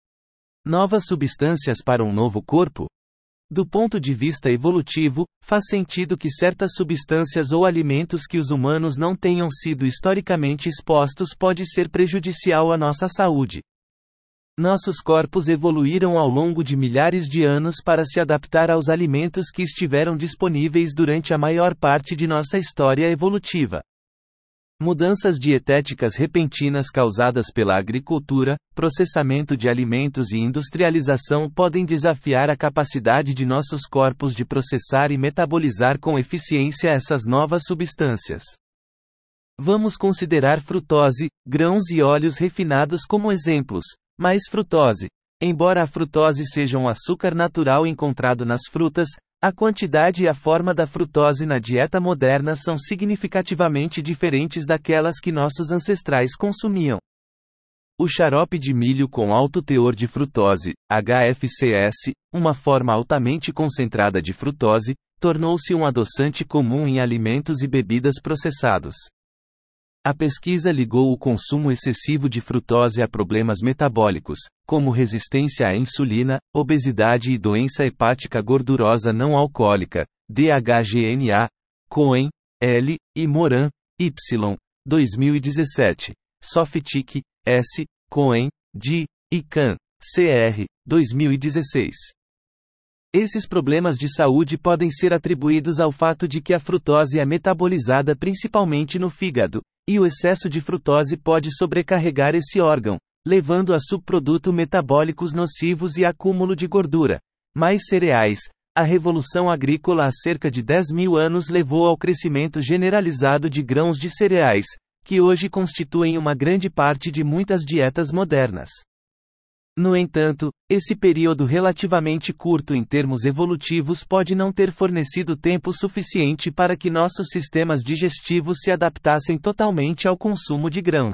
Novas substâncias para um novo corpo? Do ponto de vista evolutivo, faz sentido que certas substâncias ou alimentos que os humanos não tenham sido historicamente expostos pode ser prejudicial à nossa saúde. Nossos corpos evoluíram ao longo de milhares de anos para se adaptar aos alimentos que estiveram disponíveis durante a maior parte de nossa história evolutiva. Mudanças dietéticas repentinas causadas pela agricultura, processamento de alimentos e industrialização podem desafiar a capacidade de nossos corpos de processar e metabolizar com eficiência essas novas substâncias. Vamos considerar frutose, grãos e óleos refinados como exemplos. Mais frutose. Embora a frutose seja um açúcar natural encontrado nas frutas, a quantidade e a forma da frutose na dieta moderna são significativamente diferentes daquelas que nossos ancestrais consumiam. O xarope de milho com alto teor de frutose, HFCS, uma forma altamente concentrada de frutose, tornou-se um adoçante comum em alimentos e bebidas processados. A pesquisa ligou o consumo excessivo de frutose a problemas metabólicos, como resistência à insulina, obesidade e doença hepática gordurosa não alcoólica, DHGNA, Cohen, L. e Moran, Y. 2017. Softic, S. Cohen, D. e Kahn, CR. 2016. Esses problemas de saúde podem ser atribuídos ao fato de que a frutose é metabolizada principalmente no fígado, e o excesso de frutose pode sobrecarregar esse órgão, levando a subprodutos metabólicos nocivos e acúmulo de gordura. Mais cereais. A revolução agrícola há cerca de 10.000 anos levou ao crescimento generalizado de grãos de cereais, que hoje constituem uma grande parte de muitas dietas modernas. No entanto, esse período relativamente curto em termos evolutivos pode não ter fornecido tempo suficiente para que nossos sistemas digestivos se adaptassem totalmente ao consumo de grãos.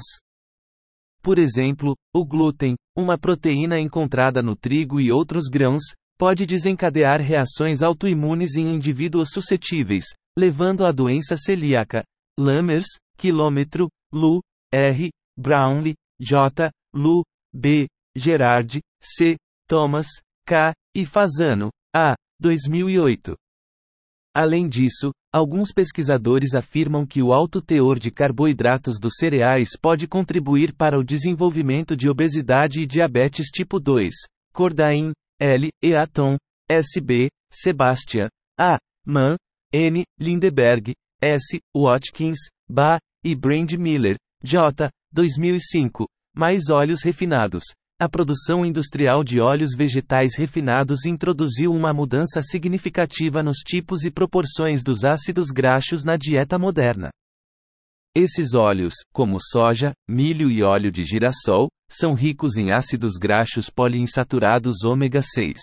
Por exemplo, o glúten, uma proteína encontrada no trigo e outros grãos, pode desencadear reações autoimunes em indivíduos suscetíveis, levando à doença celíaca. Lammers, quilômetro, Lu, R. Brownlee, J. Lu, B. Gerard, C. Thomas, K. e Fasano, A. 2008. Além disso, alguns pesquisadores afirmam que o alto teor de carboidratos dos cereais pode contribuir para o desenvolvimento de obesidade e diabetes tipo 2. Cordain, L. e Aton, S.B., Sebastian, A. Mann, N. Lindeberg, S. Watkins, Ba. e Brand Miller, J. 2005. Mais óleos refinados. A produção industrial de óleos vegetais refinados introduziu uma mudança significativa nos tipos e proporções dos ácidos graxos na dieta moderna. Esses óleos, como soja, milho e óleo de girassol, são ricos em ácidos graxos poliinsaturados ômega 6.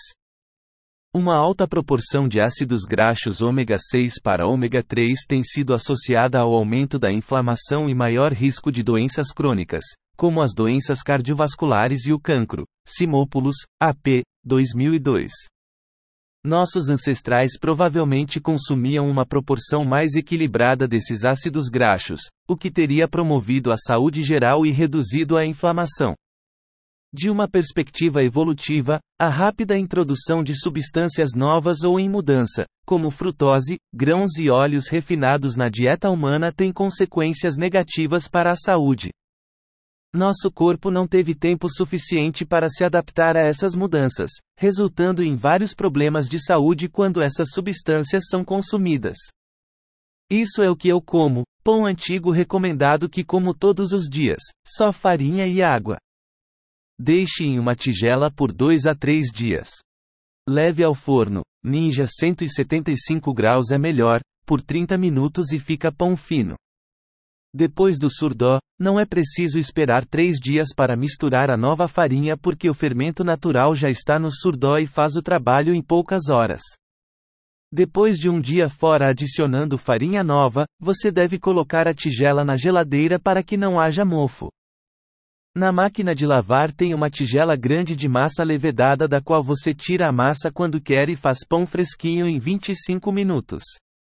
Uma alta proporção de ácidos graxos ômega 6 para ômega 3 tem sido associada ao aumento da inflamação e maior risco de doenças crônicas, como as doenças cardiovasculares e o cancro. Simopoulos, AP, 2002. Nossos ancestrais provavelmente consumiam uma proporção mais equilibrada desses ácidos graxos, o que teria promovido a saúde geral e reduzido a inflamação. De uma perspectiva evolutiva, a rápida introdução de substâncias novas ou em mudança, como frutose, grãos e óleos refinados na dieta humana tem consequências negativas para a saúde. Nosso corpo não teve tempo suficiente para se adaptar a essas mudanças, resultando em vários problemas de saúde quando essas substâncias são consumidas. Isso é o que eu como: pão antigo recomendado que como todos os dias, só farinha e água. Deixe em uma tigela por 2 a 3 dias. Leve ao forno, Ninja 175 graus é melhor, por 30 minutos e fica pão fino. Depois do surdó, não é preciso esperar 3 dias para misturar a nova farinha porque o fermento natural já está no surdó e faz o trabalho em poucas horas. Depois de um dia fora adicionando farinha nova, você deve colocar a tigela na geladeira para que não haja mofo. Na máquina de lavar tem uma tigela grande de massa levedada da qual você tira a massa quando quer e faz pão fresquinho em 25 minutos.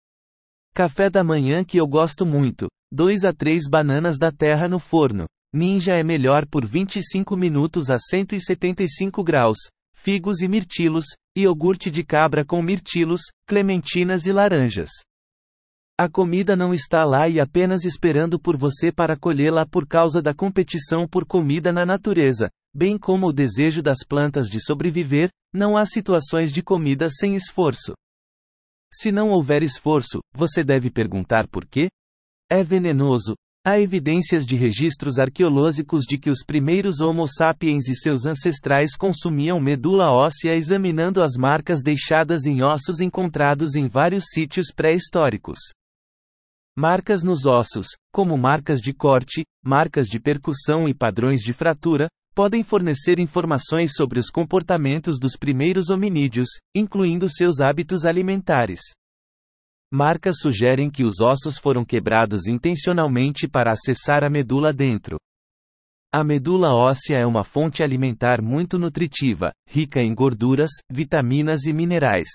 Café da manhã que eu gosto muito: 2 a 3 bananas da terra no forno. Ninja é melhor por 25 minutos a 175 graus. Figos e mirtilos, iogurte de cabra com mirtilos, clementinas e laranjas. A comida não está lá e apenas esperando por você para colhê-la por causa da competição por comida na natureza, bem como o desejo das plantas de sobreviver. Não há situações de comida sem esforço. Se não houver esforço, você deve perguntar por quê? É venenoso. Há evidências de registros arqueológicos de que os primeiros Homo sapiens e seus ancestrais consumiam medula óssea examinando as marcas deixadas em ossos encontrados em vários sítios pré-históricos. Marcas nos ossos, como marcas de corte, marcas de percussão e padrões de fratura, podem fornecer informações sobre os comportamentos dos primeiros hominídeos, incluindo seus hábitos alimentares. Marcas sugerem que os ossos foram quebrados intencionalmente para acessar a medula dentro. A medula óssea é uma fonte alimentar muito nutritiva, rica em gorduras, vitaminas e minerais.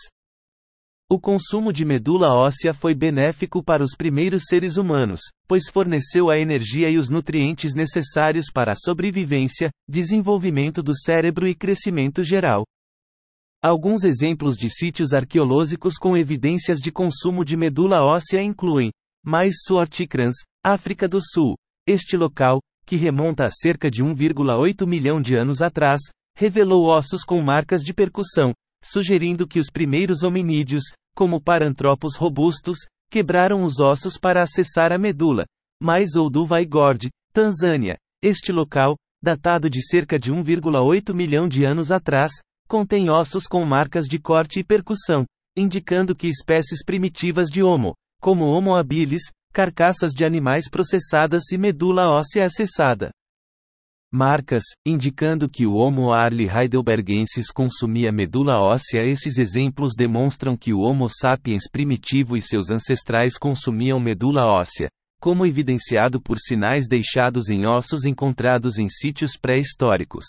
O consumo de medula óssea foi benéfico para os primeiros seres humanos, pois forneceu a energia e os nutrientes necessários para a sobrevivência, desenvolvimento do cérebro e crescimento geral. Alguns exemplos de sítios arqueológicos com evidências de consumo de medula óssea incluem Mais-Suorticrans, África do Sul. Este local, que remonta a cerca de 1,8 milhão de anos atrás, revelou ossos com marcas de percussão, sugerindo que os primeiros hominídeos, como paranthropos robustos, quebraram os ossos para acessar a medula. Mais-Olduvai Gorge, Tanzânia. Este local, datado de cerca de 1,8 milhão de anos atrás, contém ossos com marcas de corte e percussão, indicando que espécies primitivas de Homo, como Homo habilis, carcaças de animais processadas e medula óssea acessada. Marcas, indicando que o Homo arli heidelbergensis consumia medula óssea. Esses exemplos demonstram que o Homo sapiens primitivo e seus ancestrais consumiam medula óssea, como evidenciado por sinais deixados em ossos encontrados em sítios pré-históricos.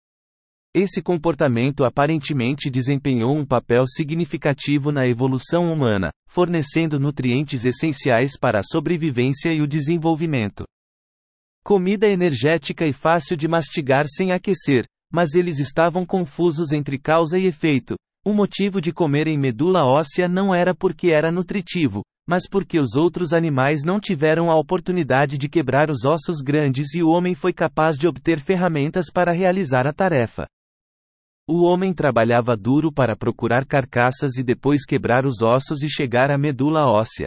Esse comportamento aparentemente desempenhou um papel significativo na evolução humana, fornecendo nutrientes essenciais para a sobrevivência e o desenvolvimento. Comida energética e fácil de mastigar sem aquecer, mas eles estavam confusos entre causa e efeito. O motivo de comerem medula óssea não era porque era nutritivo, mas porque os outros animais não tiveram a oportunidade de quebrar os ossos grandes e o homem foi capaz de obter ferramentas para realizar a tarefa. O homem trabalhava duro para procurar carcaças e depois quebrar os ossos e chegar à medula óssea.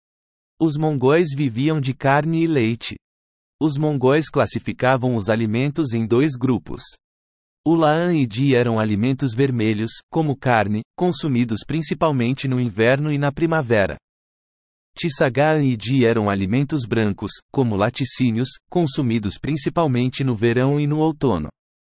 Os mongóis viviam de carne e leite. Os mongóis classificavam os alimentos em 2 grupos. O laan e di eram alimentos vermelhos, como carne, consumidos principalmente no inverno e na primavera. Tisagaan e di eram alimentos brancos, como laticínios, consumidos principalmente no verão e no outono.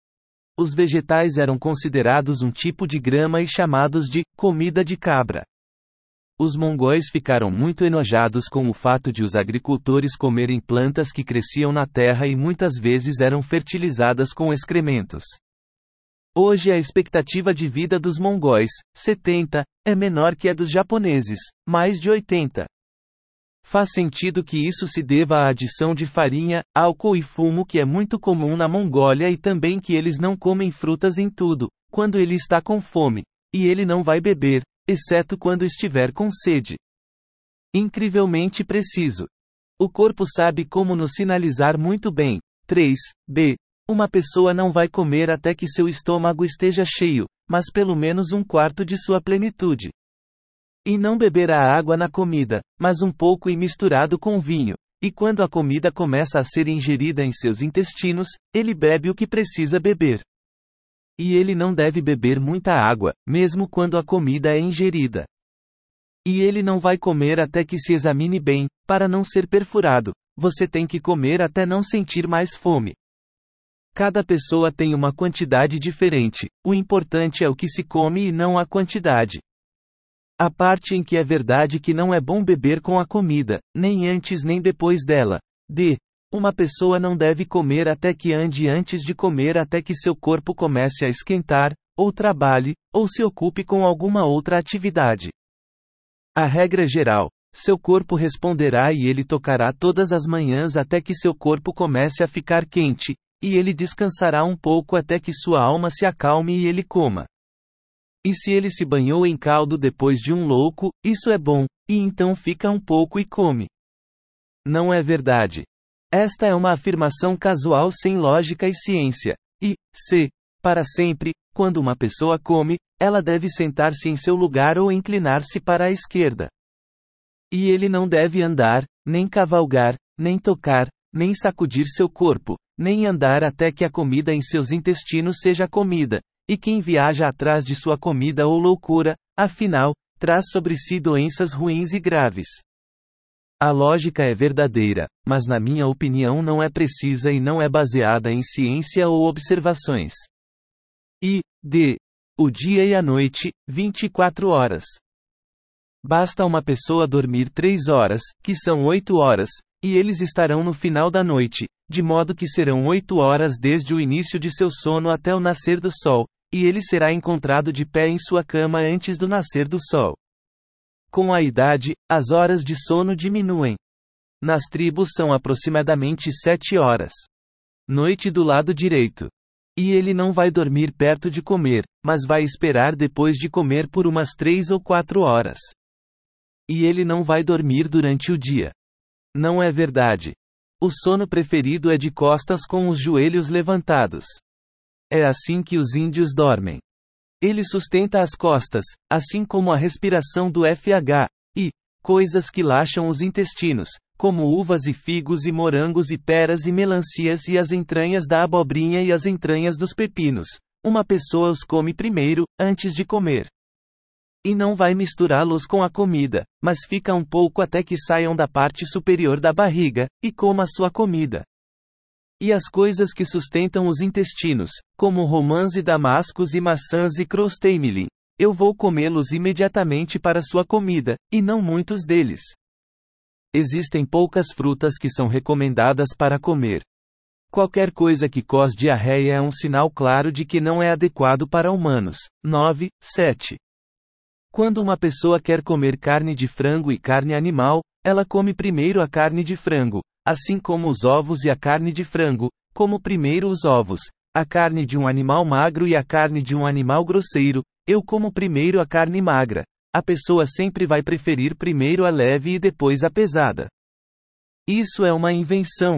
Os vegetais eram considerados um tipo de grama e chamados de comida de cabra. Os mongóis ficaram muito enojados com o fato de os agricultores comerem plantas que cresciam na terra e muitas vezes eram fertilizadas com excrementos. Hoje a expectativa de vida dos mongóis, 70, é menor que a dos japoneses, mais de 80. Faz sentido que isso se deva à adição de farinha, álcool e fumo que é muito comum na Mongólia e também que eles não comem frutas em tudo, quando ele está com fome, e ele não vai beber, exceto quando estiver com sede. Incrivelmente preciso. O corpo sabe como nos sinalizar muito bem. 3b. Uma pessoa não vai comer até que seu estômago esteja cheio, mas pelo menos um quarto de sua plenitude. E não beber a água na comida, mas um pouco e misturado com vinho. E quando a comida começa a ser ingerida em seus intestinos, ele bebe o que precisa beber. E ele não deve beber muita água, mesmo quando a comida é ingerida. E ele não vai comer até que se examine bem, para não ser perfurado. Você tem que comer até não sentir mais fome. Cada pessoa tem uma quantidade diferente, o importante é o que se come e não a quantidade. A parte em que é verdade que não é bom beber com a comida, nem antes nem depois dela. Uma pessoa não deve comer até que ande antes de comer até que seu corpo comece a esquentar, ou trabalhe, ou se ocupe com alguma outra atividade. A regra geral, seu corpo responderá e ele tocará todas as manhãs até que seu corpo comece a ficar quente, e ele descansará um pouco até que sua alma se acalme e ele coma. E se ele se banhou em caldo depois de um louco, isso é bom, e então fica um pouco e come. Não é verdade. Esta é uma afirmação casual sem lógica e ciência. E, para sempre, quando uma pessoa come, ela deve sentar-se em seu lugar ou inclinar-se para a esquerda. E ele não deve andar, nem cavalgar, nem tocar, nem sacudir seu corpo, nem andar até que a comida em seus intestinos seja comida. E quem viaja atrás de sua comida ou loucura, afinal, traz sobre si doenças ruins e graves. A lógica é verdadeira, mas na minha opinião não é precisa e não é baseada em ciência ou observações. O dia e a noite, 24 horas. Basta uma pessoa dormir 3 horas, que são 8 horas, e eles estarão no final da noite, de modo que serão 8 horas desde o início de seu sono até o nascer do sol, e ele será encontrado de pé em sua cama antes do nascer do sol. Com a idade, as horas de sono diminuem. Nas tribos são aproximadamente 7 horas. Noite do lado direito. E ele não vai dormir perto de comer, mas vai esperar depois de comer por umas 3 ou 4 horas. E ele não vai dormir durante o dia. Não é verdade. O sono preferido é de costas com os joelhos levantados. É assim que os índios dormem. Ele sustenta as costas, assim como a respiração do FH, e coisas que laxam os intestinos, como uvas e figos e morangos e peras e melancias e as entranhas da abobrinha e as entranhas dos pepinos. Uma pessoa os come primeiro, antes de comer. E não vai misturá-los com a comida, mas fica um pouco até que saiam da parte superior da barriga, e coma sua comida. E as coisas que sustentam os intestinos, como romãs e damascos e maçãs e crosteimelin, eu vou comê-los imediatamente para sua comida, e não muitos deles. Existem poucas frutas que são recomendadas para comer. Qualquer coisa que cause diarreia é um sinal claro de que não é adequado para humanos. 7. Quando uma pessoa quer comer carne de frango e carne animal, ela come primeiro a carne de frango, assim como os ovos e a carne de frango, como primeiro os ovos, a carne de um animal magro e a carne de um animal grosseiro, eu como primeiro a carne magra. A pessoa sempre vai preferir primeiro a leve e depois a pesada. Isso é uma invenção.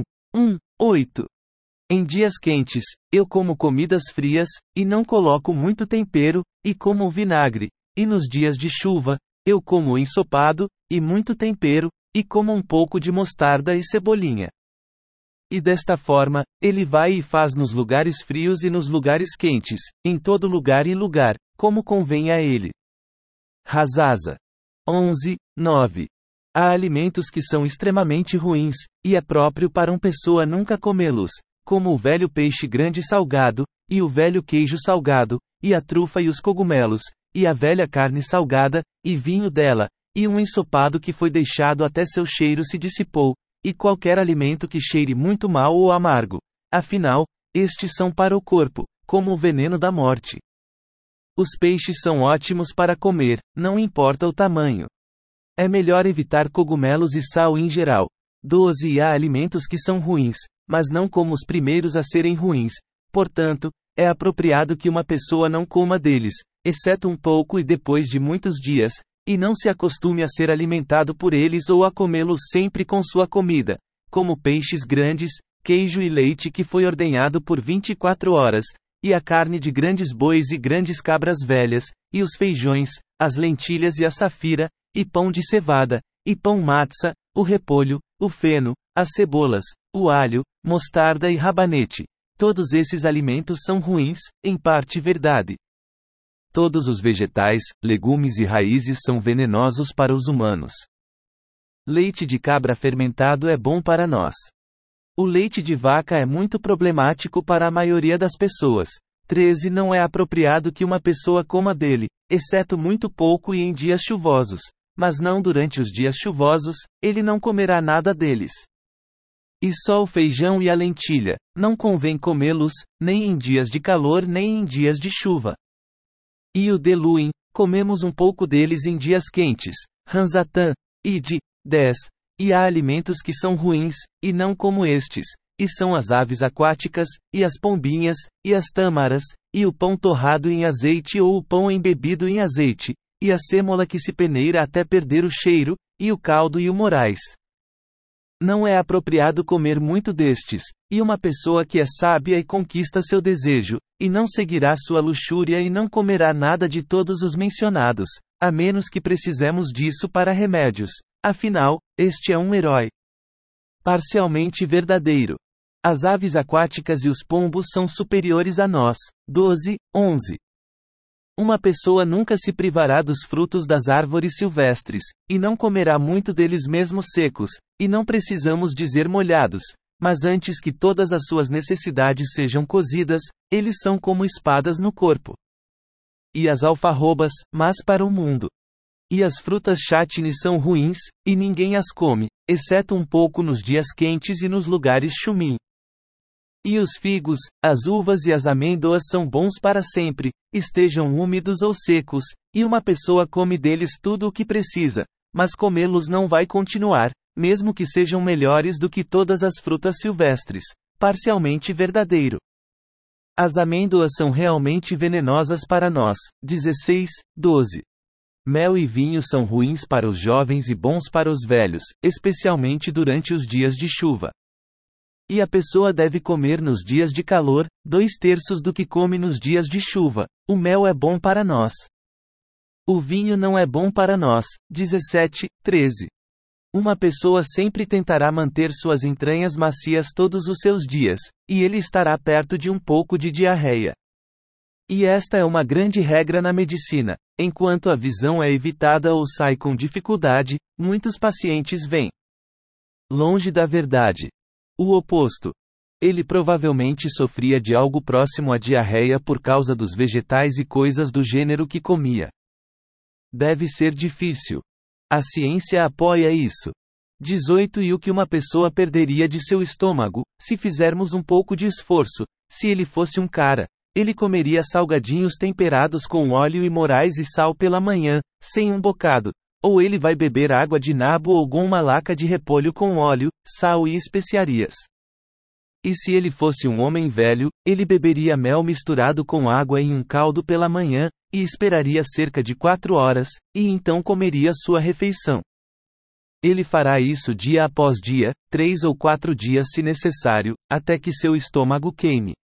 8. Em dias quentes, eu como comidas frias, e não coloco muito tempero, e como vinagre, e nos dias de chuva, eu como ensopado, e muito tempero, e como um pouco de mostarda e cebolinha. E desta forma, ele vai e faz nos lugares frios e nos lugares quentes, em todo lugar e lugar, como convém a ele. Rasasa 11:9. Há alimentos que são extremamente ruins, e é próprio para uma pessoa nunca comê-los, como o velho peixe grande salgado, e o velho queijo salgado, e a trufa e os cogumelos, e a velha carne salgada, e vinho dela, e um ensopado que foi deixado até seu cheiro se dissipou, e qualquer alimento que cheire muito mal ou amargo. Afinal, estes são para o corpo, como o veneno da morte. Os peixes são ótimos para comer, não importa o tamanho. É melhor evitar cogumelos e sal em geral. 12. E há alimentos que são ruins, mas não como os primeiros a serem ruins. Portanto, é apropriado que uma pessoa não coma deles, exceto um pouco e depois de muitos dias, e não se acostume a ser alimentado por eles ou a comê-los sempre com sua comida, como peixes grandes, queijo e leite que foi ordenhado por 24 horas, e a carne de grandes bois e grandes cabras velhas, e os feijões, as lentilhas e a safira, e pão de cevada, e pão matza, o repolho, o feno, as cebolas, o alho, mostarda e rabanete. Todos esses alimentos são ruins, em parte verdade. Todos os vegetais, legumes e raízes são venenosos para os humanos. Leite de cabra fermentado é bom para nós. O leite de vaca é muito problemático para a maioria das pessoas. 13. Não é apropriado que uma pessoa coma dele, exceto muito pouco e em dias chuvosos. Mas não durante os dias chuvosos, ele não comerá nada deles. E só o feijão e a lentilha, não convém comê-los, nem em dias de calor nem em dias de chuva. E o deluim, comemos um pouco deles em dias quentes. Ranzatã, id. 10. E há alimentos que são ruins, e não como estes, e são as aves aquáticas, e as pombinhas, e as tâmaras, e o pão torrado em azeite ou o pão embebido em azeite, e a sêmola que se peneira até perder o cheiro, e o caldo e o morais. Não é apropriado comer muito destes, e uma pessoa que é sábia e conquista seu desejo, e não seguirá sua luxúria e não comerá nada de todos os mencionados, a menos que precisemos disso para remédios. Afinal, este é um herói. Parcialmente verdadeiro. As aves aquáticas e os pombos são superiores a nós. 12:11. Uma pessoa nunca se privará dos frutos das árvores silvestres, e não comerá muito deles mesmo secos, e não precisamos dizer molhados, mas antes que todas as suas necessidades sejam cozidas, eles são como espadas no corpo. E as alfarrobas, mas para o mundo. E as frutas chutney são ruins, e ninguém as come, exceto um pouco nos dias quentes e nos lugares chumim. E os figos, as uvas e as amêndoas são bons para sempre, estejam úmidos ou secos, e uma pessoa come deles tudo o que precisa, mas comê-los não vai continuar, mesmo que sejam melhores do que todas as frutas silvestres. Parcialmente verdadeiro. As amêndoas são realmente venenosas para nós. 16:12. Mel e vinho são ruins para os jovens e bons para os velhos, especialmente durante os dias de chuva. E a pessoa deve comer nos dias de calor, 2/3 do que come nos dias de chuva. O mel é bom para nós. O vinho não é bom para nós. 17:13. Uma pessoa sempre tentará manter suas entranhas macias todos os seus dias, e ele estará perto de um pouco de diarreia. E esta é uma grande regra na medicina. Enquanto a visão é evitada ou sai com dificuldade, muitos pacientes vêm longe da verdade. O oposto. Ele provavelmente sofria de algo próximo à diarreia por causa dos vegetais e coisas do gênero que comia. Deve ser difícil. A ciência apoia isso. 18. E o que uma pessoa perderia de seu estômago, se fizermos um pouco de esforço, se ele fosse um cara. Ele comeria salgadinhos temperados com óleo e morais e sal pela manhã, sem um bocado. Ou ele vai beber água de nabo ou uma laca de repolho com óleo, sal e especiarias. E se ele fosse um homem velho, ele beberia mel misturado com água em um caldo pela manhã, e esperaria cerca de 4 horas, e então comeria sua refeição. Ele fará isso dia após dia, 3 ou 4 dias se necessário, até que seu estômago queime.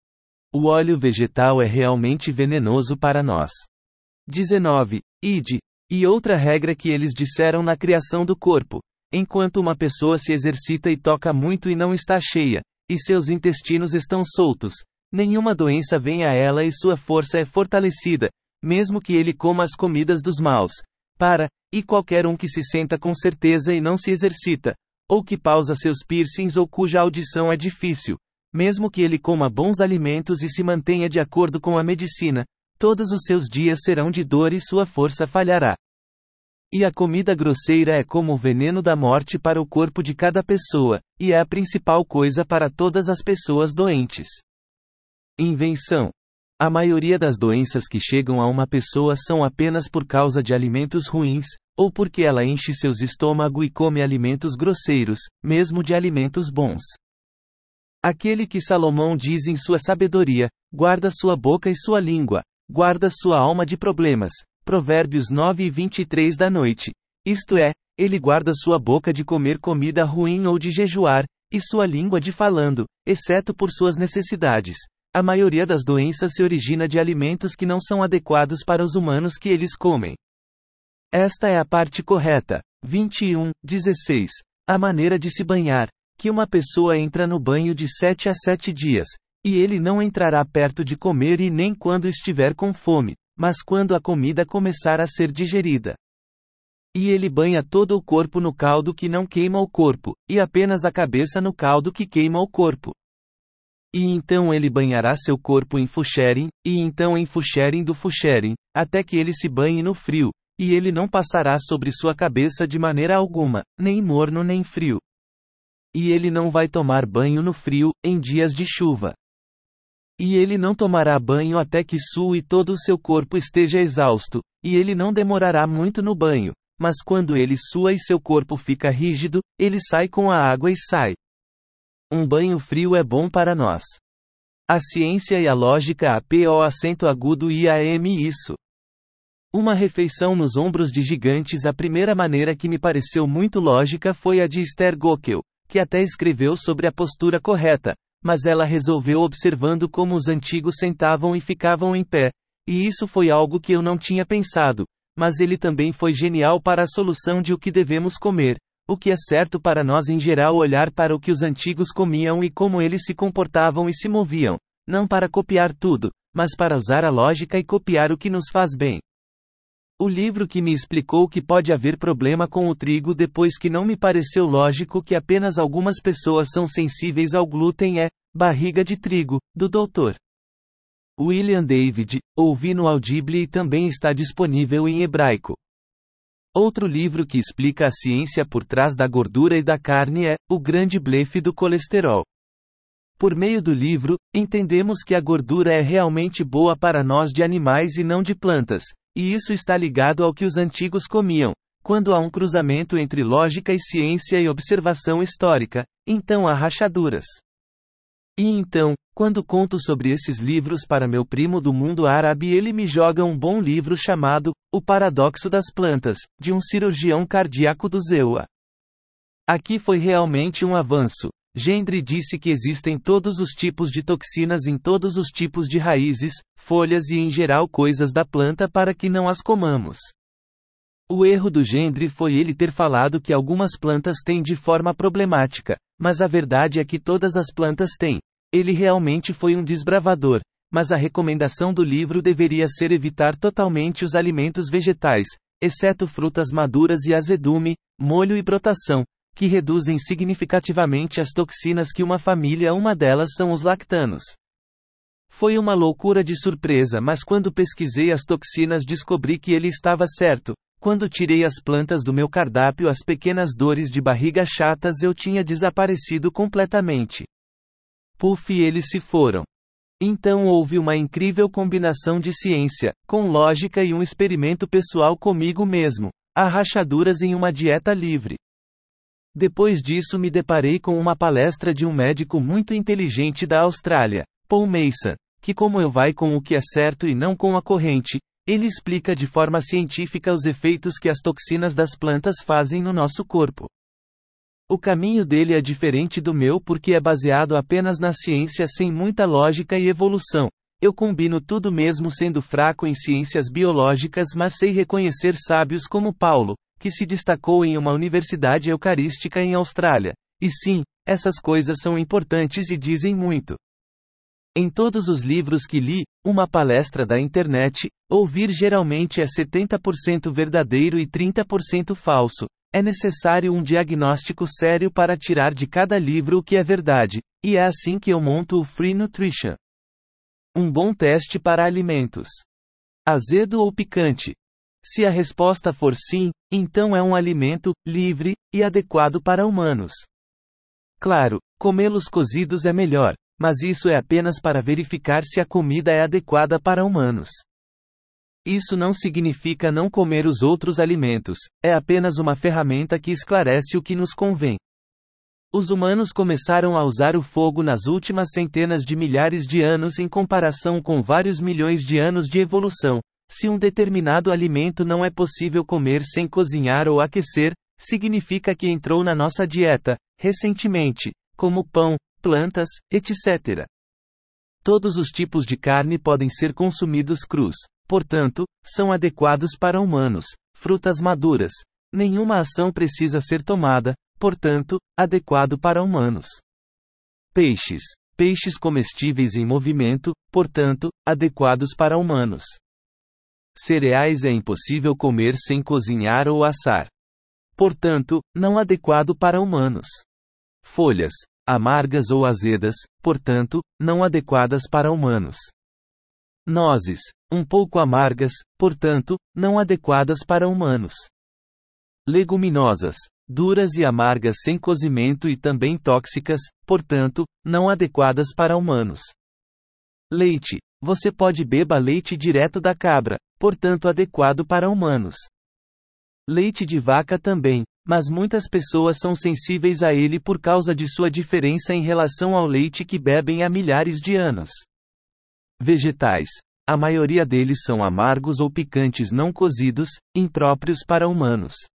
O óleo vegetal é realmente venenoso para nós. 19. Ide. E outra regra que eles disseram na criação do corpo. Enquanto uma pessoa se exercita e toca muito e não está cheia, e seus intestinos estão soltos, nenhuma doença vem a ela e sua força é fortalecida, mesmo que ele coma as comidas dos maus. E qualquer um que se senta com certeza e não se exercita, ou que pausa seus piercings ou cuja audição é difícil, mesmo que ele coma bons alimentos e se mantenha de acordo com a medicina, todos os seus dias serão de dor e sua força falhará. E a comida grosseira é como o veneno da morte para o corpo de cada pessoa, e é a principal coisa para todas as pessoas doentes. Invenção. A maioria das doenças que chegam a uma pessoa são apenas por causa de alimentos ruins, ou porque ela enche seus estômago e come alimentos grosseiros, mesmo de alimentos bons. Aquele que Salomão diz em sua sabedoria, guarda sua boca e sua língua, guarda sua alma de problemas. Provérbios 9:23 da noite. Isto é, ele guarda sua boca de comer comida ruim ou de jejuar, e sua língua de falando, exceto por suas necessidades. A maioria das doenças se origina de alimentos que não são adequados para os humanos que eles comem. Esta é a parte correta. 21:16. A maneira de se banhar. Que uma pessoa entra no banho de 7 a 7 dias, e ele não entrará perto de comer e nem quando estiver com fome, mas quando a comida começar a ser digerida. E ele banha todo o corpo no caldo que não queima o corpo, e apenas a cabeça no caldo que queima o corpo. E então ele banhará seu corpo em fuxerem, e então em fuxerem do fuxerem, até que ele se banhe no frio, e ele não passará sobre sua cabeça de maneira alguma, nem morno nem frio. E ele não vai tomar banho no frio, em dias de chuva. E ele não tomará banho até que sue todo o seu corpo esteja exausto, e ele não demorará muito no banho, mas quando ele sua e seu corpo fica rígido, ele sai com a água e sai. Um banho frio é bom para nós. A ciência e a lógica isso. Uma refeição nos ombros de gigantes. A primeira maneira que me pareceu muito lógica foi a de Esther Gokel, que até escreveu sobre a postura correta, mas ela resolveu observando como os antigos sentavam e ficavam em pé, e isso foi algo que eu não tinha pensado, mas ele também foi genial para a solução de o que devemos comer, o que é certo para nós em geral olhar para o que os antigos comiam e como eles se comportavam e se moviam, não para copiar tudo, mas para usar a lógica e copiar o que nos faz bem. O livro que me explicou que pode haver problema com o trigo depois que não me pareceu lógico que apenas algumas pessoas são sensíveis ao glúten é Barriga de Trigo, do Dr. William David, ouvi no Audible e também está disponível em hebraico. Outro livro que explica a ciência por trás da gordura e da carne é O Grande Blefe do Colesterol. Por meio do livro, entendemos que a gordura é realmente boa para nós de animais e não de plantas. E isso está ligado ao que os antigos comiam. Quando há um cruzamento entre lógica e ciência e observação histórica, então há rachaduras. E então, quando conto sobre esses livros para meu primo do mundo árabe, ele me joga um bom livro chamado O Paradoxo das Plantas, de um cirurgião cardíaco do Zewa. Aqui foi realmente um avanço. Gendre disse que existem todos os tipos de toxinas em todos os tipos de raízes, folhas e em geral coisas da planta para que não as comamos. O erro do Gendre foi ele ter falado que algumas plantas têm de forma problemática, mas a verdade é que todas as plantas têm. Ele realmente foi um desbravador, mas a recomendação do livro deveria ser evitar totalmente os alimentos vegetais, exceto frutas maduras e azedume, molho e brotação, que reduzem significativamente as toxinas que uma delas são os lactanos. Foi uma loucura de surpresa, mas quando pesquisei as toxinas descobri que ele estava certo. Quando tirei as plantas do meu cardápio, as pequenas dores de barriga chatas eu tinha desaparecido completamente. Puf, e eles se foram. Então houve uma incrível combinação de ciência, com lógica e um experimento pessoal comigo mesmo. Há rachaduras em uma dieta livre. Depois disso me deparei com uma palestra de um médico muito inteligente da Austrália, Paul Mason, que como eu vai com o que é certo e não com a corrente, ele explica de forma científica os efeitos que as toxinas das plantas fazem no nosso corpo. O caminho dele é diferente do meu porque é baseado apenas na ciência sem muita lógica e evolução. Eu combino tudo mesmo sendo fraco em ciências biológicas, mas sei reconhecer sábios como Paulo, que se destacou em uma universidade eucarística em Austrália. E sim, essas coisas são importantes e dizem muito. Em todos os livros que li, uma palestra da internet, ouvir geralmente é 70% verdadeiro e 30% falso. É necessário um diagnóstico sério para tirar de cada livro o que é verdade, e é assim que eu monto o Free Nutrition. Um bom teste para alimentos. Azedo ou picante? Se a resposta for sim, então é um alimento livre e adequado para humanos. Claro, comê-los cozidos é melhor, mas isso é apenas para verificar se a comida é adequada para humanos. Isso não significa não comer os outros alimentos, é apenas uma ferramenta que esclarece o que nos convém. Os humanos começaram a usar o fogo nas últimas centenas de milhares de anos em comparação com vários milhões de anos de evolução. Se um determinado alimento não é possível comer sem cozinhar ou aquecer, significa que entrou na nossa dieta, recentemente, como pão, plantas, etc. Todos os tipos de carne podem ser consumidos crus. Portanto, são adequados para humanos. Frutas maduras. Nenhuma ação precisa ser tomada, portanto, adequado para humanos. Peixes. Peixes comestíveis em movimento, portanto, adequados para humanos. Cereais é impossível comer sem cozinhar ou assar. Portanto, não adequado para humanos. Folhas. Amargas ou azedas, portanto, não adequadas para humanos. Nozes, um pouco amargas, portanto, não adequadas para humanos. Leguminosas, duras e amargas sem cozimento e também tóxicas, portanto, não adequadas para humanos. Leite, você pode beber leite direto da cabra, portanto adequado para humanos. Leite de vaca também, mas muitas pessoas são sensíveis a ele por causa de sua diferença em relação ao leite que bebem há milhares de anos. Vegetais. A maioria deles são amargos ou picantes não cozidos, impróprios para humanos.